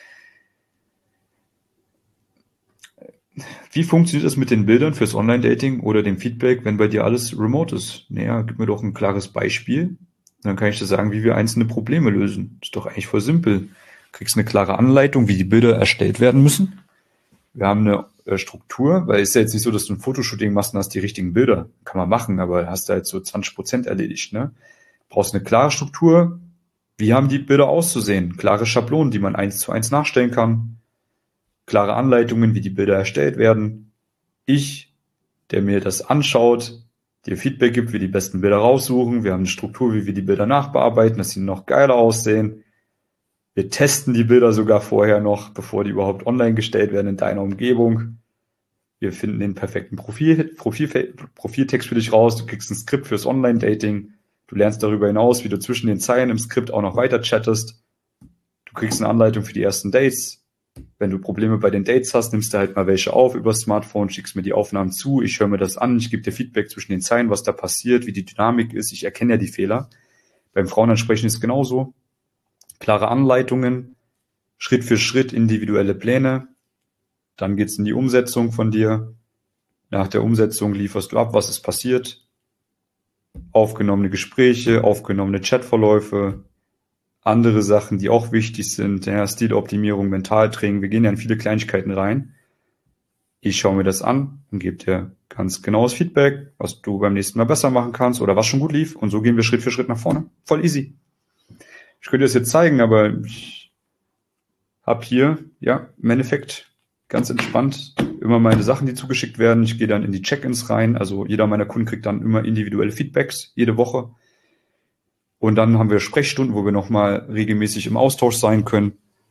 Wie funktioniert das mit den Bildern fürs Online-Dating oder dem Feedback, wenn bei dir alles remote ist? Naja, gib mir doch ein klares Beispiel. Dann kann ich dir sagen, wie wir einzelne Probleme lösen. Ist doch eigentlich voll simpel. Du kriegst eine klare Anleitung, wie die Bilder erstellt werden müssen. Wir haben eine Struktur, weil es ist ja jetzt nicht so, dass du ein Fotoshooting machst und hast die richtigen Bilder. Kann man machen, aber hast du halt so 20% erledigt, ne? Du brauchst eine klare Struktur. Wie haben die Bilder auszusehen? Klare Schablonen, die man 1:1 nachstellen kann. Klare Anleitungen, wie die Bilder erstellt werden. Ich, der mir das anschaut, dir Feedback gibt, wie die besten Bilder raussuchen. Wir haben eine Struktur, wie wir die Bilder nachbearbeiten, dass sie noch geiler aussehen. Wir testen die Bilder sogar vorher noch, bevor die überhaupt online gestellt werden in deiner Umgebung. Wir finden den perfekten Profiltext für dich raus. Du kriegst ein Skript fürs Online-Dating. Du lernst darüber hinaus, wie du zwischen den Zeilen im Skript auch noch weiter chattest. Du kriegst eine Anleitung für die ersten Dates. Wenn du Probleme bei den Dates hast, nimmst du halt mal welche auf über das Smartphone, schickst mir die Aufnahmen zu, ich höre mir das an, ich gebe dir Feedback zwischen den Zeilen, was da passiert, wie die Dynamik ist. Ich erkenne ja die Fehler. Beim Frauenansprechen ist es genauso. Klare Anleitungen, Schritt für Schritt individuelle Pläne. Dann geht's in die Umsetzung von dir. Nach der Umsetzung lieferst du ab, was ist passiert. Aufgenommene Gespräche, aufgenommene Chatverläufe, andere Sachen, die auch wichtig sind, ja, Stiloptimierung, Mentaltraining. Wir gehen ja in viele Kleinigkeiten rein. Ich schaue mir das an und gebe dir ganz genaues Feedback, was du beim nächsten Mal besser machen kannst oder was schon gut lief. Und so gehen wir Schritt für Schritt nach vorne. Voll easy. Ich könnte das jetzt zeigen, aber ich habe hier, ja, im Endeffekt ganz entspannt immer meine Sachen, die zugeschickt werden. Ich gehe dann in die Check-ins rein. Also jeder meiner Kunden kriegt dann immer individuelle Feedbacks jede Woche. Und dann haben wir Sprechstunden, wo wir nochmal regelmäßig im Austausch sein können,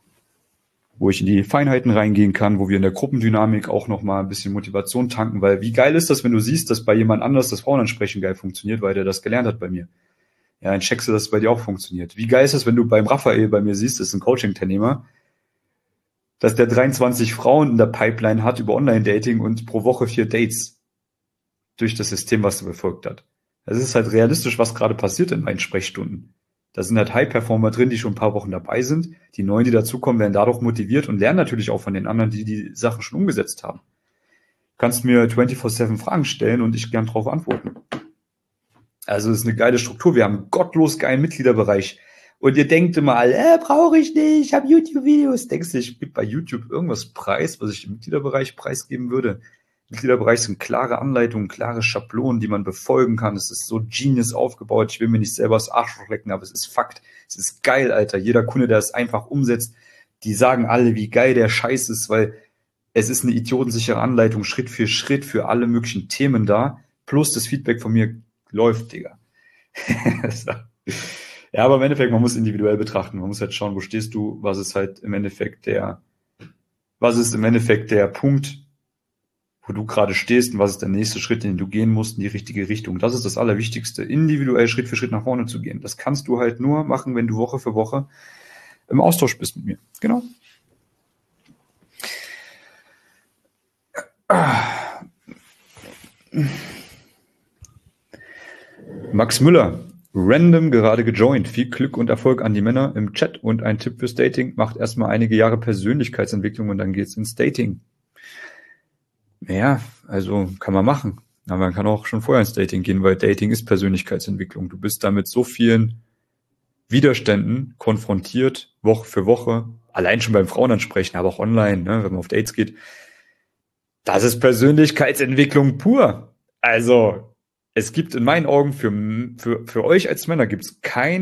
wo ich in die Feinheiten reingehen kann, wo wir in der Gruppendynamik auch nochmal ein bisschen Motivation tanken, weil wie geil ist das, wenn du siehst, dass bei jemand anders das Frauenansprechen geil funktioniert, weil der das gelernt hat bei mir. Ja, dann checkst du, dass es bei dir auch funktioniert. Wie geil ist das, wenn du beim Raphael bei mir siehst, das ist ein Coaching-Teilnehmer, dass der 23 Frauen in der Pipeline hat über Online-Dating und pro Woche 4 Dates durch das System, was er befolgt hat. Das ist halt realistisch, was gerade passiert in meinen Sprechstunden. Da sind halt High-Performer drin, die schon ein paar Wochen dabei sind. Die Neuen, die dazukommen, werden dadurch motiviert und lernen natürlich auch von den anderen, die die Sachen schon umgesetzt haben. Du kannst mir 24/7 Fragen stellen und ich gern darauf antworten. Also es ist eine geile Struktur. Wir haben einen gottlos geilen Mitgliederbereich. Und ihr denkt immer alle, brauche ich nicht, ich habe YouTube-Videos. Denkst du, ich gebe bei YouTube irgendwas preis, was ich im Mitgliederbereich preisgeben würde? Im Mitgliederbereich sind klare Anleitungen, klare Schablonen, die man befolgen kann. Es ist so genius aufgebaut. Ich will mir nicht selber das Arschloch lecken, aber es ist Fakt. Es ist geil, Alter. Jeder Kunde, der es einfach umsetzt, die sagen alle, wie geil der Scheiß ist, weil es ist eine idiotensichere Anleitung, Schritt für Schritt für alle möglichen Themen da. Plus das Feedback von mir läuft, Digga. Ja, aber im Endeffekt, man muss individuell betrachten. Man muss halt schauen, wo stehst du, was ist im Endeffekt der Punkt, wo du gerade stehst und was ist der nächste Schritt, den du gehen musst in die richtige Richtung. Das ist das Allerwichtigste, individuell Schritt für Schritt nach vorne zu gehen. Das kannst du halt nur machen, wenn du Woche für Woche im Austausch bist mit mir. Genau. Max Müller, random gerade gejoint. Viel Glück und Erfolg an die Männer im Chat und ein Tipp fürs Dating. Macht erstmal einige Jahre Persönlichkeitsentwicklung und dann geht's ins Dating. Ja, also kann man machen. Aber man kann auch schon vorher ins Dating gehen, weil Dating ist Persönlichkeitsentwicklung. Du bist da mit so vielen Widerständen konfrontiert, Woche für Woche. Allein schon beim Frauenansprechen, aber auch online, ne, wenn man auf Dates geht. Das ist Persönlichkeitsentwicklung pur. Also es gibt in meinen Augen für euch als Männer gibt's kein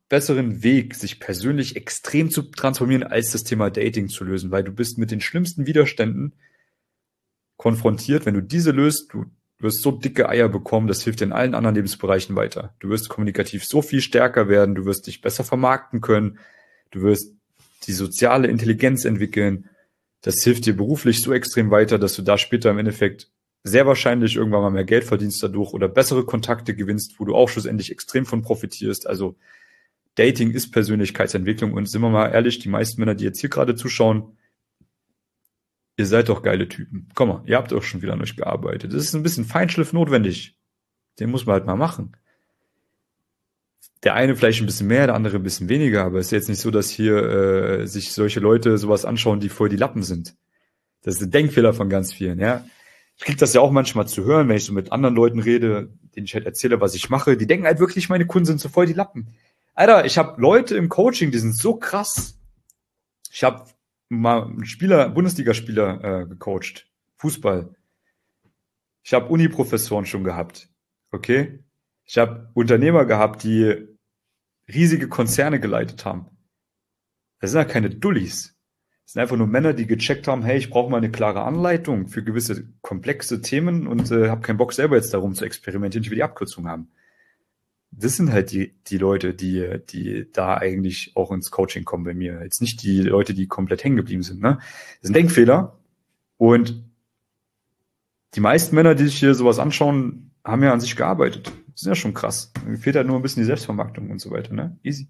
besseren Weg, sich persönlich extrem zu transformieren, als das Thema Dating zu lösen, weil du bist mit den schlimmsten Widerständen konfrontiert. Wenn du diese löst, du wirst so dicke Eier bekommen, das hilft dir in allen anderen Lebensbereichen weiter. Du wirst kommunikativ so viel stärker werden, du wirst dich besser vermarkten können, du wirst die soziale Intelligenz entwickeln. Das hilft dir beruflich so extrem weiter, dass du da später im Endeffekt sehr wahrscheinlich irgendwann mal mehr Geld verdienst dadurch oder bessere Kontakte gewinnst, wo du auch schlussendlich extrem von profitierst. Also Dating ist Persönlichkeitsentwicklung und sind wir mal ehrlich, die meisten Männer, die jetzt hier gerade zuschauen, ihr seid doch geile Typen. Komm mal, ihr habt doch schon wieder an euch gearbeitet. Es ist ein bisschen Feinschliff notwendig. Den muss man halt mal machen. Der eine vielleicht ein bisschen mehr, der andere ein bisschen weniger, aber es ist jetzt nicht so, dass hier sich solche Leute sowas anschauen, die voll die Lappen sind. Das ist ein Denkfehler von ganz vielen, ja. Ich kriege das ja auch manchmal zu hören, wenn ich so mit anderen Leuten rede, denen ich halt erzähle, was ich mache. Die denken halt wirklich, meine Kunden sind so voll die Lappen. Alter, ich habe Leute im Coaching, die sind so krass. Ich habe mal einen Bundesligaspieler gecoacht, Fußball. Ich habe Uni-Professoren schon gehabt, okay? Ich habe Unternehmer gehabt, die riesige Konzerne geleitet haben. Das sind ja keine Dullis. Das sind einfach nur Männer, die gecheckt haben, hey, ich brauche mal eine klare Anleitung für gewisse komplexe Themen und habe keinen Bock selber jetzt darum zu experimentieren, ich will die Abkürzung haben. Das sind halt die Leute, die da eigentlich auch ins Coaching kommen bei mir. Jetzt nicht die Leute, die komplett hängen geblieben sind. Ne? Das ist ein Denkfehler. Und die meisten Männer, die sich hier sowas anschauen, haben ja an sich gearbeitet. Das ist ja schon krass. Mir fehlt halt nur ein bisschen die Selbstvermarktung und so weiter. Ne? Easy.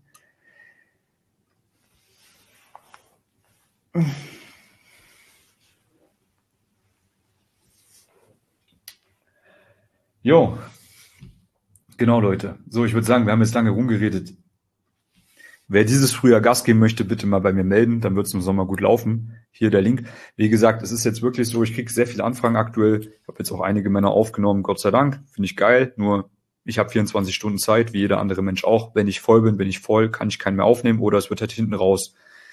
Jo. Genau, Leute. So, ich würde sagen, wir haben jetzt lange rumgeredet. Wer dieses Frühjahr Gas geben möchte, bitte mal bei mir melden, dann wird es im Sommer gut laufen. Hier der Link. Wie gesagt, es ist jetzt wirklich so, ich kriege sehr viele Anfragen aktuell. Ich habe jetzt auch einige Männer aufgenommen, Gott sei Dank. Finde ich geil, nur ich habe 24 Stunden Zeit, wie jeder andere Mensch auch. Wenn ich voll bin ich voll, kann ich keinen mehr aufnehmen oder es wird halt hinten raus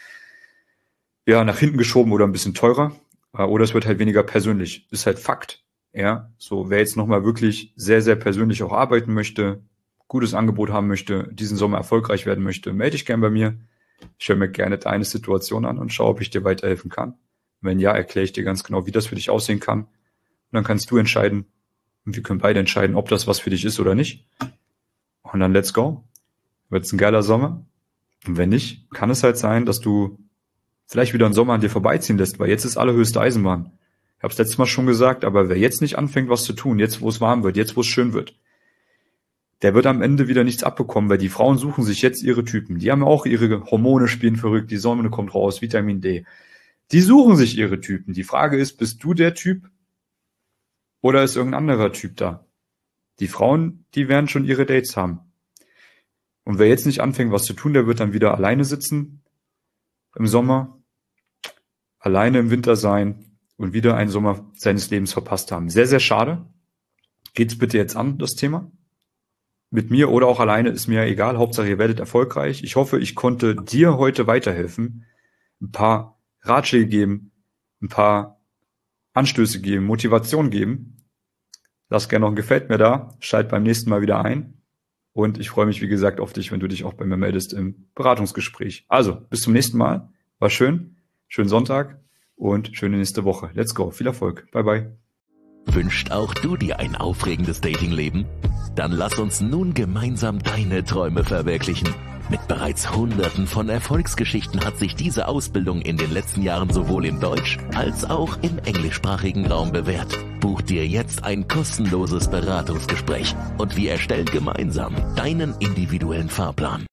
ja nach hinten geschoben oder ein bisschen teurer oder es wird halt weniger persönlich. Ist halt Fakt. Ja, so wer jetzt nochmal wirklich sehr, sehr persönlich auch arbeiten möchte, gutes Angebot haben möchte, diesen Sommer erfolgreich werden möchte, melde dich gern bei mir. Ich höre mir gerne deine Situation an und schaue, ob ich dir weiterhelfen kann. Wenn ja, erkläre ich dir ganz genau, wie das für dich aussehen kann. Und dann kannst du entscheiden und wir können beide entscheiden, ob das was für dich ist oder nicht. Und dann let's go. Wird's ein geiler Sommer. Und wenn nicht, kann es halt sein, dass du vielleicht wieder einen Sommer an dir vorbeiziehen lässt, weil jetzt ist allerhöchste Eisenbahn. Ich habe es letztes Mal schon gesagt, aber wer jetzt nicht anfängt, was zu tun, jetzt wo es warm wird, jetzt wo es schön wird, der wird am Ende wieder nichts abbekommen, weil die Frauen suchen sich jetzt ihre Typen. Die haben auch ihre Hormone, spielen verrückt, die Sonne kommt raus, Vitamin D. Die suchen sich ihre Typen. Die Frage ist, bist du der Typ oder ist irgendein anderer Typ da? Die Frauen, die werden schon ihre Dates haben. Und wer jetzt nicht anfängt, was zu tun, der wird dann wieder alleine sitzen im Sommer, alleine im Winter sein und wieder einen Sommer seines Lebens verpasst haben. Sehr, sehr schade. Geht's bitte jetzt an, das Thema? Mit mir oder auch alleine ist mir egal. Hauptsache, ihr werdet erfolgreich. Ich hoffe, ich konnte dir heute weiterhelfen, ein paar Ratschläge geben, ein paar Anstöße geben, Motivation geben. Lass gerne noch ein Gefällt mir da. Schalt beim nächsten Mal wieder ein. Und ich freue mich, wie gesagt, auf dich, wenn du dich auch bei mir meldest im Beratungsgespräch. Also, bis zum nächsten Mal. War schön. Schönen Sonntag und schöne nächste Woche. Let's go. Viel Erfolg. Bye, bye. Wünscht auch du dir ein aufregendes Datingleben? Dann lass uns nun gemeinsam deine Träume verwirklichen. Mit bereits Hunderten von Erfolgsgeschichten hat sich diese Ausbildung in den letzten Jahren sowohl im Deutsch- als auch im englischsprachigen Raum bewährt. Buch dir jetzt ein kostenloses Beratungsgespräch und wir erstellen gemeinsam deinen individuellen Fahrplan.